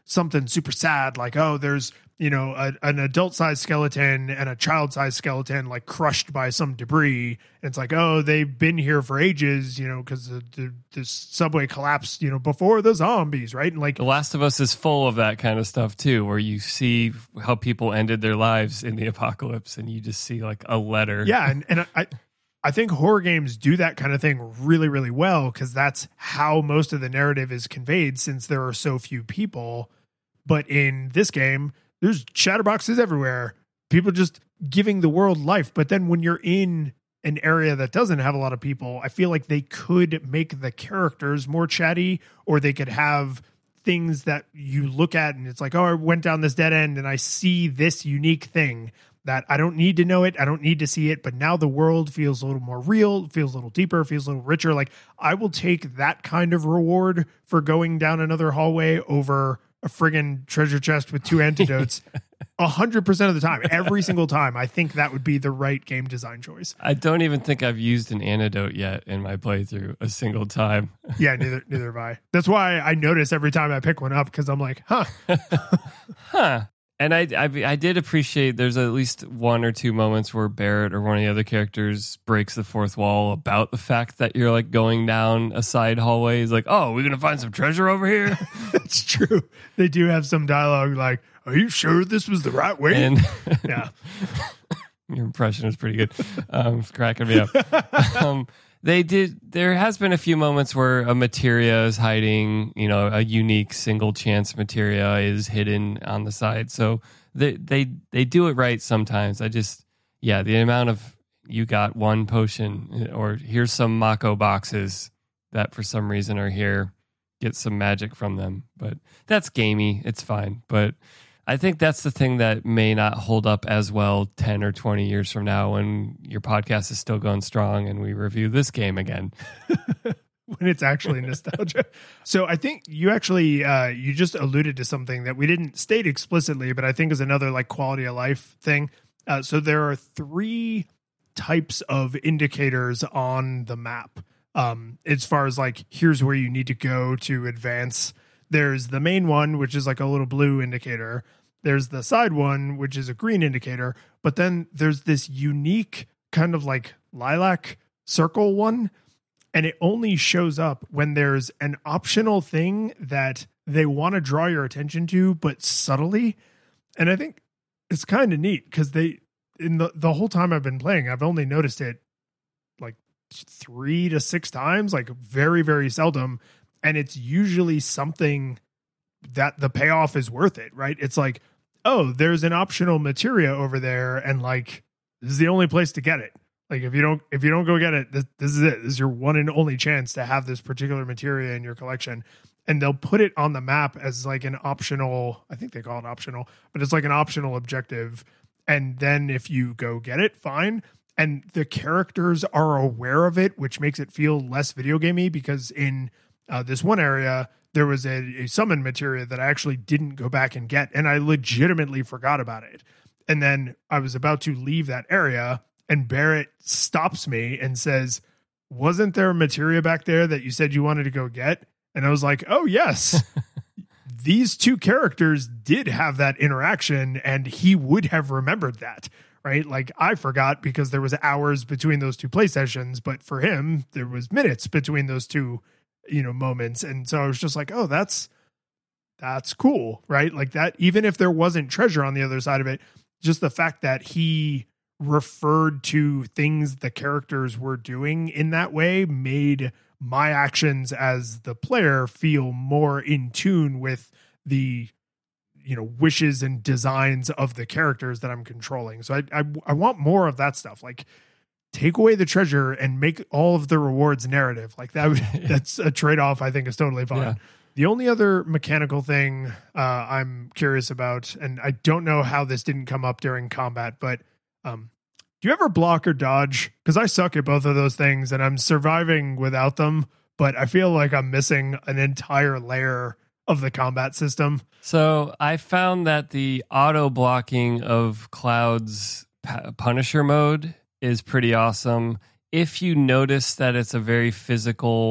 [SPEAKER 2] something super sad, like, oh, there's, you know, a, an adult-sized skeleton and a child-sized skeleton like crushed by some debris. And it's like, oh, they've been here for ages, you know, because the, the, the subway collapsed, you know, before the zombies, right? And like
[SPEAKER 3] The Last of Us is full of that kind of stuff too, where you see how people ended their lives in the apocalypse, and you just see like a letter.
[SPEAKER 2] Yeah, and and I. I think horror games do that kind of thing really, really well, because that's how most of the narrative is conveyed, since there are so few people. But in this game, there's chatterboxes everywhere, people just giving the world life. But then when you're in an area that doesn't have a lot of people, I feel like they could make the characters more chatty, or they could have things that you look at and it's like, oh, I went down this dead end and I see this unique thing that I don't need to know it. I don't need to see it. But now the world feels a little more real, feels a little deeper, feels a little richer. Like, I will take that kind of reward for going down another hallway over a friggin' treasure chest with two antidotes a hundred percent of the time. Every single time. I think that would be the right game design choice.
[SPEAKER 3] I don't even think I've used an antidote yet in my playthrough a single time.
[SPEAKER 2] Yeah, neither neither have I. That's why I notice every time I pick one up, because I'm like, huh.
[SPEAKER 3] huh. And I, I I did appreciate there's at least one or two moments where Barrett or one of the other characters breaks the fourth wall about the fact that you're like going down a side hallway. He's like, oh, we're going to find some treasure over here.
[SPEAKER 2] That's true. They do have some dialogue like, are you sure this was the right way?
[SPEAKER 3] And
[SPEAKER 2] yeah.
[SPEAKER 3] Your impression is pretty good. Um, it's cracking me up. um, They did. There has been a few moments where a materia is hiding, you know, a unique single chance materia is hidden on the side. So they they they do it right sometimes. I just, yeah, the amount of you got one potion, or here's some Mako boxes that for some reason are here, get some magic from them. But that's gamey. It's fine. But I think that's the thing that may not hold up as well ten or twenty years from now, when your podcast is still going strong and we review this game again.
[SPEAKER 2] When it's actually nostalgia. So I think you actually, uh, you just alluded to something that we didn't state explicitly, but I think is another like quality of life thing. Uh, so there are three types of indicators on the map. Um, as far as like, here's where you need to go to advance. There's the main one, which is like a little blue indicator. There's the side one, which is a green indicator. But then there's this unique kind of like lilac circle one. And it only shows up when there's an optional thing that they want to draw your attention to, but subtly. And I think it's kind of neat, because they, in the, the whole time I've been playing, I've only noticed it like three to six times, like very, very seldom. And it's usually something that the payoff is worth it, right? It's like, oh, there's an optional materia over there, and like, this is the only place to get it. Like, if you don't, if you don't go get it, this, this is it. This is your one and only chance to have this particular materia in your collection. And they'll put it on the map as like an optional, I think they call it optional, but it's like an optional objective. And then if you go get it, fine. And the characters are aware of it, which makes it feel less video gamey, because in uh, this one area, there was a, a summon materia that I actually didn't go back and get, and I legitimately forgot about it. And then I was about to leave that area, and Barrett stops me and says, wasn't there a materia back there that you said you wanted to go get? And I was like, oh, yes. These two characters did have that interaction, and he would have remembered that, right? Like, I forgot because there was hours between those two play sessions, but for him, there was minutes between those two, you know, moments. And so I was just like, oh, that's, that's cool, right? Like that, even if there wasn't treasure on the other side of it, just the fact that he referred to things the characters were doing in that way made my actions as the player feel more in tune with the, you know, wishes and designs of the characters that I'm controlling. So I, I, I want more of that stuff. Like, take away the treasure and make all of the rewards narrative. Like that, would, that's a trade-off I think is totally fine. Yeah. The only other mechanical thing uh, I'm curious about, and I don't know how this didn't come up during combat, but um, do you ever block or dodge? Because I suck at both of those things, and I'm surviving without them, but I feel like I'm missing an entire layer of the combat system.
[SPEAKER 3] So I found that the auto blocking of Cloud's Punisher mode is pretty awesome. If you notice that it's a very physical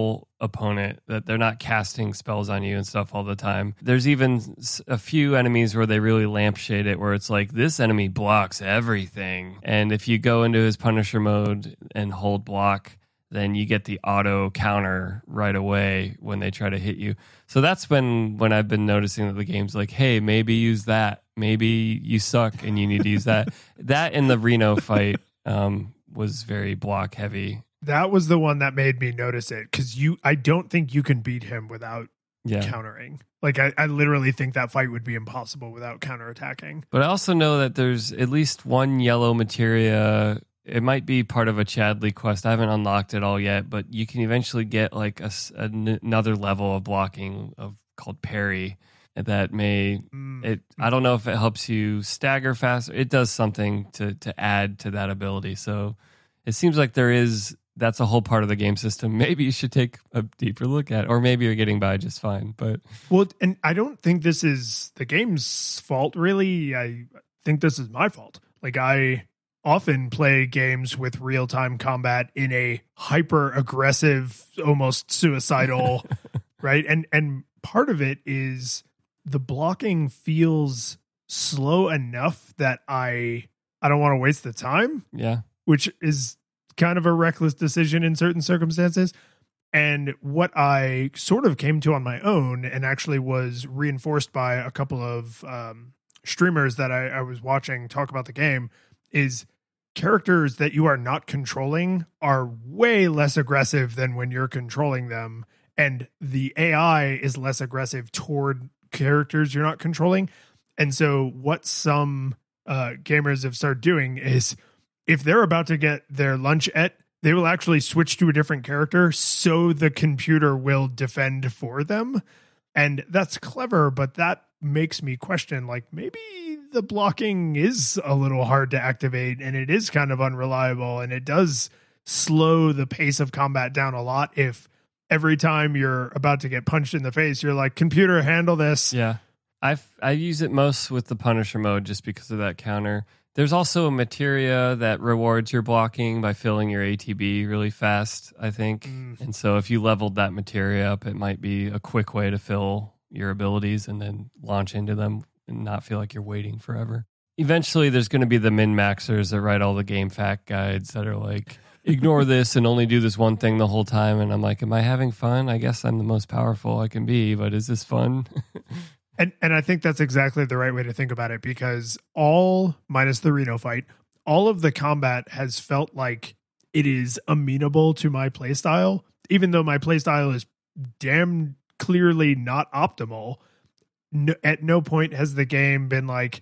[SPEAKER 3] opponent, that they're not casting spells on you and stuff all the time. There's even a few enemies where they really lampshade it, where it's like, this enemy blocks everything. And if you go into his Punisher mode and hold block, then you get the auto counter right away when they try to hit you. So that's when, when I've been noticing that the game's like, hey, maybe use that. Maybe you suck and you need to use that. That in the Reno fight um, was very block heavy.
[SPEAKER 2] That was the one that made me notice it, because you, I don't think you can beat him without yeah. countering. Like, I, I literally think that fight would be impossible without counterattacking.
[SPEAKER 3] But I also know that there's at least one yellow materia. It might be part of a Chadley quest. I haven't unlocked it all yet, but you can eventually get like a, a, another level of blocking of called parry that may mm. it. I don't know if it helps you stagger faster. It does something to to add to that ability. So it seems like there is. That's a whole part of the game system. Maybe you should take a deeper look at, or maybe you're getting by just fine. But
[SPEAKER 2] well, and I don't think this is the game's fault, really. I think this is my fault. Like, I often play games with real-time combat in a hyper-aggressive, almost suicidal, right? And and part of it is the blocking feels slow enough that I I don't want to waste the time.
[SPEAKER 3] Yeah.
[SPEAKER 2] Which is kind of a reckless decision in certain circumstances. And what I sort of came to on my own, and actually was reinforced by a couple of um, streamers that I, I was watching talk about the game, is characters that you are not controlling are way less aggressive than when you're controlling them. And the A I is less aggressive toward characters you're not controlling. And so what some uh, gamers have started doing is, if they're about to get their lunch at, they will actually switch to a different character so the computer will defend for them. And that's clever, but that makes me question, like, maybe the blocking is a little hard to activate and it is kind of unreliable, and it does slow the pace of combat down a lot if every time you're about to get punched in the face, you're like, computer, handle this.
[SPEAKER 3] Yeah. I've, I use it most with the Punisher mode just because of that counter. There's also a materia that rewards your blocking by filling your A T B really fast, I think. Mm. And so if you leveled that materia up, it might be a quick way to fill your abilities and then launch into them and not feel like you're waiting forever. Eventually, there's going to be the min-maxers that write all the game fact guides that are like, ignore this and only do this one thing the whole time. And I'm like, am I having fun? I guess I'm the most powerful I can be, but is this fun?
[SPEAKER 2] And and I think that's exactly the right way to think about it, because all, minus the Reno fight, all of the combat has felt like it is amenable to my playstyle, even though my playstyle is damn clearly not optimal. No, at no point has the game been like,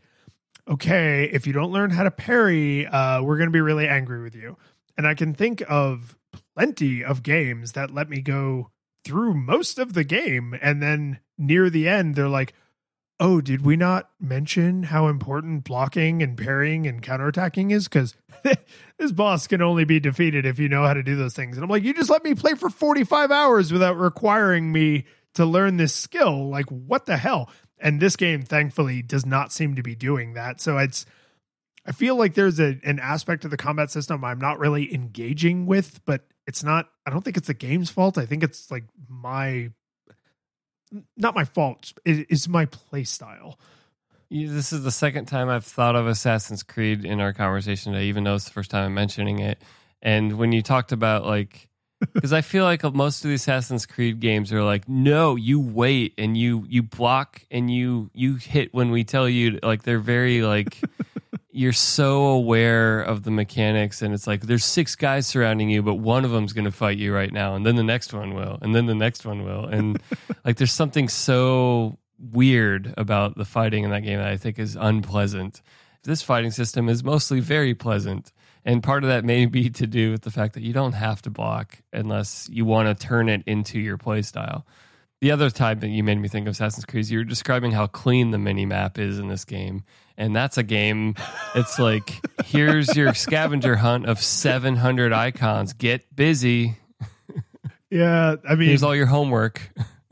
[SPEAKER 2] okay, if you don't learn how to parry, uh, we're going to be really angry with you. And I can think of plenty of games that let me go through most of the game, and then near the end, they're like, oh, did we not mention how important blocking and parrying and counterattacking is? Because this boss can only be defeated if you know how to do those things. And I'm like, you just let me play for forty-five hours without requiring me to learn this skill. Like, what the hell? And this game, thankfully, does not seem to be doing that. So it's, I feel like there's a, an aspect of the combat system I'm not really engaging with, but it's not, I don't think it's the game's fault. I think it's like my, not my fault. It, it's my play style.
[SPEAKER 3] This is the second time I've thought of Assassin's Creed in our conversation today, even though it's the first time I'm mentioning it. And when you talked about, like, because I feel like most of the Assassin's Creed games are like, no, you wait and you you block and you you hit when we tell you. Like, they're very like, you're so aware of the mechanics, and it's like there's six guys surrounding you, but one of them's going to fight you right now, and then the next one will, and then the next one will, and like there's something so weird about the fighting in that game that I think is unpleasant. This fighting system is mostly very pleasant. And part of that may be to do with the fact that you don't have to block unless you want to turn it into your play style. The other time that you made me think of Assassin's Creed is you were describing how clean the mini-map is in this game. And that's a game, it's like, here's your scavenger hunt of seven hundred icons. Get busy.
[SPEAKER 2] Yeah, I mean...
[SPEAKER 3] Here's all your homework.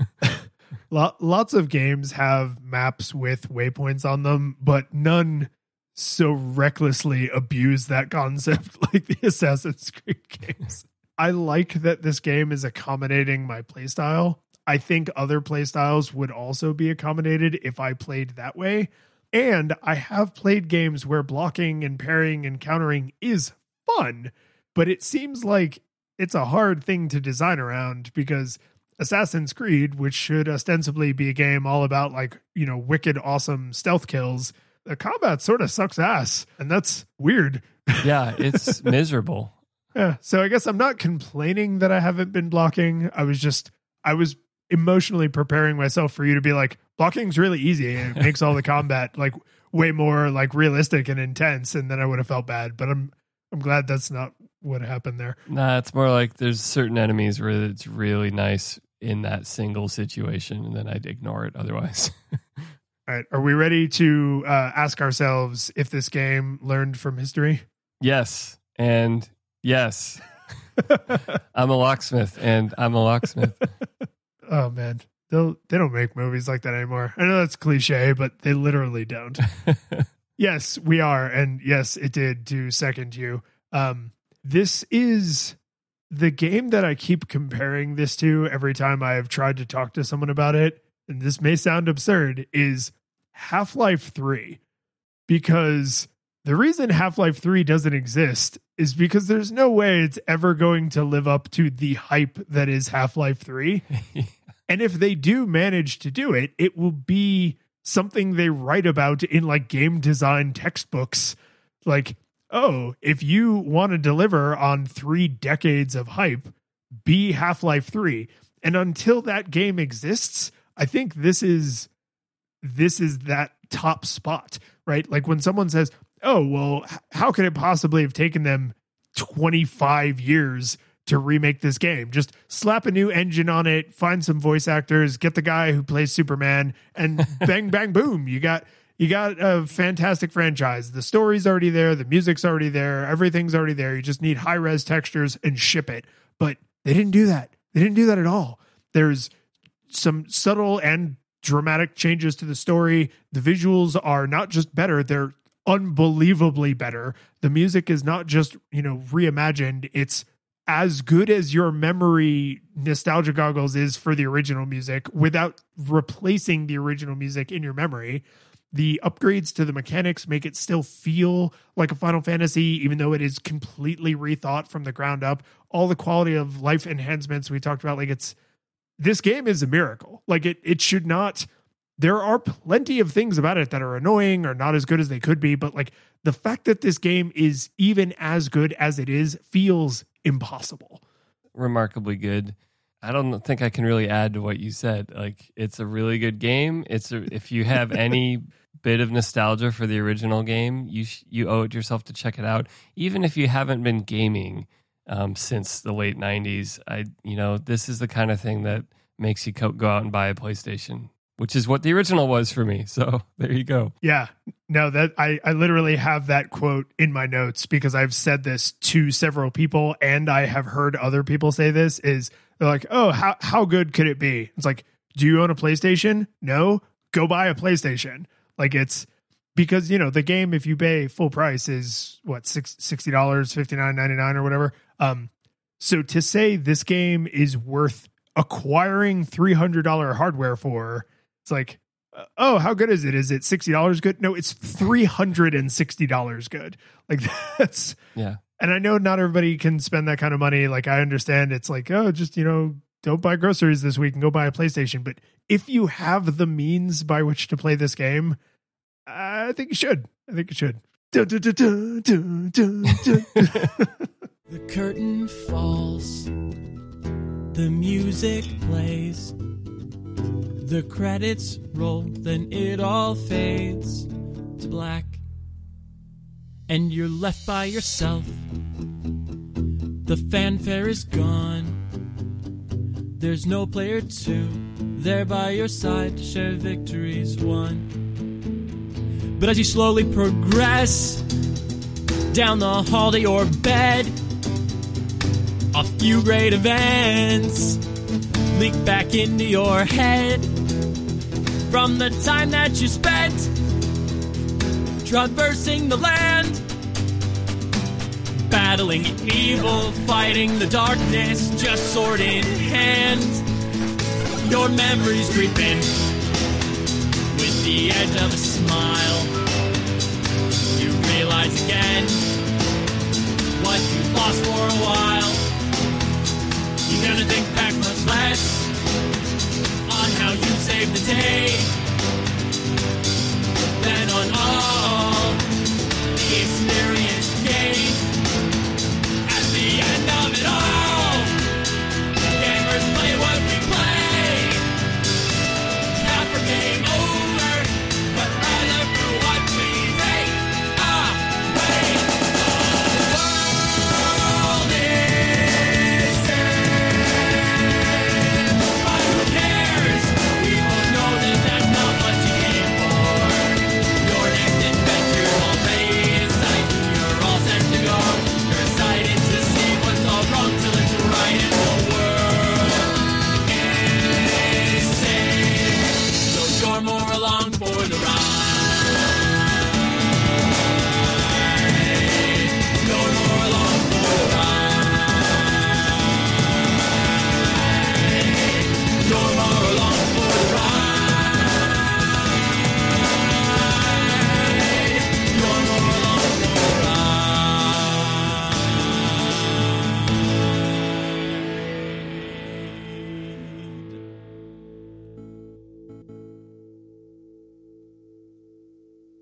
[SPEAKER 2] Lots of games have maps with waypoints on them, but none so recklessly abuse that concept like the Assassin's Creed games. I like that this game is accommodating my playstyle. I think other playstyles would also be accommodated if I played that way. And I have played games where blocking and parrying and countering is fun, but it seems like it's a hard thing to design around because Assassin's Creed, which should ostensibly be a game all about like, you know, wicked, awesome stealth kills, the combat sort of sucks ass. And that's weird.
[SPEAKER 3] Yeah, it's miserable.
[SPEAKER 2] Yeah. So I guess I'm not complaining that I haven't been blocking. I was just, I was emotionally preparing myself for you to be like, blocking's really easy. And it makes all the combat like way more like realistic and intense. And then I would have felt bad, but I'm, I'm glad that's not what happened there.
[SPEAKER 3] Nah, it's more like there's certain enemies where it's really nice in that single situation, and then I'd ignore it otherwise.
[SPEAKER 2] All right. Are we ready to uh, ask ourselves if this game learned from history?
[SPEAKER 3] Yes. And yes. I'm a locksmith, and I'm a locksmith.
[SPEAKER 2] Oh, man. They'll, they don't make movies like that anymore. I know that's cliche, but they literally don't. Yes, we are. And yes, it did to second you. Um, this is the game that I keep comparing this to every time I have tried to talk to someone about it. And this may sound absurd, is Half-Life three. Because the reason Half-Life three doesn't exist is because there's no way it's ever going to live up to the hype that is Half-Life three. And if they do manage to do it, it will be something they write about in like game design textbooks. Like, oh, if you want to deliver on three decades of hype, be Half-Life three. And until that game exists, I think this is this is that top spot, right? Like when someone says, oh, well, how could it possibly have taken them twenty-five years to remake this game? Just slap a new engine on it, find some voice actors, get the guy who plays Superman, and bang, bang, boom. You got you got a fantastic franchise. The story's already there. The music's already there. Everything's already there. You just need high-res textures and ship it. But they didn't do that. They didn't do that at all. There's some subtle and dramatic changes to the story. The visuals are not just better, they're unbelievably better. The music is not just, you know, reimagined. It's as good as your memory nostalgia goggles is for the original music without replacing the original music in your memory. The upgrades to the mechanics make it still feel like a Final Fantasy, even though it is completely rethought from the ground up. All the quality of life enhancements we talked about, like it's, this game is a miracle. Like it, it should not, there are plenty of things about it that are annoying or not as good as they could be. But like the fact that this game is even as good as it is feels impossible.
[SPEAKER 3] Remarkably good. I don't think I can really add to what you said. Like it's a really good game. It's a, if you have any bit of nostalgia for the original game, you sh- you owe it yourself to check it out. Even if you haven't been gaming um, since the late nineties, I you know this is the kind of thing that makes you co- go out and buy a PlayStation, which is what the original was for me. So there you go.
[SPEAKER 2] Yeah, no, that I, I literally have that quote in my notes because I've said this to several people and I have heard other people say this is they're like, oh, how, how good could it be? It's like, do you own a PlayStation? No, go buy a PlayStation. Like it's because, you know, the game, if you pay full price is what, sixty dollars, fifty-nine ninety-nine or whatever. Um, so to say this game is worth acquiring three hundred dollars hardware for, it's like, oh, how good is it? Is it sixty dollars good? No, it's three hundred sixty dollars good. Like that's,
[SPEAKER 3] yeah.
[SPEAKER 2] And I know not everybody can spend that kind of money. Like I understand it's like, oh, just, you know, don't buy groceries this week and go buy a PlayStation. But if you have the means by which to play this game, I think you should. I think you should. Dun, dun, dun, dun, dun, dun, dun.
[SPEAKER 1] The curtain falls. The music plays. The credits roll, then it all fades to black. And you're left by yourself. The fanfare is gone. There's no player two there by your side to share victories won. But as you slowly progress down the hall to your bed, a few great events leak back into your head from the time that you spent traversing the land battling evil, fighting the darkness, just sword in hand. Your memories creeping with the edge of a smile. You realize again what you lost for a while. You're gonna think back much less on how you saved the day.